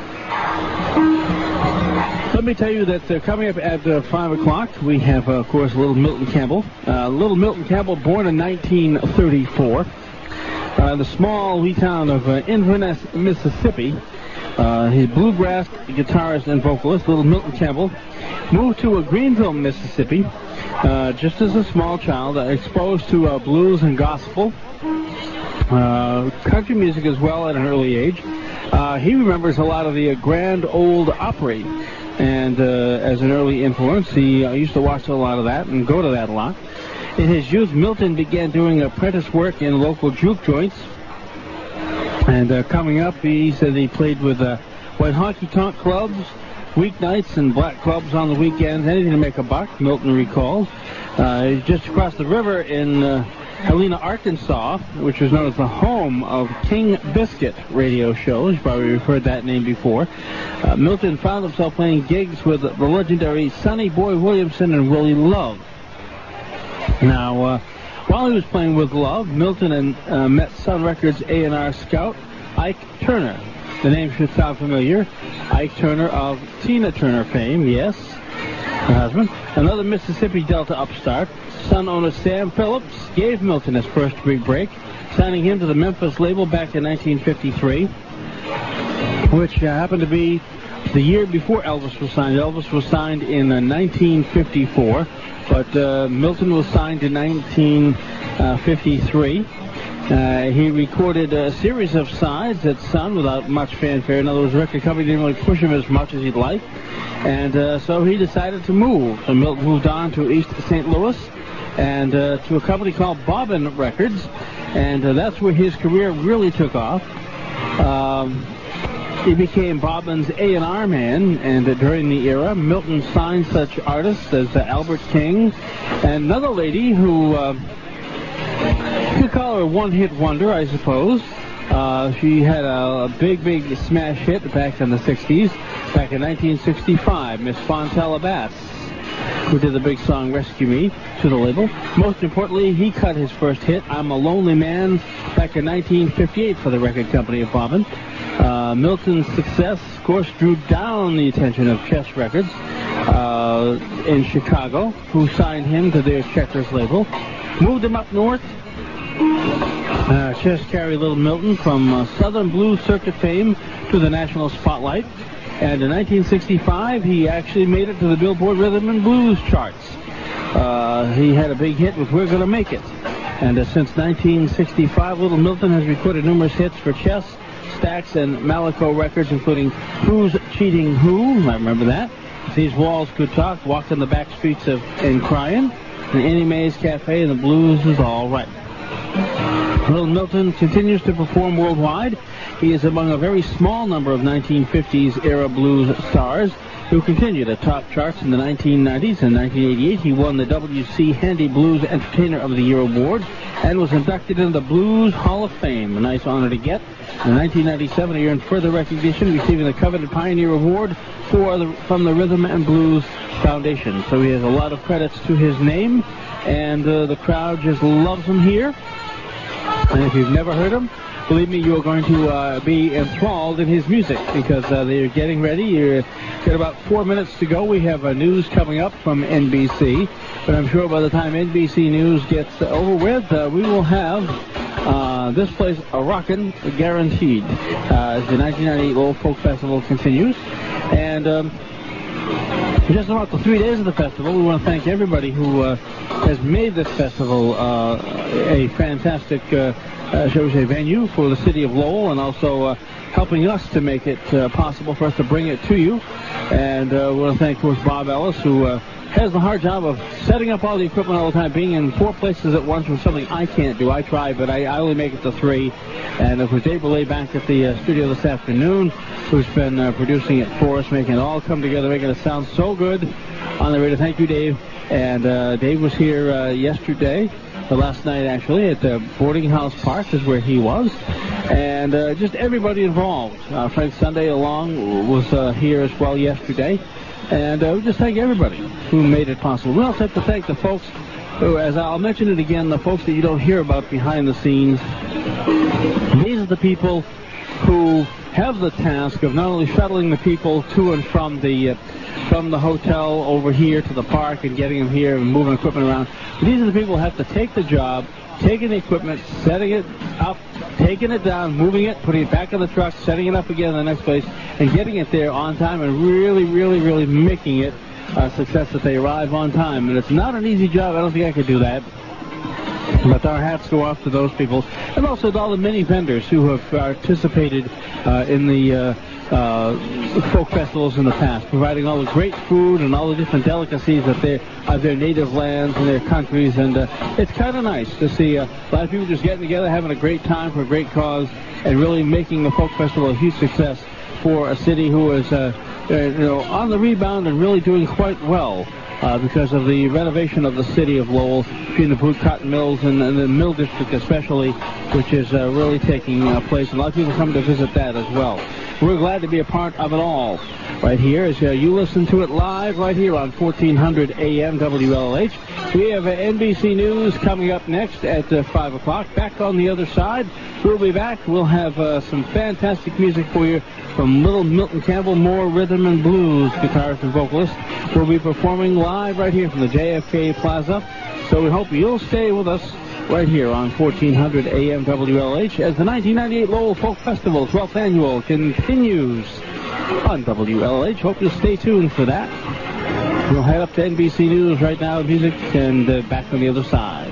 Let me tell you that uh, coming up at uh, five o'clock, we have, uh, of course, Little Milton Campbell. Uh, Little Milton Campbell, born in nineteen thirty-four. Uh, the small wee town of uh, Inverness, Mississippi. Uh, he's bluegrass guitarist and vocalist. Little Milton Campbell moved to uh, Greenville, Mississippi, uh, just as a small child, uh, exposed to uh, blues and gospel. Uh, country music as well at an early age. Uh, he remembers a lot of the uh, Grand Ole Opry, and uh, as an early influence, he uh, used to watch a lot of that and go to that a lot. In his youth, Milton began doing apprentice work in local juke joints, and uh, coming up, he said he played with uh, white honky-tonk clubs, weeknights, and black clubs on the weekends, anything to make a buck, Milton recalls. Uh, just across the river in uh, Helena, Arkansas, which was known as the home of King Biscuit radio shows. You've probably heard that name before. Uh, Milton found himself playing gigs with the legendary Sonny Boy Williamson and Willie Love. Now, uh, while he was playing with Love, Milton and, uh, met Sun Records A and R scout Ike Turner. The name should sound familiar. Ike Turner of Tina Turner fame, yes, her husband. Another Mississippi Delta upstart. Son owner Sam Phillips gave Milton his first big break, signing him to the Memphis label back in nineteen fifty-three, which uh, happened to be the year before Elvis was signed. Elvis was signed in uh, nineteen fifty-four, but uh, Milton was signed in nineteen fifty-three. Uh, he recorded a series of sides at Sun without much fanfare. In other words, the record company didn't really push him as much as he'd like. And uh, so he decided to move. So Milton moved on to East Saint Louis and uh, to a company called Bobbin Records. And uh, that's where his career really took off. Um, he became Bobbin's A and R man. And uh, during the era, Milton signed such artists as uh, Albert King and another lady who... Uh, You could call her a one-hit wonder, I suppose. Uh, she had a, a big, big smash hit back in the sixties, back in nineteen sixty-five, Miss Fontella Bass, who did the big song Rescue Me to the label. Most importantly, he cut his first hit, I'm a Lonely Man, back in nineteen fifty-eight for the record company of Bobbin. Uh, Milton's success, of course, drew down the attention of Chess Records uh, in Chicago, who signed him to their Checkers label. Moved him up north. Uh, Chess carried Little Milton from uh, Southern Blues Circuit fame to the national spotlight. And in nineteen sixty-five, he actually made it to the Billboard Rhythm and Blues charts. Uh, he had a big hit with We're Gonna Make It. And uh, since nineteen sixty-five, Little Milton has recorded numerous hits for Chess, Stax, and Malaco Records, including Who's Cheating Who? I remember that. These Walls Could Talk, Walked in the Back Streets of and Crying, the Annie Mae's Cafe, and the Blues Is All Right. Little Milton continues to perform worldwide. He is among a very small number of nineteen fifties era blues stars who continue to top charts in the nineteen nineties. In nineteen eighty-eight, he won the W C Handy Blues Entertainer of the Year award and was inducted into the Blues Hall of Fame, a nice honor to get. In nineteen ninety-seven, he earned further recognition, receiving the coveted Pioneer Award for the, from the Rhythm and Blues Foundation. So he has a lot of credits to his name, and uh, the crowd just loves him here. And if you've never heard him, believe me, you're going to uh, be enthralled in his music, because uh, they're getting ready. You've got about four minutes to go. We have uh, news coming up from N B C, but I'm sure by the time N B C News gets uh, over with, uh, we will have uh, this place a rockin' guaranteed. Uh, as the nineteen ninety-eight Lowell Folk Festival continues, and um, just about the three days of the festival, we want to thank everybody who uh, has made this festival uh, a fantastic, uh, uh, shall we say, venue for the city of Lowell, and also uh, helping us to make it uh, possible for us to bring it to you. And uh, we want to thank, of course, Bob Ellis, who uh, has the hard job of setting up all the equipment all the time, being in four places at once was something I can't do. I try, but I, I only make it to three. And of course, Dave Belay back at the uh, studio this afternoon, who's been uh, producing it for us, making it all come together, making it sound so good on the radio. Thank you, Dave. And uh, Dave was here uh, yesterday, or last night actually, at the Boarding House Park is where he was. And uh, just everybody involved. Uh, Frank Sunday along was uh, here as well yesterday. And uh, we just thank everybody who made it possible. We also have to thank the folks who, as I'll mention it again, the folks that you don't hear about behind the scenes. These are the people who have the task of not only shuttling the people to and from the uh, from the hotel over here to the park and getting them here and moving equipment around. These are the people who have to take the job, taking the equipment, setting it up, taking it down, moving it, putting it back on the truck, setting it up again in the next place, and getting it there on time and really, really, really making it a success that they arrive on time. And it's not an easy job. I don't think I could do that. But our hats go off to those people, and also to all the many vendors who have participated uh, in the uh, uh, folk festivals in the past, providing all the great food and all the different delicacies of their, of their native lands and their countries. And uh, it's kind of nice to see uh, a lot of people just getting together, having a great time for a great cause, and really making the folk festival a huge success for a city who is uh, uh, you know, on the rebound and really doing quite well. Uh, because of the renovation of the city of Lowell, between the boot cotton mills and, and the mill district especially, which is uh, really taking uh, place. And a lot of people come to visit that as well. We're glad to be a part of it all right here as uh, you listen to it live right here on fourteen hundred A M W L L H. We have uh, N B C News coming up next at uh, five o'clock. Back on the other side, we'll be back. We'll have uh, some fantastic music for you from Little Milton Campbell, more rhythm and blues guitarist and vocalist. We'll be performing live right here from the J F K Plaza. So we hope you'll stay with us right here on fourteen hundred A M W L H as the nineteen ninety-eight Lowell Folk Festival twelfth Annual continues on W L H. Hope you'll stay tuned for that. We'll head up to N B C News right now, music, and uh, back on the other side.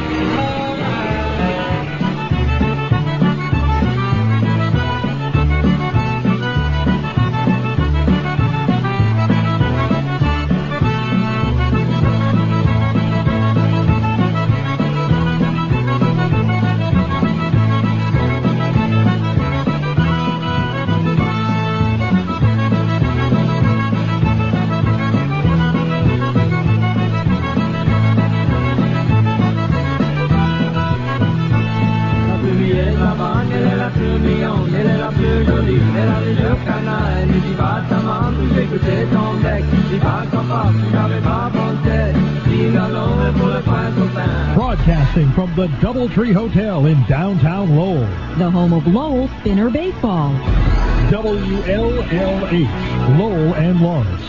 Broadcasting from the Doubletree Hotel in downtown Lowell, the home of Lowell Spinner Baseball. W L L H, Lowell and Lawrence.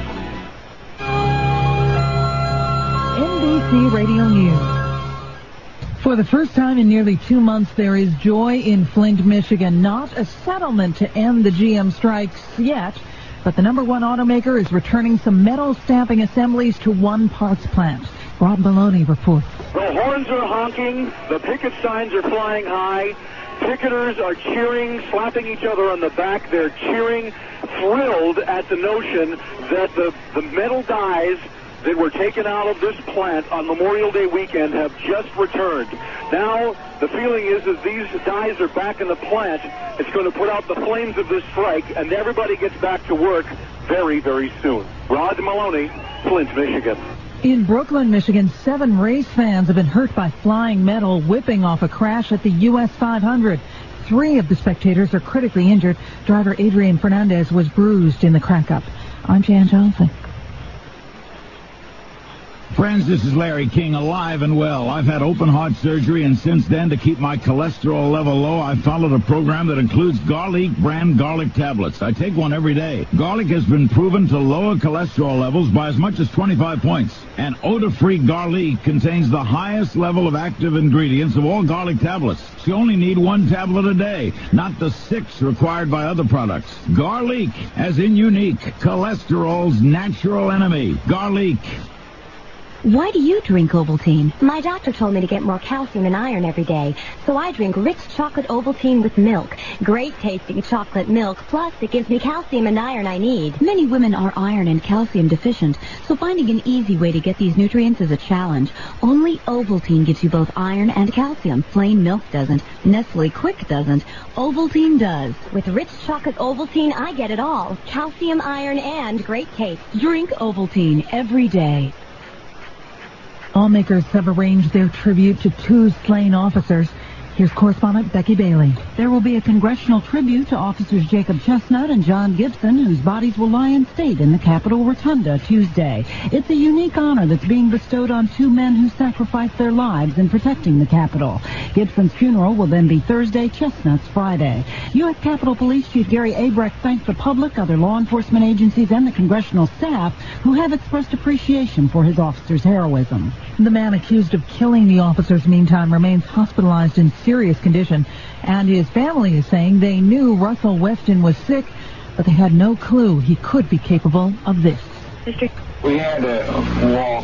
N B C Radio News. For the first time in nearly two months, there is joy in Flint, Michigan. Not a settlement to end the G M strikes yet, But the number one automaker is returning some metal stamping assemblies to one parts plant. Rob Maloney reports. The horns are honking. The picket signs are flying high. Picketers are cheering, slapping each other on the back. They're cheering, thrilled at the notion that the, the metal dies that were taken out of this plant on Memorial Day weekend have just returned. Now, the feeling is that these dies are back in the plant. It's going to put out the flames of this strike, and everybody gets back to work very, very soon. Rod Maloney, Flint, Michigan. In Brooklyn, Michigan, seven race fans have been hurt by flying metal whipping off a crash at the U S five hundred. Three of the spectators are critically injured. Driver Adrian Fernandez was bruised in the crack-up. I'm Jan Johnson. Friends, this is Larry King, alive and well. I've had open heart surgery, and since then, to keep my cholesterol level low, I've followed a program that includes Garlic brand garlic tablets. I take one every day. Garlic has been proven to lower cholesterol levels by as much as twenty-five points. And odor-free Garlic contains the highest level of active ingredients of all garlic tablets. So you only need one tablet a day, not the six required by other products. Garlic, as in unique, cholesterol's natural enemy. Garlic. Why do you drink Ovaltine? My doctor told me to get more calcium and iron every day, so I drink rich chocolate Ovaltine with milk. Great tasting chocolate milk, plus it gives me calcium and iron I need. Many women are iron and calcium deficient, so finding an easy way to get these nutrients is a challenge. Only Ovaltine gives you both iron and calcium. Plain milk doesn't. Nestle Quick doesn't. Ovaltine does. With rich chocolate Ovaltine, I get it all. Calcium, iron, and great taste. Drink Ovaltine every day. Lawmakers have arranged their tribute to two slain officers. Here's correspondent Becky Bailey. There will be a congressional tribute to officers Jacob Chestnut and John Gibson, whose bodies will lie in state in the Capitol Rotunda Tuesday. It's a unique honor that's being bestowed on two men who sacrificed their lives in protecting the Capitol. Gibson's funeral will then be Thursday, Chestnut's Friday. U S Capitol Police Chief Gary Abrecht thanked the public, other law enforcement agencies, and the congressional staff who have expressed appreciation for his officers' heroism. The man accused of killing the officers, meantime, remains hospitalized in serious condition, and his family is saying they knew Russell Weston was sick, but they had no clue he could be capable of this. We had to walk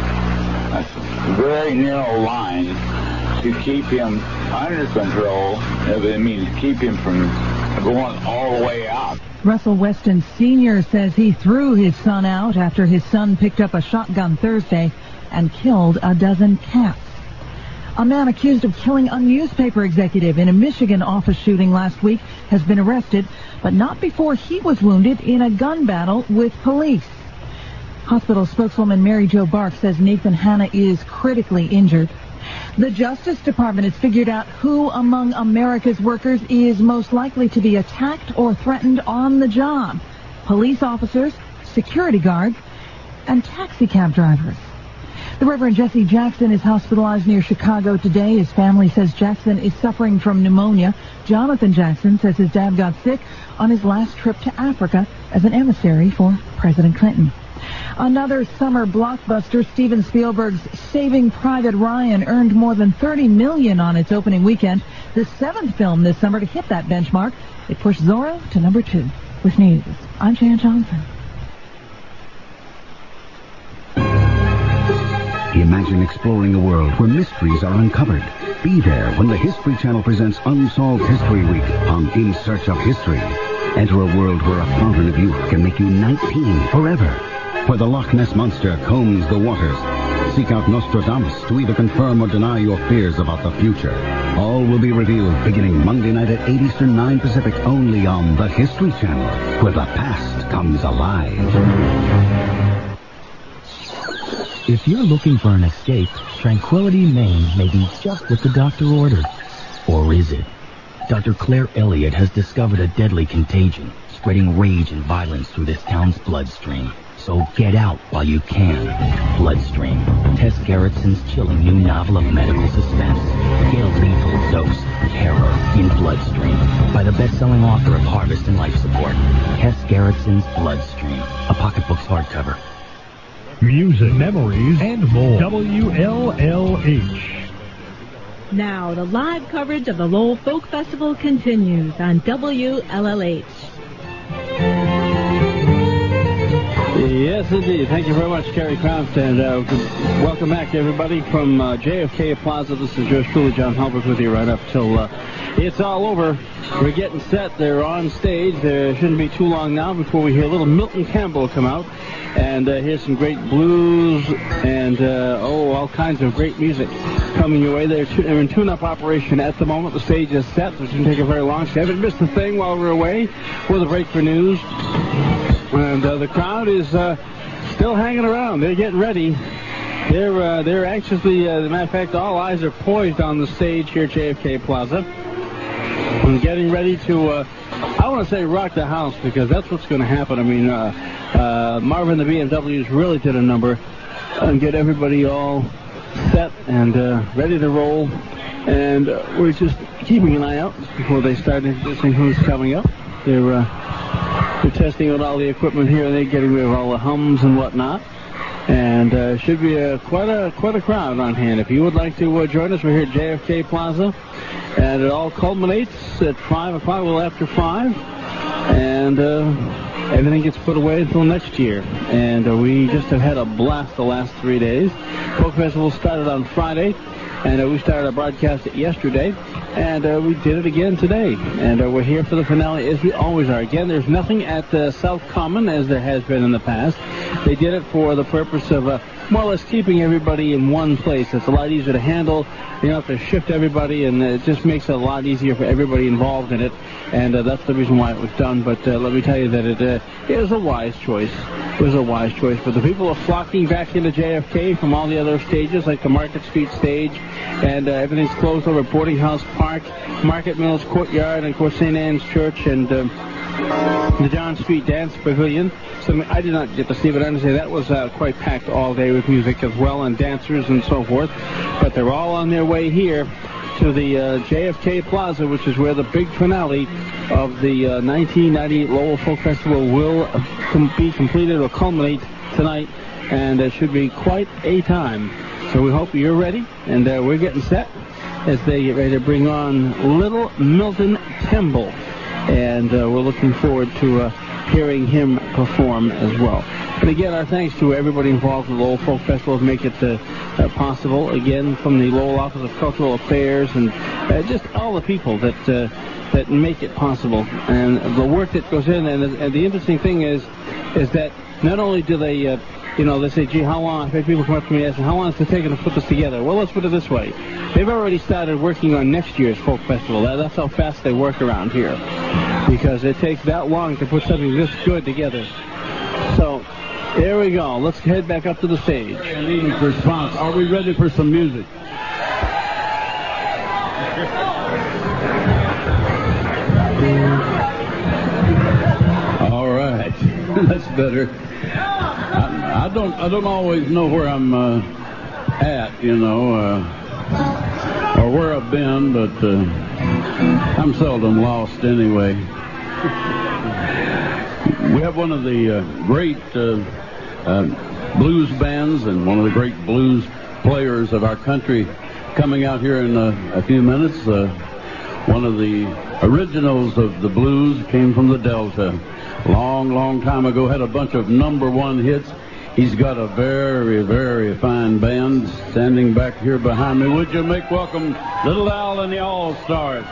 a very narrow line to keep him under control. I mean, to keep him from going all the way out. Russell Weston Senior says he threw his son out after his son picked up a shotgun Thursday and killed a dozen cats. A man accused of killing a newspaper executive in a Michigan office shooting last week has been arrested, but not before he was wounded in a gun battle with police. Hospital spokeswoman Mary Jo Bark says Nathan Hanna is critically injured. The Justice Department has figured out who among America's workers is most likely to be attacked or threatened on the job. Police officers, security guards, and taxi cab drivers. The Reverend Jesse Jackson is hospitalized near Chicago today. His family says Jackson is suffering from pneumonia. Jonathan Jackson says his dad got sick on his last trip to Africa as an emissary for President Clinton. Another summer blockbuster, Steven Spielberg's Saving Private Ryan, earned more than thirty million dollars on its opening weekend. The seventh film this summer to hit that benchmark. It pushed Zorro to number two. With news, I'm Jan Johnson. Imagine exploring a world where mysteries are uncovered. Be there when the History Channel presents Unsolved History Week on In Search of History. Enter a world where a fountain of youth can make you nineteen forever. Where the Loch Ness Monster combs the waters. Seek out Nostradamus to either confirm or deny your fears about the future. All will be revealed beginning Monday night at eight Eastern, nine Pacific, only on the History Channel, where the past comes alive. If you're looking for an escape, Tranquility Maine may be just what the doctor ordered. Or is it? Doctor Claire Elliott has discovered a deadly contagion, spreading rage and violence through this town's bloodstream. So get out while you can. Bloodstream. Tess Gerritsen's chilling new novel of medical suspense. Get a lethal dose of terror in Bloodstream by the best-selling author of Harvest and Life Support, Tess Gerritsen's Bloodstream. A pocketbook's hardcover. Music, memories, and more. W L L H. Now, the live coverage of the Lowell Folk Festival continues on W L L H. Yes, indeed. Thank you very much, Kerry Kraft, and uh, welcome back, everybody, from uh, J F K Plaza. This is yours truly, John Halbert, with you right up till uh, it's all over. We're getting set. They're on stage. There shouldn't be too long now before we hear little Milton Campbell come out and uh, hear some great blues and, uh, oh, all kinds of great music coming your way. They're, t- they're in tune-up operation at the moment. The stage is set, so it shouldn't take a very long. So you haven't missed a thing while we're away. With a break for news. And uh, the crowd is uh, still hanging around. They're getting ready. They're uh, they're anxiously, uh, as a matter of fact, all eyes are poised on the stage here at J F K Plaza. And getting ready to, uh, I want to say rock the house, because that's what's going to happen. I mean, uh, uh, Marvin the B M Ws really did a number and get everybody all set and uh, ready to roll. And uh, we're just keeping an eye out before they start introducing who's coming up. They're... Uh, They're testing out all the equipment here, and they're getting rid of all the hums and whatnot. And uh, should be a, quite a quite a crowd on hand. If you would like to uh, join us, we're here at J F K Plaza, and it all culminates at five o'clock, a little after five, and uh, everything gets put away until next year. And uh, we just have had a blast the last three days. Folk Festival started on Friday, and uh, we started our broadcast yesterday. And uh, we did it again today. And uh, we're here for the finale, as we always are. Again, there's nothing at uh, South Common, as there has been in the past. They did it for the purpose of uh, more or less keeping everybody in one place. It's a lot easier to handle. You don't have to shift everybody, and it just makes it a lot easier for everybody involved in it. And uh, that's the reason why it was done. But uh, let me tell you that it uh, is a wise choice. It was a wise choice. But the people are flocking back into J F K from all the other stages, like the Market Street stage. And uh, everything's closed over at Boarding House Park, Market Mills Courtyard, and, of course, Saint Anne's Church, and um, the John Street Dance Pavilion. So I did not get to see, but I understand that was uh, quite packed all day with music as well, and dancers and so forth. But they're all on their way here to the uh, J F K Plaza, which is where the big finale of the uh, nineteen ninety-eight Lowell Folk Festival will uh, com- be completed or culminate tonight, and it should be quite a time. So we hope you're ready, and uh, we're getting set as they get ready to bring on little Milton Campbell. And uh, we're looking forward to uh, hearing him perform as well. And again, our thanks to everybody involved in the Lowell Folk Festival to make it uh, uh, possible. Again, from the Lowell Office of Cultural Affairs, and uh, just all the people that uh, that make it possible, and the work that goes in. And, and the interesting thing is, is that not only do they... Uh, You know, they say, gee, how long? I've had people come up to me asking, how long is it taking to put this together? Well, let's put it this way. They've already started working on next year's Folk Festival. That, that's how fast they work around here. Because it takes that long to put something this good together. So, there we go. Let's head back up to the stage. Needing response. Are we ready for some music? All right. That's better. I, I don't. I don't always know where I'm uh, at, you know, uh, or where I've been, but uh, I'm seldom lost anyway. We have one of the uh, great uh, uh, blues bands and one of the great blues players of our country coming out here in uh, a few minutes. Uh, one of the originals of the blues came from the Delta. Long, long time ago, had a bunch of number one hits. He's got a very, very fine band standing back here behind me. Would you make welcome Little Al and the All-Stars?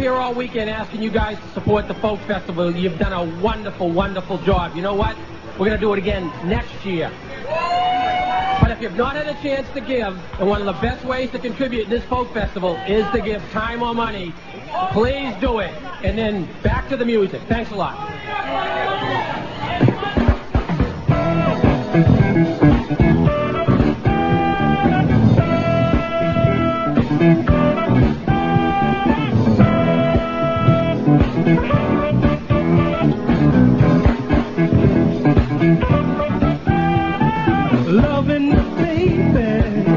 here all weekend asking you guys to support the Folk Festival. You've done a wonderful, wonderful job. You know what? We're going to do it again next year. But if you've not had a chance to give, and one of the best ways to contribute to this Folk Festival is to give time or money, please do it. And then back to the music. Thanks a lot. Loving the baby,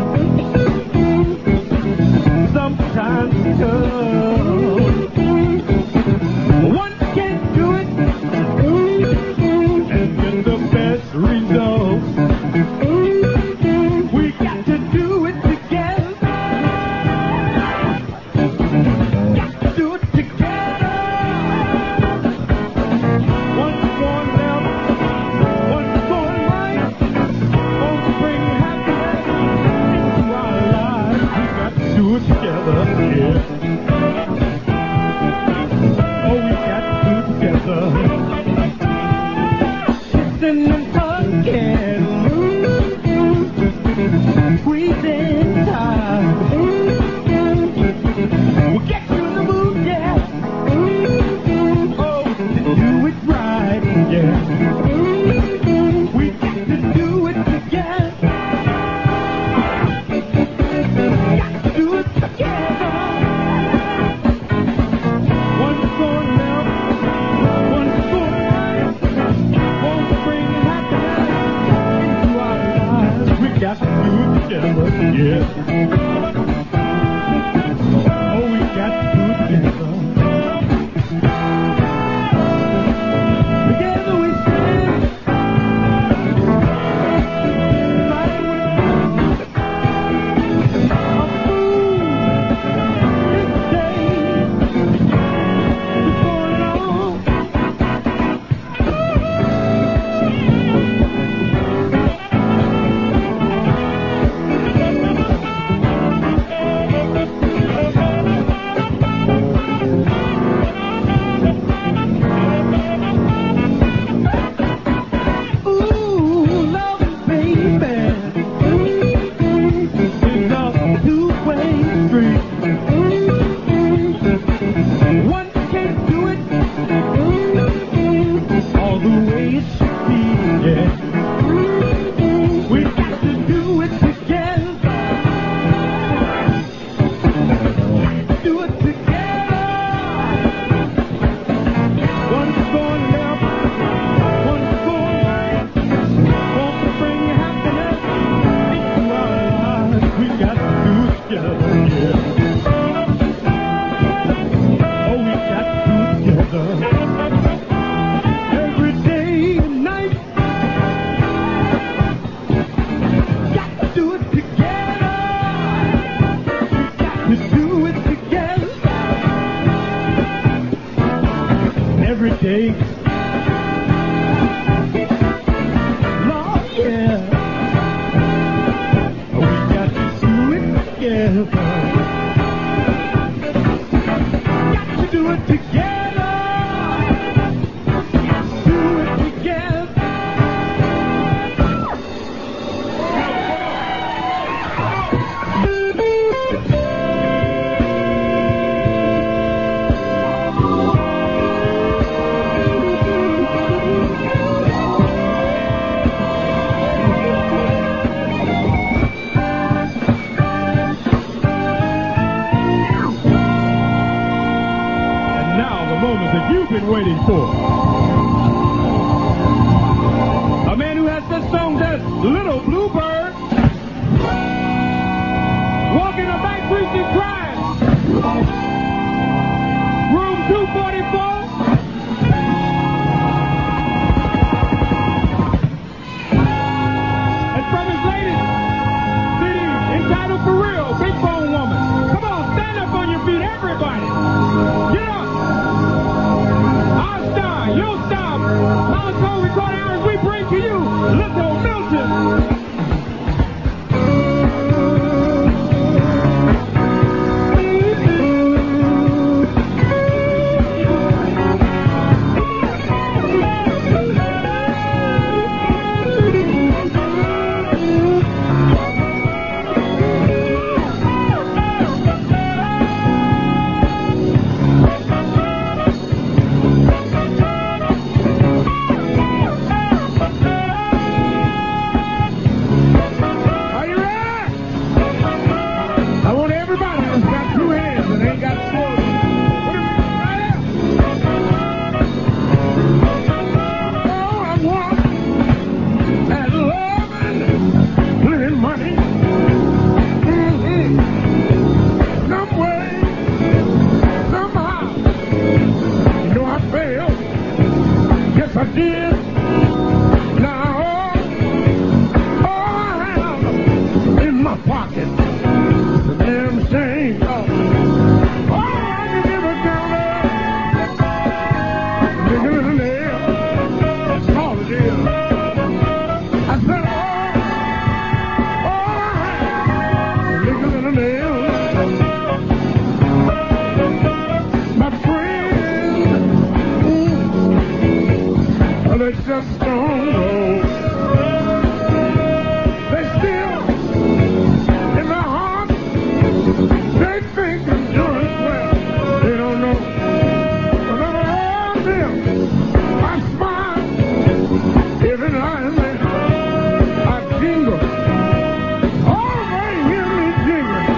sometimes tough. One can't do it and get the best results. We got to do it together. Got to do it together. One's going left, one's going right. Do it together, yeah. Oh, we got to do it together. Kissing and hugging, squeezing tight. We'll get you in the mood, yeah. Oh, to do it right, yeah. We got to do it together. Do it together. One's going left, one's going right. Won't bring happiness into our lives. We got to do it together, yeah. Oh, we got to do it together. Together we stand. Every day, Lord, yeah, we got to do it together. Got to do it together. Do it together. That you've been waiting for. A man who has this song says, Little Bluebird, walking the back streets and crying. Room two forty-four. And from his latest C D entitled For Real, Big Bone Woman. Come on, stand up on your feet, everybody. Get up. Our star, your star. a damn shame. Oh, oh I can give a girl a nigga in the nail. That's all it is. I said, oh, oh, nigga in the nail. My friend, mm, oh, they just don't know. They still, in their heart, they think I'm doing well. They don't know. But around them, I smile every night and then. I jingle. Oh, they hear me jingle.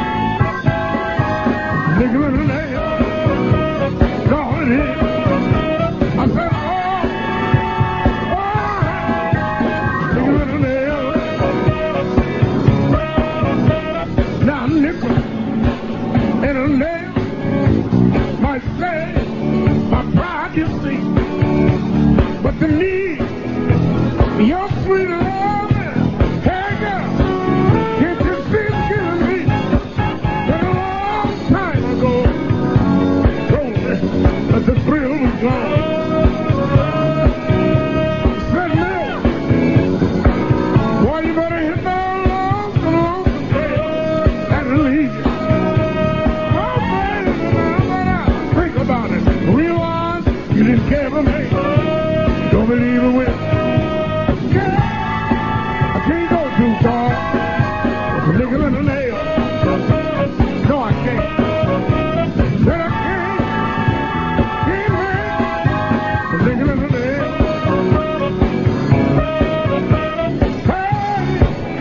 Jingle in the nail. Lord, it is. I said, oh, oh, jingle in the nail. Now, nickel and a nail might say my pride, you see. But to me, your sweet love, hey girl, can't you see it's killing me? But a long time ago, told me that the thrill was gone. Said no, boy, you better hit that long, long trail and leave it. Oh, baby, now that I think about it, realize you didn't care for me. Don't believe it with. I can't go too far with a nickel and a nail. No, I can't. But I can't. Can't make a nickel and a nail. Hey,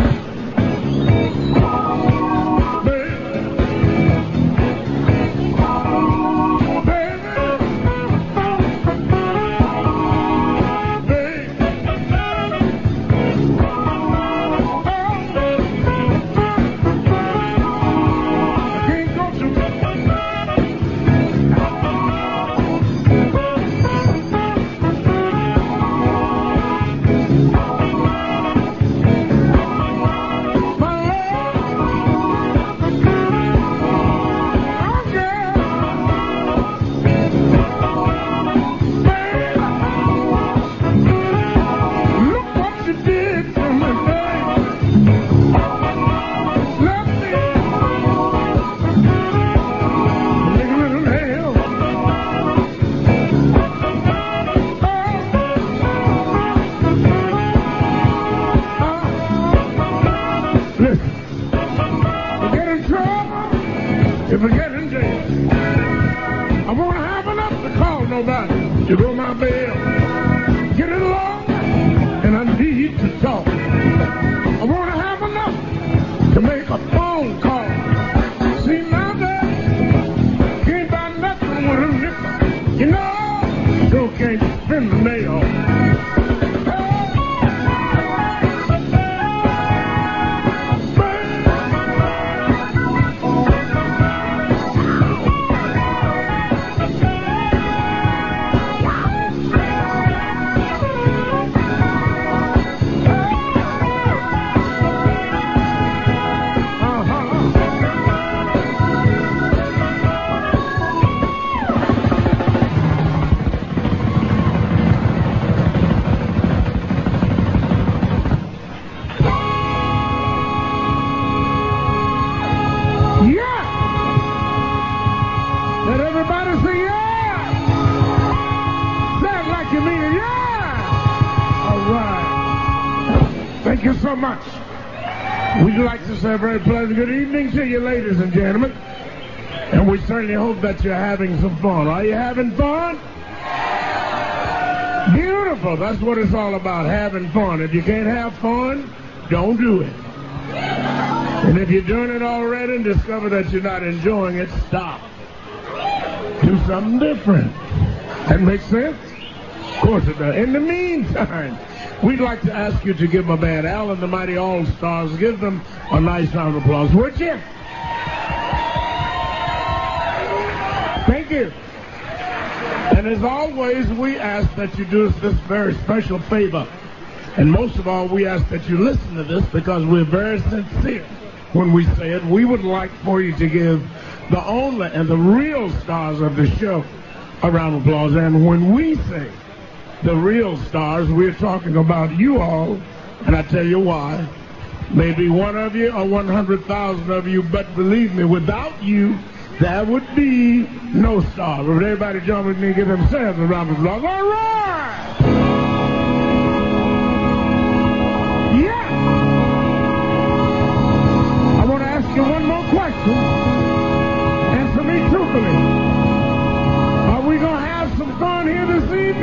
look what you did to me, baby. Left me a nickel and a nail. Listen, we get in trouble if we get in jail. I won't have enough to call nobody to go my bail. Get it along, and I need to talk. I won't have enough to make a phone call. See, now that can't buy nothing with a nickel. You know, sure can't spend the nail. Let everybody say yeah. Say it like you mean it, yeah. All right. Thank you so much. We'd like to say a very pleasant good evening to you, ladies and gentlemen. And we certainly hope that you're having some fun. Are you having fun? Beautiful. That's what it's all about, having fun. If you can't have fun, don't do it. And if you're doing it already and discover that you're not enjoying it, stop. Do something different. That makes sense? Of course it does. In the meantime, we'd like to ask you to give my band, Al and the Mighty All-Stars, give them a nice round of applause, would you? Thank you. And as always, we ask that you do us this very special favor. And most of all, we ask that you listen to this because we're very sincere when we say it. We would like for you to give the only and the real stars of the show a round of applause. And when we say the real stars, we're talking about you all, and I tell you why. Maybe one of you or one hundred thousand of you, but believe me, without you, there would be no star. But everybody join with me and give themselves a round of applause. All right! Yeah! I want to ask you one more question. Answer me truthfully. Are we going to have some fun here this evening?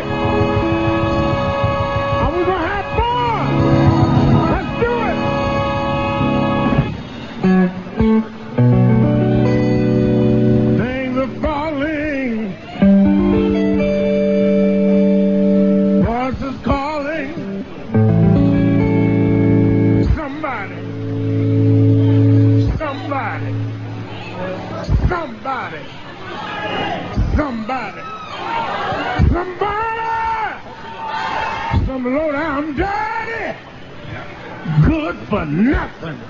Are we going to have fun? Let's do it! Things are falling. Voices calling. Somebody. Somebody. Somebody. Somebody. Somebody. Some low down dirty. Good for nothing.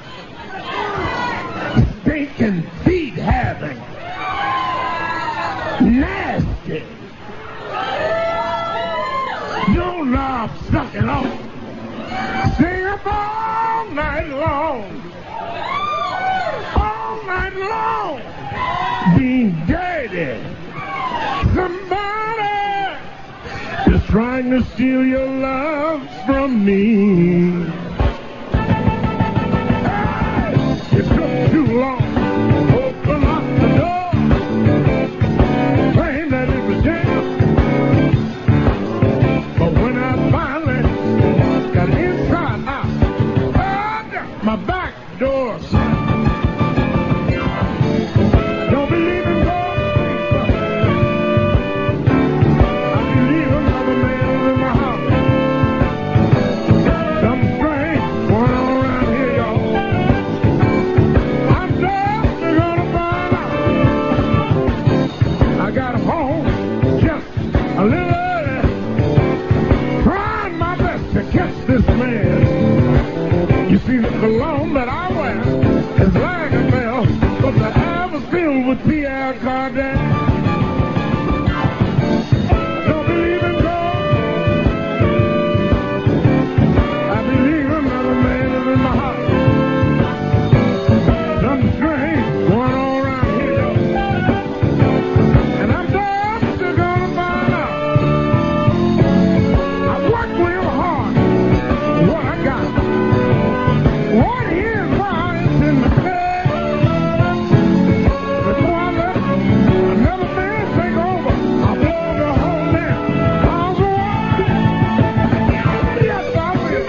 Stinking feet having. Nasty. Your knob sucking off. Sing up all night long. All night long. Being dirty. Somebody is trying to steal your love from me. Hey, it took too long. Open up the door. Praying that it was jam. But when I finally got inside out, oh, my back door slammed. Don't believe in God. I believe another man is in my house. Something strange going on around here, y'all. I'm definitely gonna find out. I got home just a little early, trying my best to catch this man. You see, the cologne that I wear is Lagerfeld, but the air was filled with Pierre Cardin. Don't believe in God. I believe another man is in my heart. Something strange going on around here, y'all. And I'm definitely gonna find out. I worked real hard. What I got. What is mine in the bed? Before I let another man take over, I blow the whole damn house away. Yes, I will.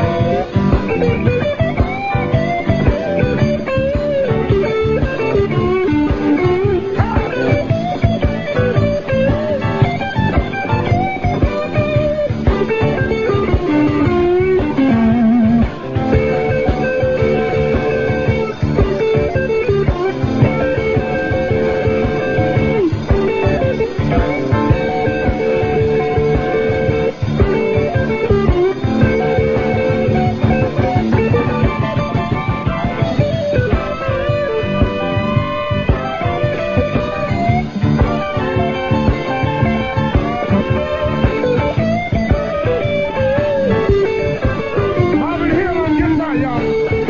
Marvin Hill on guitar, y'all.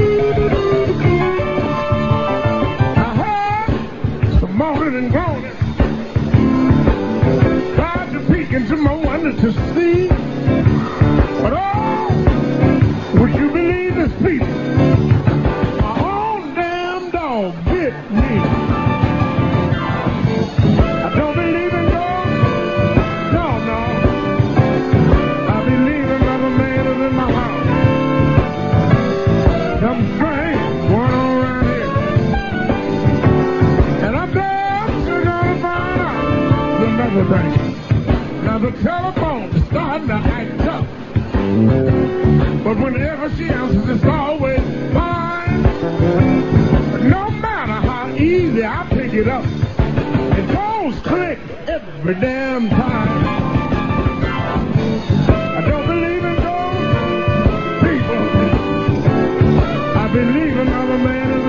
I heard some moaning and groaning. Tried to peek into my window to see. But oh, would you believe this people? My own damn dog bit me. I don't believe in God. No, no. I believe another man is in my house. Something strange going on around here. And I'm definitely gonna find out another thing. Now the telephone is starting to act up. But whenever she answers, it's always fine. But no matter how easy I pick it up, it goes click every damn time. I don't believe in those people. I believe another man is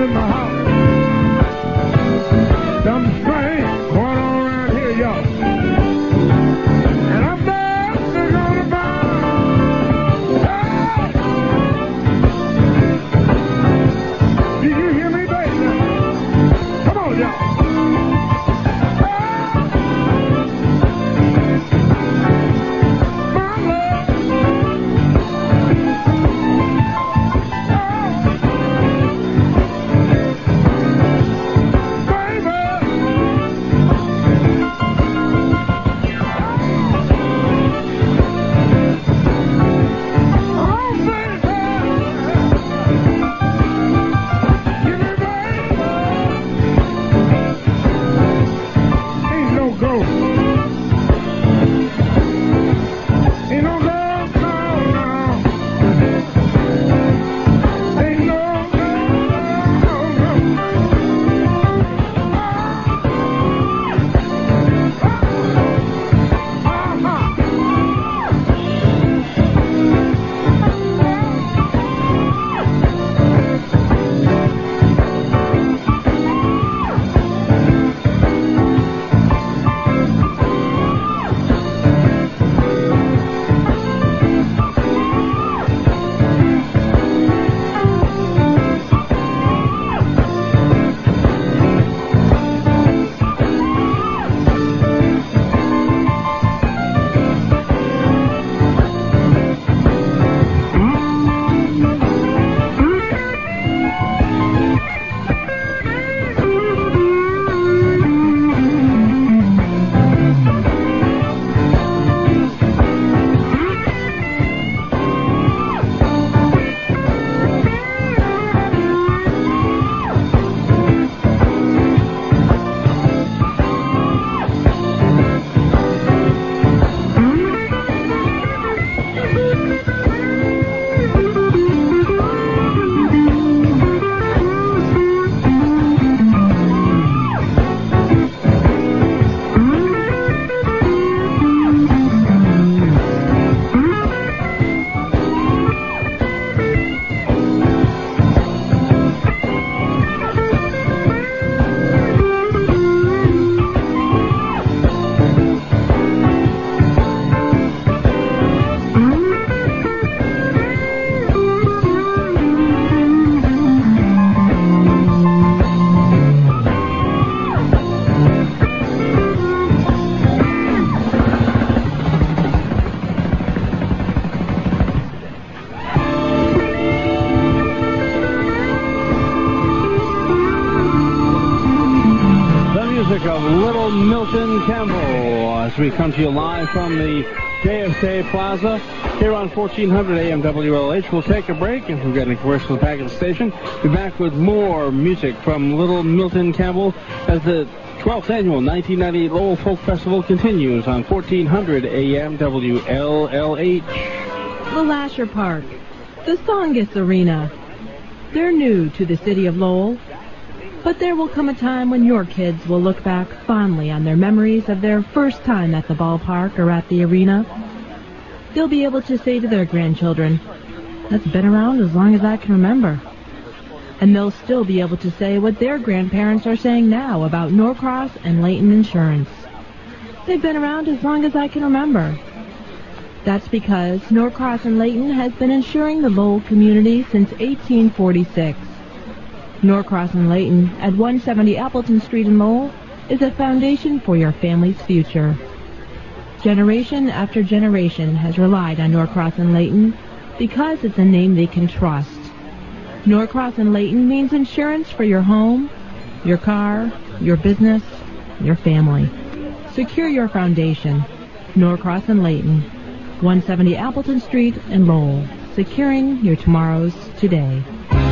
music of Little Milton Campbell as we come to you live from the J F K Plaza here on fourteen hundred A M W L H. We'll take a break, and we're getting commercials back at the station. Be back with more music from Little Milton Campbell as the twelfth annual nineteen ninety-eight Lowell Folk Festival continues on fourteen hundred A M W L L H. The Lasher Park, the Songus Arena. They're new to the city of Lowell, but there will come a time when your kids will look back fondly on their memories of their first time at the ballpark or at the arena. They'll be able to say to their grandchildren, "That's been around as long as I can remember." And they'll still be able to say what their grandparents are saying now about Norcross and Layton Insurance. They've been around as long as I can remember. That's because Norcross and Layton has been insuring the Lowell community since eighteen forty-six. Norcross and Layton at one seventy Appleton Street in Lowell is a foundation for your family's future. Generation after generation has relied on Norcross and Layton because it's a name they can trust. Norcross and Layton means insurance for your home, your car, your business, your family. Secure your foundation. Norcross and Layton, one seventy Appleton Street in Lowell. Securing your tomorrows today.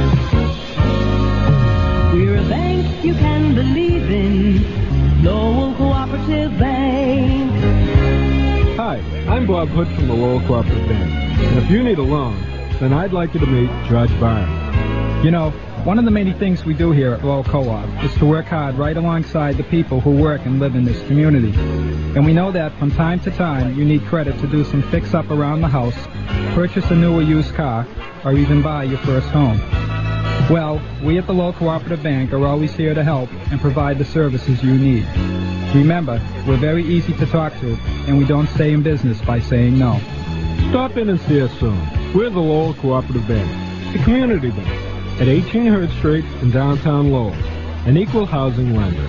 We're a bank you can believe in. Lowell Cooperative Bank. Hi, I'm Bob Hood from the Lowell Cooperative Bank. And if you need a loan, then I'd like you to meet Judge Byron. You know, one of the many things we do here at Lowell Co-op is to work hard right alongside the people who work and live in this community. And we know that from time to time you need credit to do some fix-up around the house, purchase a new or used car, or even buy your first home. Well, we at the Lowell Cooperative Bank are always here to help and provide the services you need. Remember, we're very easy to talk to, and we don't stay in business by saying no. Stop in and see us soon. We're the Lowell Cooperative Bank, the community bank, at eighteen Hurd Street in downtown Lowell, an equal housing lender.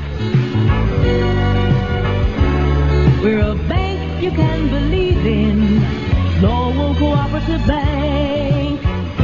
We're a bank you can believe in. Lowell Cooperative Bank.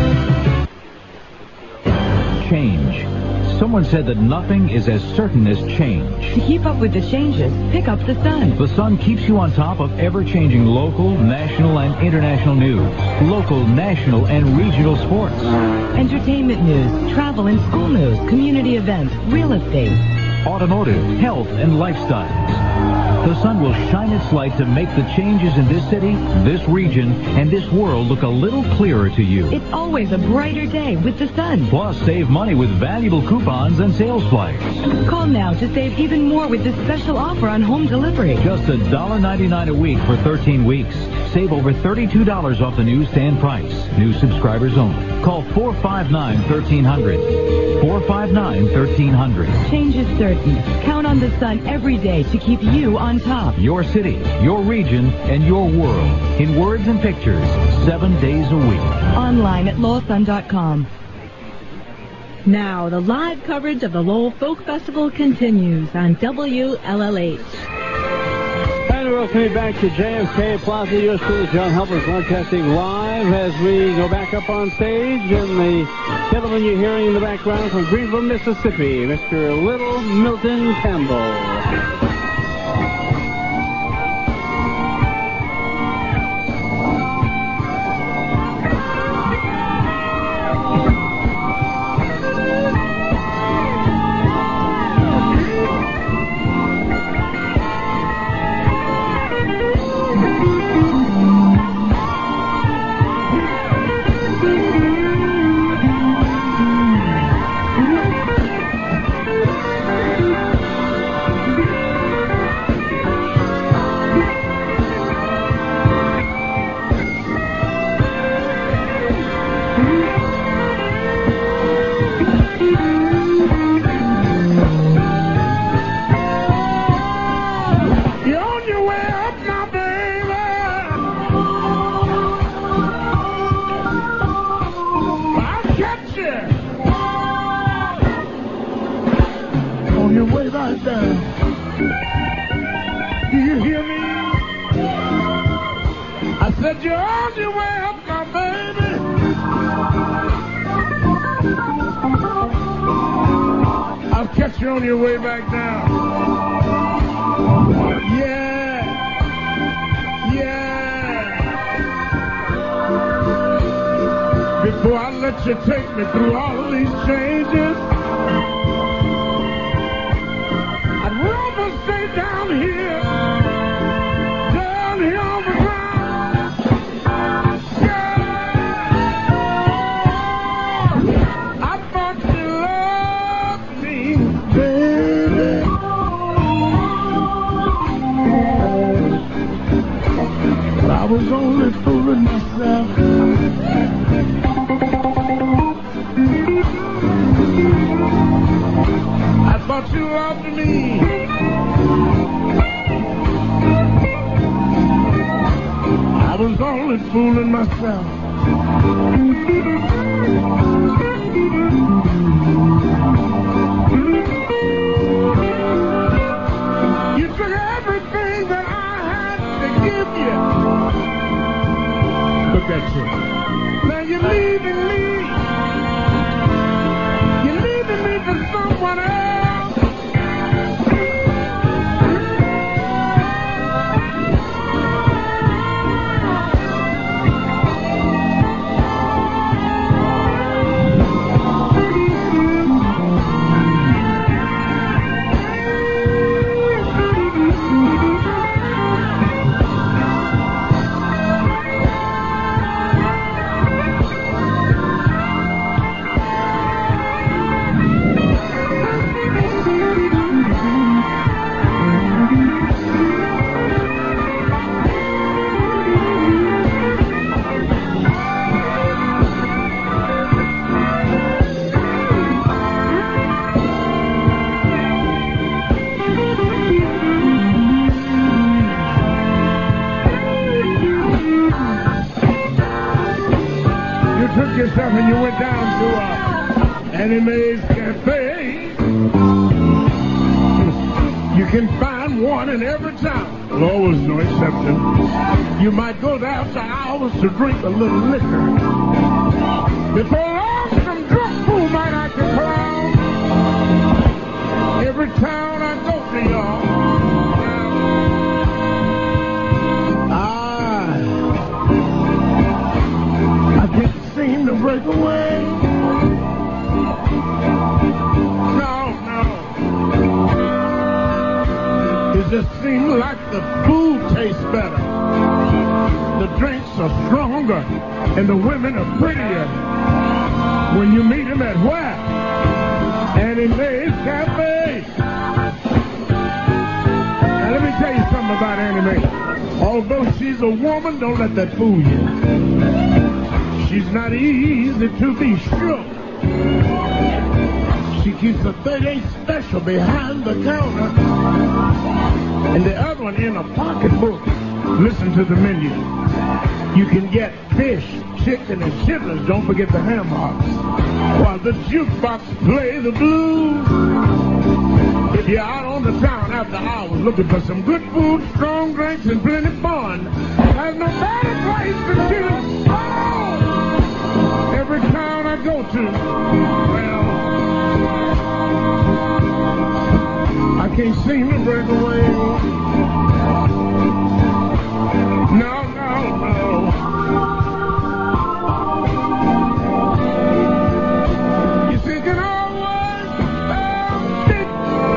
Change. Someone said that nothing is as certain as change. To keep up with the changes, pick up The Sun. The Sun keeps you on top of ever-changing local, national, and international news, local, national, and regional sports. Entertainment news, travel and school news, community events, real estate, automotive, health, and lifestyle. The Sun will shine its light to make the changes in this city, this region, and this world look a little clearer to you. It's always a brighter day with The Sun. Plus, save money with valuable coupons and sales flyers. Call now to save even more with this special offer on home delivery. Just one dollar ninety-nine a week for thirteen weeks. Save over thirty-two dollars off the newsstand price. New subscribers only. Call four five nine, one three zero zero. four five nine, one three zero zero. Change is certain. Count on The Sun every day to keep you on top. Your city, your region, and your world. In words and pictures, seven days a week. Online at lowell sun dot com. Now, the live coverage of the Lowell Folk Festival continues on W L L H. And we're welcome back to J F K Plaza. Yours truly, John Helper, broadcasting live as we go back up on stage. And the gentleman you're hearing in the background from Greenville, Mississippi, Mister Little Milton Campbell. catch you on your way back down. Yeah. Yeah. Before I let you take me through all of these changes, I'd rather stay down here, down here on the ground. Yeah. I thought you loved me, baby. But I was only fooling myself. I thought you loved me. I was only fooling myself. You took everything that I had to give you. Look at you. Now you're leaving me. You're leaving me for someone else. Yourself and you went down to uh, Annie Mae's Cafe. You can find one in every town. Law was no exception. You might go there after hours to drink a little liquor. Before long, some drunk fool might act a clown. Every town I go to, y'all. Seem to break away. No, no. It just seems like the food tastes better. The drinks are stronger and the women are prettier when you meet them at where? Annie Mae's Cafe. Now let me tell you something about Annie Mae. Although she's a woman, don't let that fool you. She's not easy to be sure. She keeps a thirty-eight special behind the counter and the other one in a pocketbook. Listen to the menu. You can get fish, chicken, and chitlins. Don't forget the ham hocks. While the jukebox play the blues. If you're out on the town after hours looking for some good food, strong drinks, and plenty fun, there's no better place to choose. Every town I go to, well, I can't seem to break away. No, no, no. You see, can always be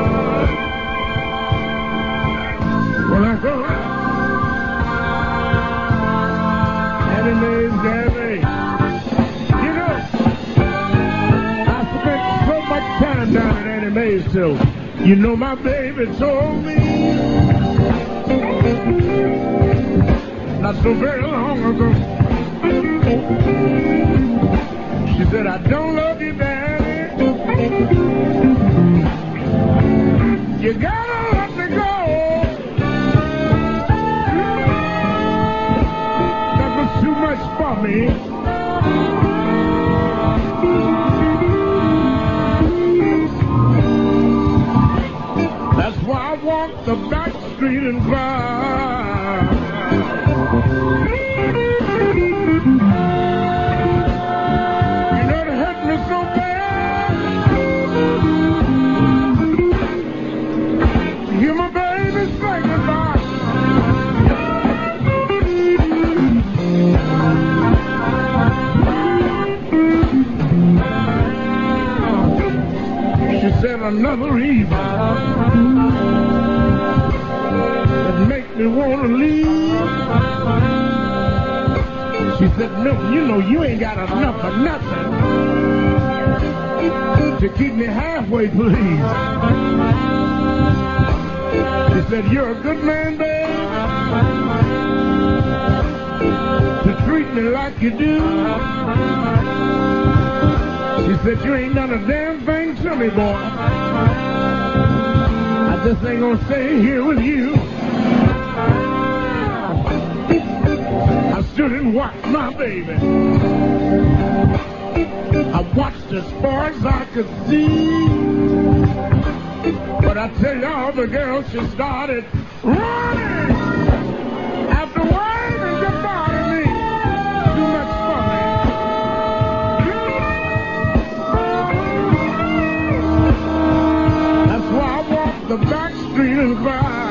when I go Annie Mae's Cafe. Time down at Annie Mae's till, you know, my baby told me not so very long ago. She said, I don't love you, Daddy. You gotta let me go. That was too much for me. That's why I walk the back street and cry. You know it hurt me so bad. that make me want to leave. She said, Milton, you know you ain't got enough of nothing to keep me halfway pleased. She said, you're a good man, babe, to treat me like you do. She said, you ain't done a damn thing to me, boy. I just ain't gonna stay here with you. I stood and watched my baby. I watched as far as I could see. But I tell y'all, the girl, she started running after waving goodbye to me. Too much for me. That's why I walked the back street and cried.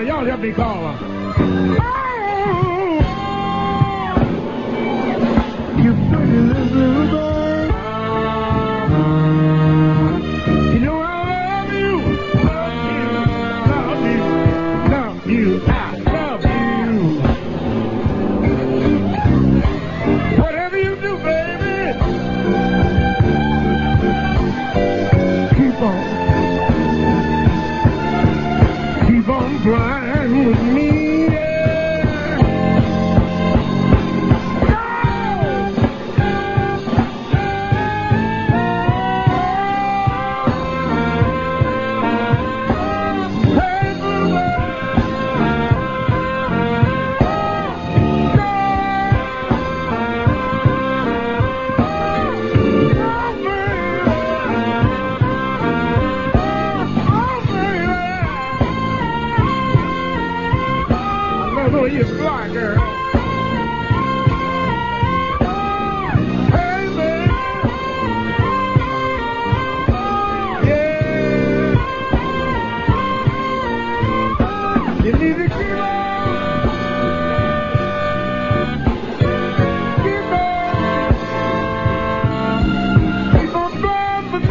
Y'all help me call her. You pretty little bird. You know I love you. Love you. Love you. Love you. I love you. Whatever you do, baby. Keep on. Keep on flying with me. You fly, girl. Hey, baby. Yeah. You need to keep on. Keep on. Keep on flying for me.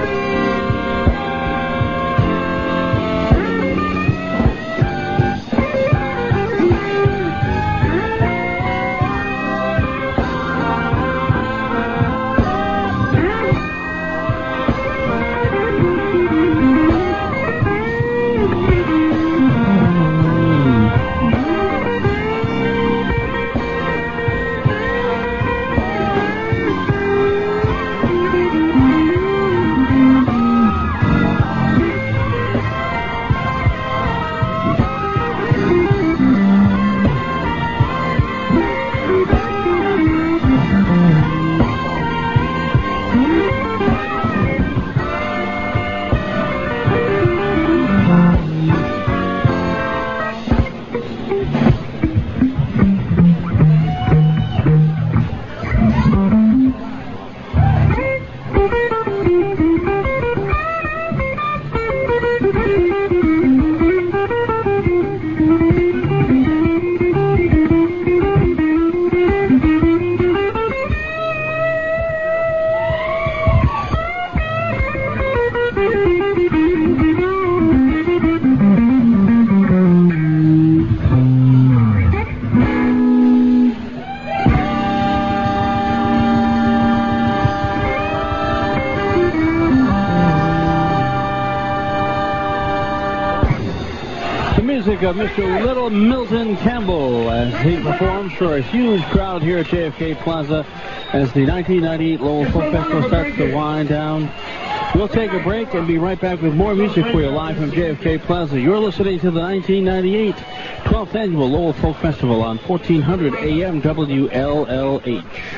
Of Mister Little Milton Campbell as he performs for a huge crowd here at J F K Plaza as the nineteen ninety-eight Lowell Folk Festival starts to wind down. We'll take a break and be right back with more music for you live from J F K Plaza. You're listening to the nineteen ninety-eight twelfth Annual Lowell Folk Festival on fourteen hundred A M W L L H.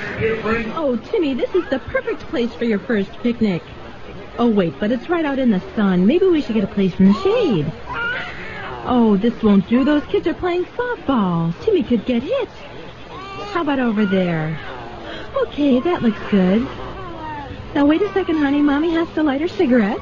Oh, Timmy, this is the perfect place for your first picnic. Oh, wait, but it's right out in the sun. Maybe we should get a place from the shade. Oh, this won't do. Those kids are playing softball. Timmy could get hit. How about over there? Okay, that looks good. Now, wait a second, honey. Mommy has to light her cigarette.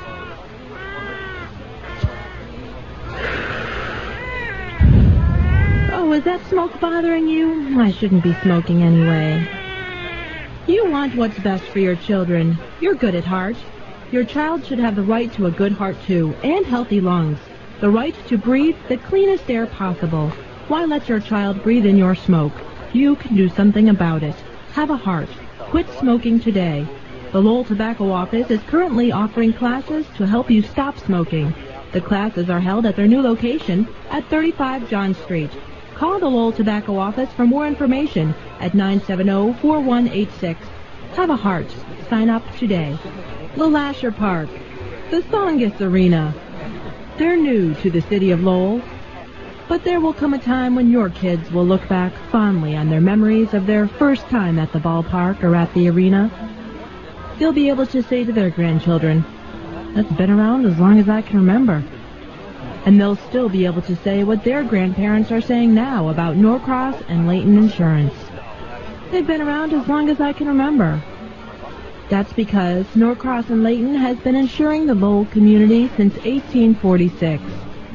Oh, is that smoke bothering you? I shouldn't be smoking anyway. You want what's best for your children. You're good at heart. Your child should have the right to a good heart, too, and healthy lungs. The right to breathe the cleanest air possible. Why let your child breathe in your smoke? You can do something about it. Have a heart. Quit smoking today. The Lowell Tobacco Office is currently offering classes to help you stop smoking. The classes are held at their new location at thirty-five John Street. Call the Lowell Tobacco Office for more information at nine seven zero, four one eight six. Have a heart. Sign up today. LeLasher Park. The Songus Arena. They're new to the city of Lowell, but there will come a time when your kids will look back fondly on their memories of their first time at the ballpark or at the arena. They'll be able to say to their grandchildren, "That's been around as long as I can remember." And they'll still be able to say what their grandparents are saying now about Norcross and Layton Insurance. They've been around as long as I can remember. That's because Norcross and Layton has been insuring the Lowell community since eighteen forty-six.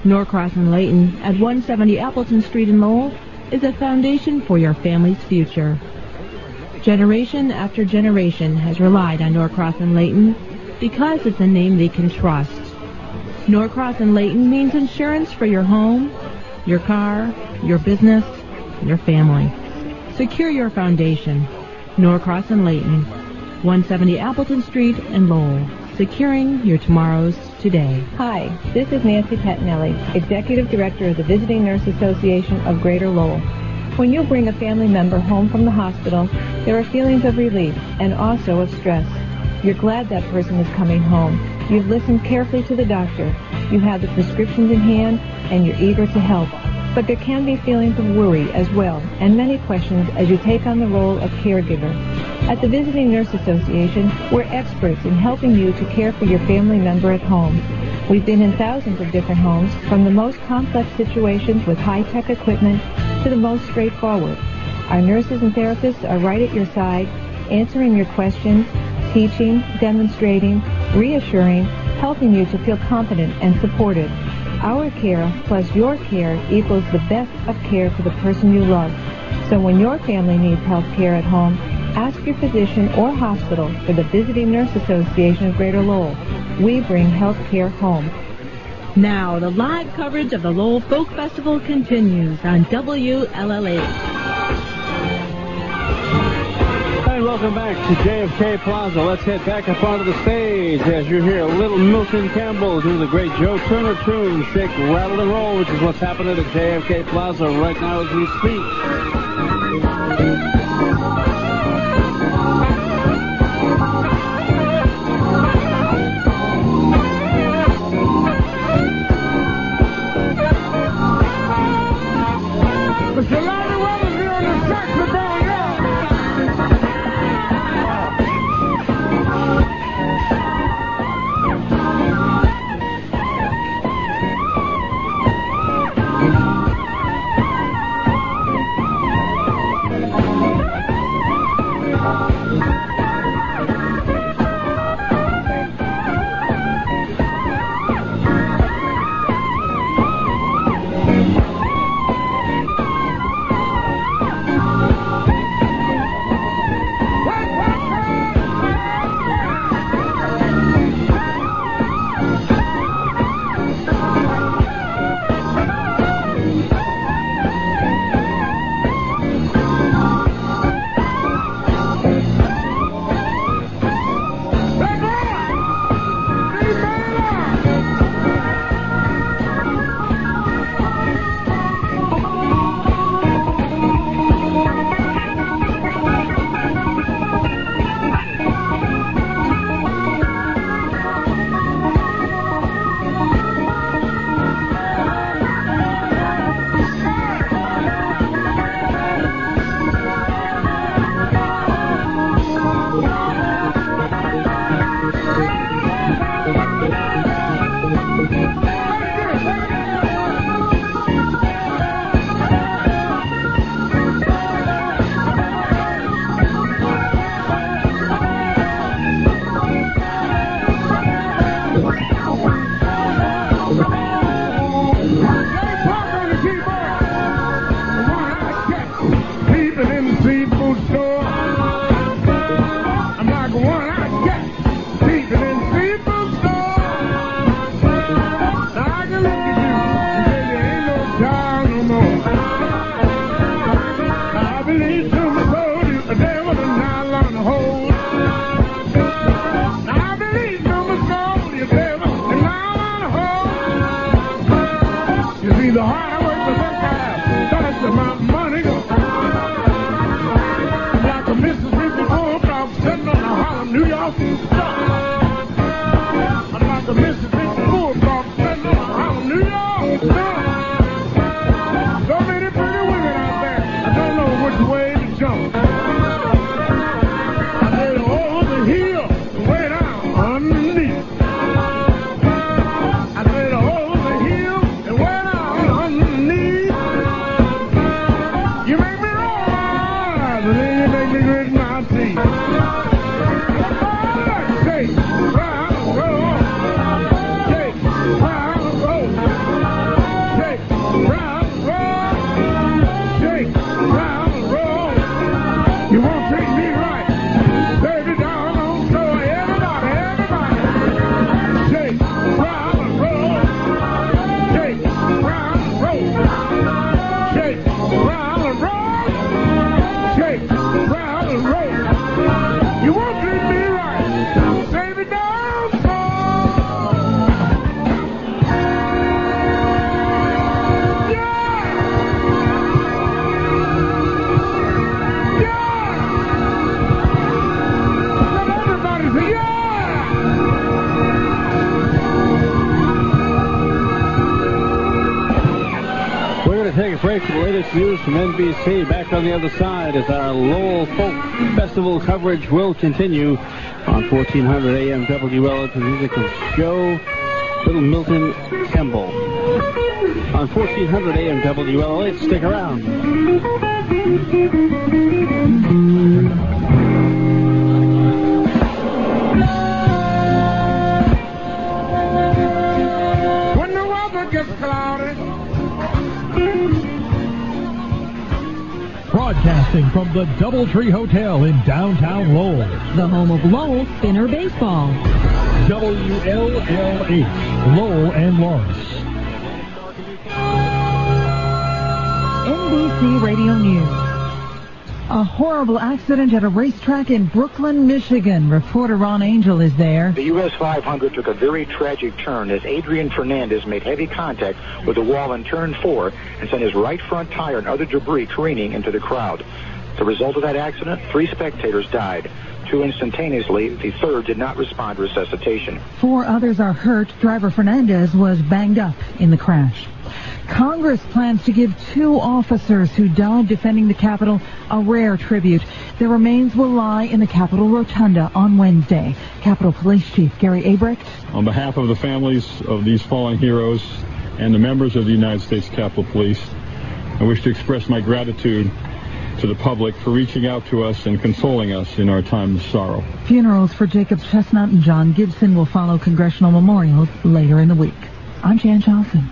Norcross and Layton at one seventy Appleton Street in Lowell is a foundation for your family's future. Generation after generation has relied on Norcross and Layton because it's a name they can trust. Norcross and Layton means insurance for your home, your car, your business, your family. Secure your foundation. Norcross and Layton, one seventy Appleton Street in Lowell. Securing your tomorrows today. Hi, this is Nancy Pettinelli, Executive Director of the Visiting Nurse Association of Greater Lowell. When you bring a family member home from the hospital, there are feelings of relief and also of stress. You're glad that person is coming home. You've listened carefully to the doctor. You have the prescriptions in hand, and you're eager to help. But there can be feelings of worry as well, and many questions as you take on the role of caregiver. At the Visiting Nurse Association, we're experts in helping you to care for your family member at home. We've been in thousands of different homes, from the most complex situations with high-tech equipment to the most straightforward. Our nurses and therapists are right at your side, answering your questions, teaching, demonstrating, reassuring, helping you to feel confident and supported. Our care plus your care equals the best of care for the person you love. So when your family needs health care at home, ask your physician or hospital for the Visiting Nurse Association of Greater Lowell. We bring health care home. Now, the live coverage of the Lowell Folk Festival continues on W L L H. And welcome back to J F K Plaza. Let's head back up onto the stage as you hear Little Milton Campbell do the great Joe Turner tune, Shake, Rattle, and Roll, which is what's happening at J F K Plaza right now as we speak. Underneath. to take a break for the latest news from N B C. Back on the other side as our Lowell Folk Festival coverage will continue on fourteen hundred A M W L to the music of Joe Little Milton Kemble. On fourteen hundred A M W L, let's stick around. When the weather gets cloudy. Broadcasting from the Doubletree Hotel in downtown Lowell. The home of Lowell Spinner Baseball. W L L H, Lowell and Lawrence. N B C Radio News. A horrible accident at a racetrack in Brooklyn, Michigan. Reporter Ron Angel is there. The U S five hundred took a very tragic turn as Adrian Fernandez made heavy contact with the wall in turn four and sent his right front tire and other debris careening into the crowd. As a result of that accident, three spectators died. Two instantaneously. The third did not respond to resuscitation. Four others are hurt. Driver Fernandez was banged up in the crash. Congress plans to give two officers who died defending the Capitol a rare tribute. Their remains will lie in the Capitol Rotunda on Wednesday. Capitol Police Chief Gary Abrecht. On behalf of the families of these fallen heroes and the members of the United States Capitol Police, I wish to express my gratitude to the public for reaching out to us and consoling us in our time of sorrow. Funerals for Jacob Chestnut and John Gibson will follow congressional memorials later in the week. I'm Jan Johnson.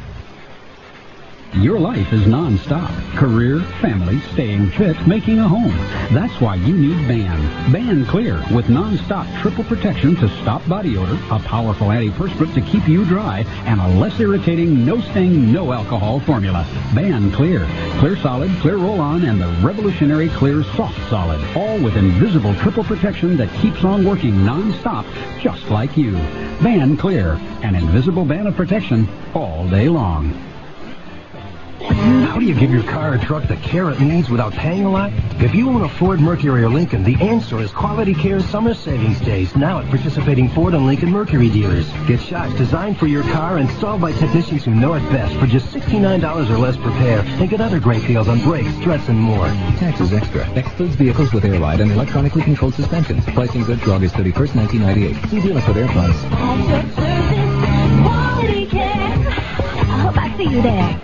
Your life is non-stop. Career, family, staying fit, making a home. That's why you need Ban. Ban Clear with non-stop triple protection to stop body odor, a powerful antiperspirant to keep you dry, and a less irritating, no-sting, no-alcohol formula. Ban Clear. Clear Solid, Clear Roll-On, and the revolutionary Clear Soft Solid. All with invisible triple protection that keeps on working non-stop, just like you. Ban Clear. An invisible band of protection all day long. How do you give your car or truck the care it needs without paying a lot? If you own a Ford, Mercury, or Lincoln, the answer is Quality Care Summer Savings Days, now at participating Ford and Lincoln Mercury dealers. Get shocks designed for your car, installed by technicians who know it best, for just sixty-nine dollars or less per pair, and get other great deals on brakes, struts, and more. Taxes extra. Excludes vehicles with air ride and electronically controlled suspensions. Pricing good through August thirty-first, nineteen ninety-eight. See dealer for their price. Quality Care. I hope I see you there.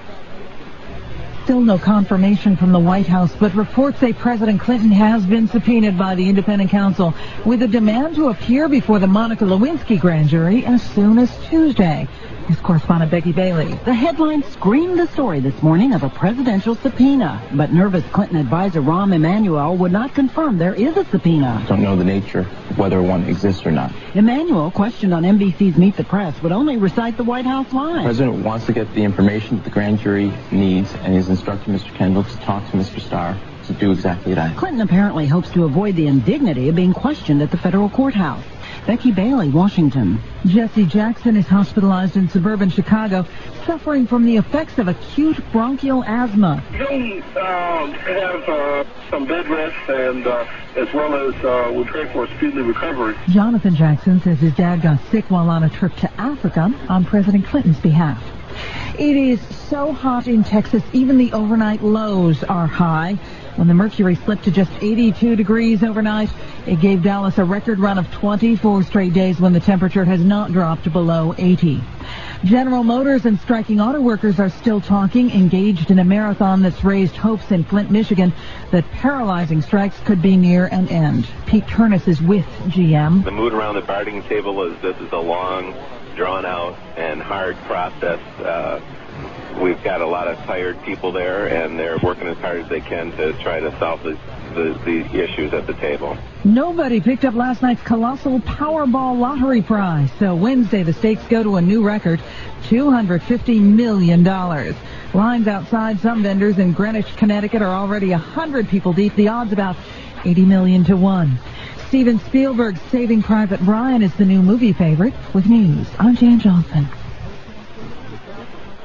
Still no confirmation from the White House, but reports say President Clinton has been subpoenaed by the independent counsel with a demand to appear before the Monica Lewinsky grand jury as soon as Tuesday. Here's correspondent Becky Bailey. The headline screamed the story this morning of a presidential subpoena, but nervous Clinton advisor Rahm Emanuel would not confirm there is a subpoena. Don't know the nature, whether one exists or not. Emanuel, questioned on N B C's Meet the Press, would only recite the White House line. The president wants to get the information that the grand jury needs, and he's instructed Mister Kendall to talk to Mister Starr to do exactly that. Clinton apparently hopes to avoid the indignity of being questioned at the federal courthouse. Becky Bailey, Washington. Jesse Jackson is hospitalized in suburban Chicago, suffering from the effects of acute bronchial asthma. He'll um, have uh, some bed rest, and uh, as well as uh, we'll pray for a speedy recovery. Jonathan Jackson says his dad got sick while on a trip to Africa on President Clinton's behalf. It is so hot in Texas, even the overnight lows are high. When the mercury slipped to just eighty-two degrees overnight, it gave Dallas a record run of twenty-four straight days when the temperature has not dropped below eighty. General Motors and striking auto workers are still talking, engaged in a marathon that's raised hopes in Flint, Michigan, that paralyzing strikes could be near an end. Pete Turnus is with G M. The mood around the bargaining table is this is a long, drawn-out, and hard process. Uh, We've got a lot of tired people there, and they're working as hard as they can to try to solve the, the, the issues at the table. Nobody picked up last night's colossal Powerball lottery prize, so Wednesday the stakes go to a new record, two hundred fifty million dollars. Lines outside some vendors in Greenwich, Connecticut are already one hundred people deep. The odds about eighty million to one. Steven Spielberg's Saving Private Ryan is the new movie favorite. With news, I'm Jan Johnson.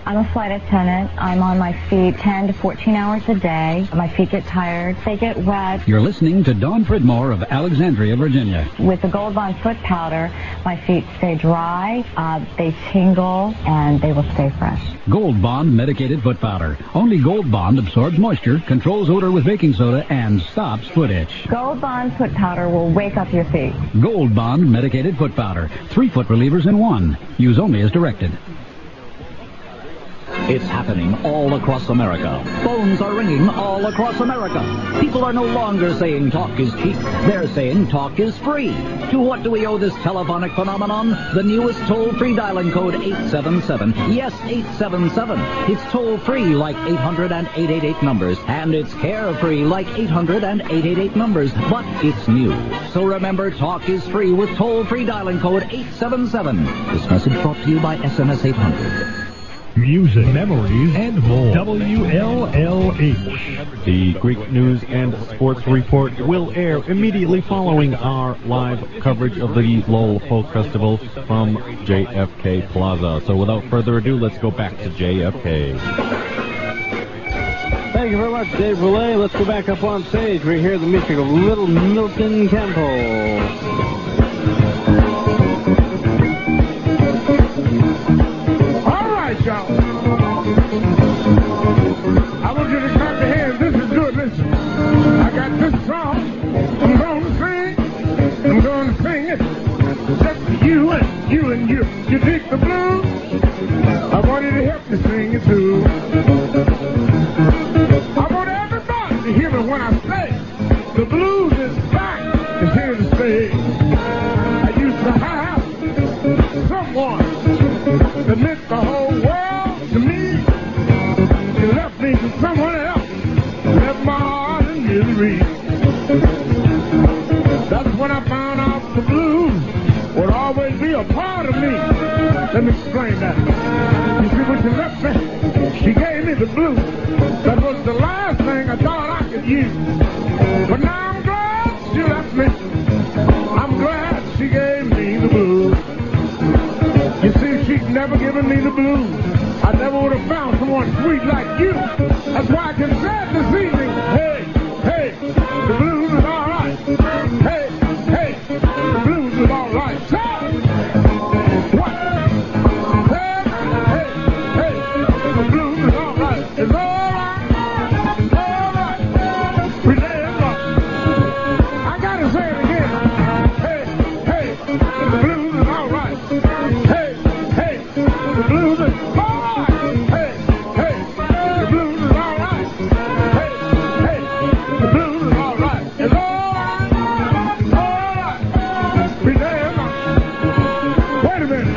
I'm a flight attendant. I'm on my feet ten to fourteen hours a day. My feet get tired. They get wet. You're listening to Dawn Pridmore of Alexandria, Virginia. With the Gold Bond foot powder, my feet stay dry, uh, they tingle, and they will stay fresh. Gold Bond medicated foot powder. Only Gold Bond absorbs moisture, controls odor with baking soda, and stops foot itch. Gold Bond foot powder will wake up your feet. Gold Bond medicated foot powder. Three foot relievers in one. Use only as directed. It's happening all across America. Phones are ringing all across America. People are no longer saying talk is cheap. They're saying talk is free. To what do we owe this telephonic phenomenon? The newest toll-free dialing code eight seven seven. Yes, eight seven seven. It's toll-free like eight hundred and eight eight eight numbers. And it's carefree like eight hundred and eight eight eight numbers. But it's new. So remember, talk is free with toll-free dialing code eight seven seven. This message brought to you by S M S eight hundred. Music, memories, and more. W L L H. The Greek News and Sports Report will air immediately following our live coverage of the Lowell Folk Festival from J F K Plaza. So without further ado, let's go back to J F K. Thank you very much, Dave Boulay. Let's go back up on stage. We hear the music of Little Milton Campbell. Y'all. I want you to clap your hands. This is good. Listen. I got this song. I'm going to sing. I'm going to sing it. Just for you and you and you. You dig the blues? I want you to help me sing it too. I want everybody to hear me when I say the blues is back. It's here to stay. I used to have someone that meant the whole world to me. You left me to someone else, left my heart in misery. That's when I found out the blues would always be a part of me. Let me explain that. You see, when she left me, she gave me the blues. That was the last thing I thought I could use. But now I'm glad she left me. I'm glad she gave me the blues. You see, she'd never given me the blues. I never would have found someone sweet like you. That's why I can say this evening, hey, hey, the blues is all right. Hey, hey, the blues is all right. Say, what? Hey, hey, hey, the blues is all right. It's all right, all right. We lay it up. I gotta say it again. Hey, hey, the blues is all right. Hey, hey, the blues is all right. Hey, hey, the blues is all right. Hey, hey, the blues is all right. It's all right, all right. We damn right. Wait a minute.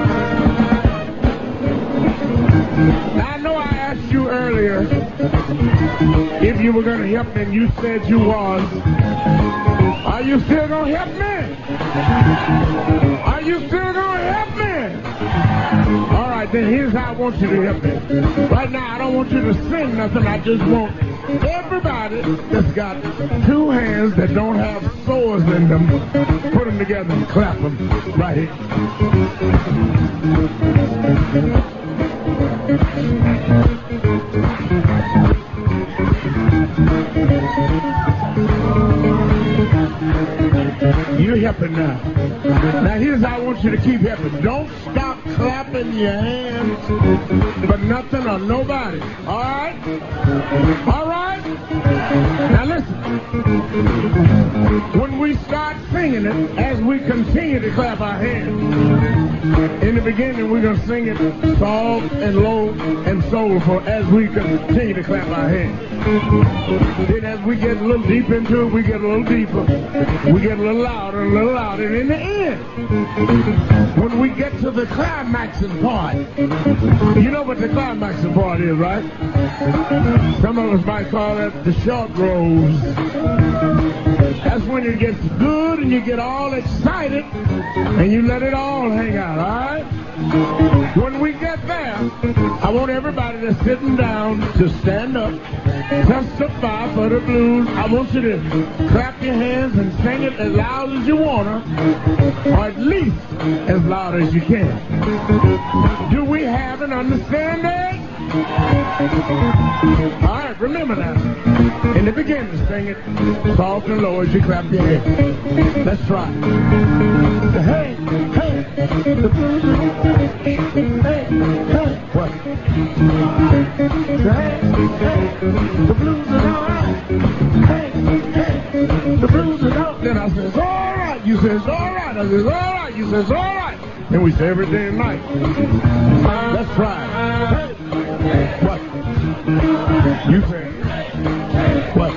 Now, I know I asked you earlier if you were going to help me, and you said you was. Are you still going to help me? Are you still going to help me? All right, then here's how I want you to help me. Right now, I don't want you to sing nothing. I just want everybody that's got two hands that don't have sores in them, put them together and clap them right here. You're helping now. Now here's how I want you to keep helping. Don't stop clapping your hands for nothing or nobody. All right? All right? Now listen. When we start singing it, as we continue to clap our hands, in the beginning we're going to sing it soft and low and soulful as we continue to clap our hands. Then as we get a little deep into it, we get a little deeper. We get a little louder and a little louder. And in the end, when we get to the climaxing part, you know what the climaxing part is, right? Some of us might call it the short rose. That's when it gets good and you get all excited and you let it all hang out, all right? When we get there, I want everybody that's sitting down to stand up, testify for the blues. I want you to clap your hands and sing it as loud as you want to, or at least as loud as you can. Do we have an understanding? All right, remember now. In the beginning, sing it soft and low as you clap your hands. Let's try. Hey, hey, the blues are all right. Hey, hey, what? Hey, hey, the blues are all right. Hey, hey, the blues are all right. Then I says, all right. You says, all right. I says, all right. You says, all right. And we say every day and night. Let's try. Hey, what? You say. What?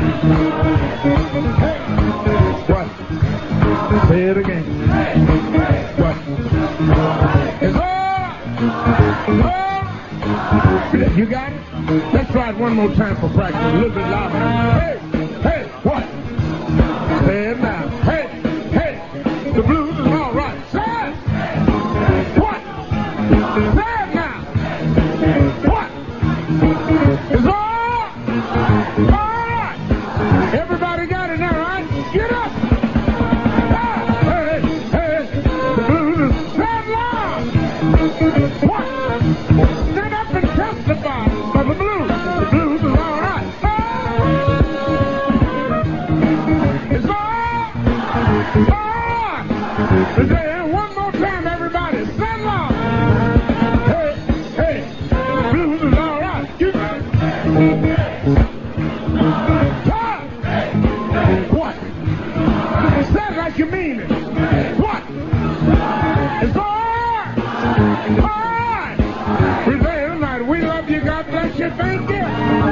Hey, what? Say it again. What? It's all right. You got it? Let's try it one more time for practice. A little bit louder. Hey, hey, what? Say it now. Hey, hey, the blues is all right. Say it. What? Say it now. What? It's all right. All right. Everybody got it now, right? Get up. Ah, hey, hey, the blues is stand loud. What? Stand up and testify for the blues. The blues is all right. Ah. It's all right. All right. Say it one more time, everybody. Stand loud. Hey, hey, the blues is all right. You got it. What? Say it like you mean it. What? It's all right. All right. We say it tonight. We love you. God bless you. Thank you.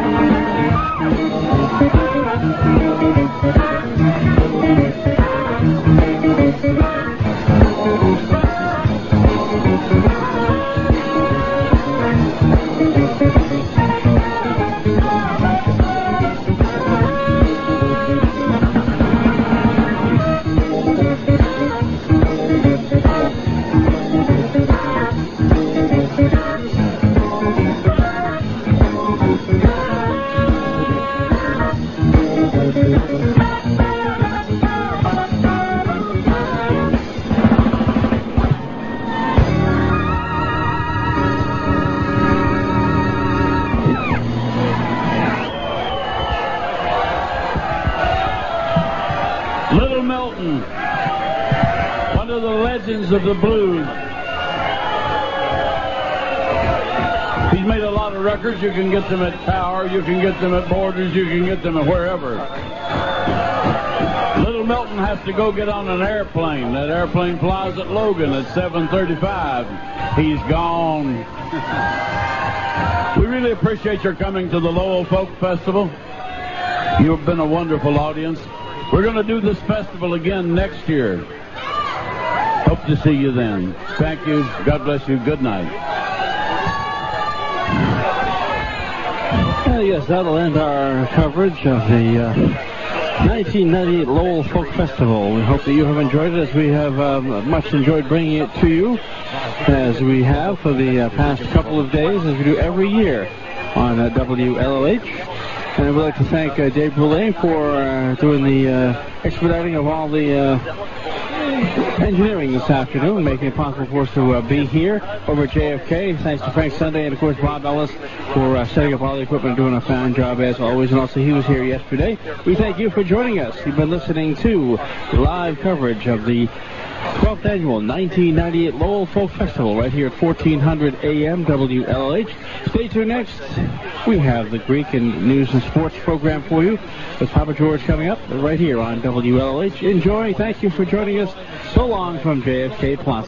Little Milton, one of the legends of the blues. He's made a lot of records. You can get them at Tower, you can get them at Borders, you can get them at wherever. Little Milton has to go get on an airplane. That airplane flies at Logan at seven thirty-five. He's gone. We really appreciate your coming to the Lowell Folk Festival. You've been a wonderful audience. We're going to do this festival again next year. Hope to see you then. Thank you. God bless you. Good night. Uh, yes, that'll end our coverage of the uh, nineteen ninety-eight Lowell Folk Festival. We hope that you have enjoyed it as we have um, much enjoyed bringing it to you, as we have for the uh, past couple of days, as we do every year on uh, W L L H. And we'd like to thank uh, Dave Brule for uh, doing the uh, expediting of all the uh, engineering this afternoon, making it possible for us to uh, be here over at J F K. Thanks to Frank Sunday and, of course, Bob Ellis for uh, setting up all the equipment and doing a fine job as always. And also, he was here yesterday. We thank you for joining us. You've been listening to live coverage of the twelfth Annual nineteen ninety-eight Lowell Folk Festival right here at fourteen hundred A M W L L H. Stay tuned next. We have the Greek and News and Sports program for you with Papa George coming up right here on W L H. Enjoy. Thank you for joining us. So long from J F K Plaza.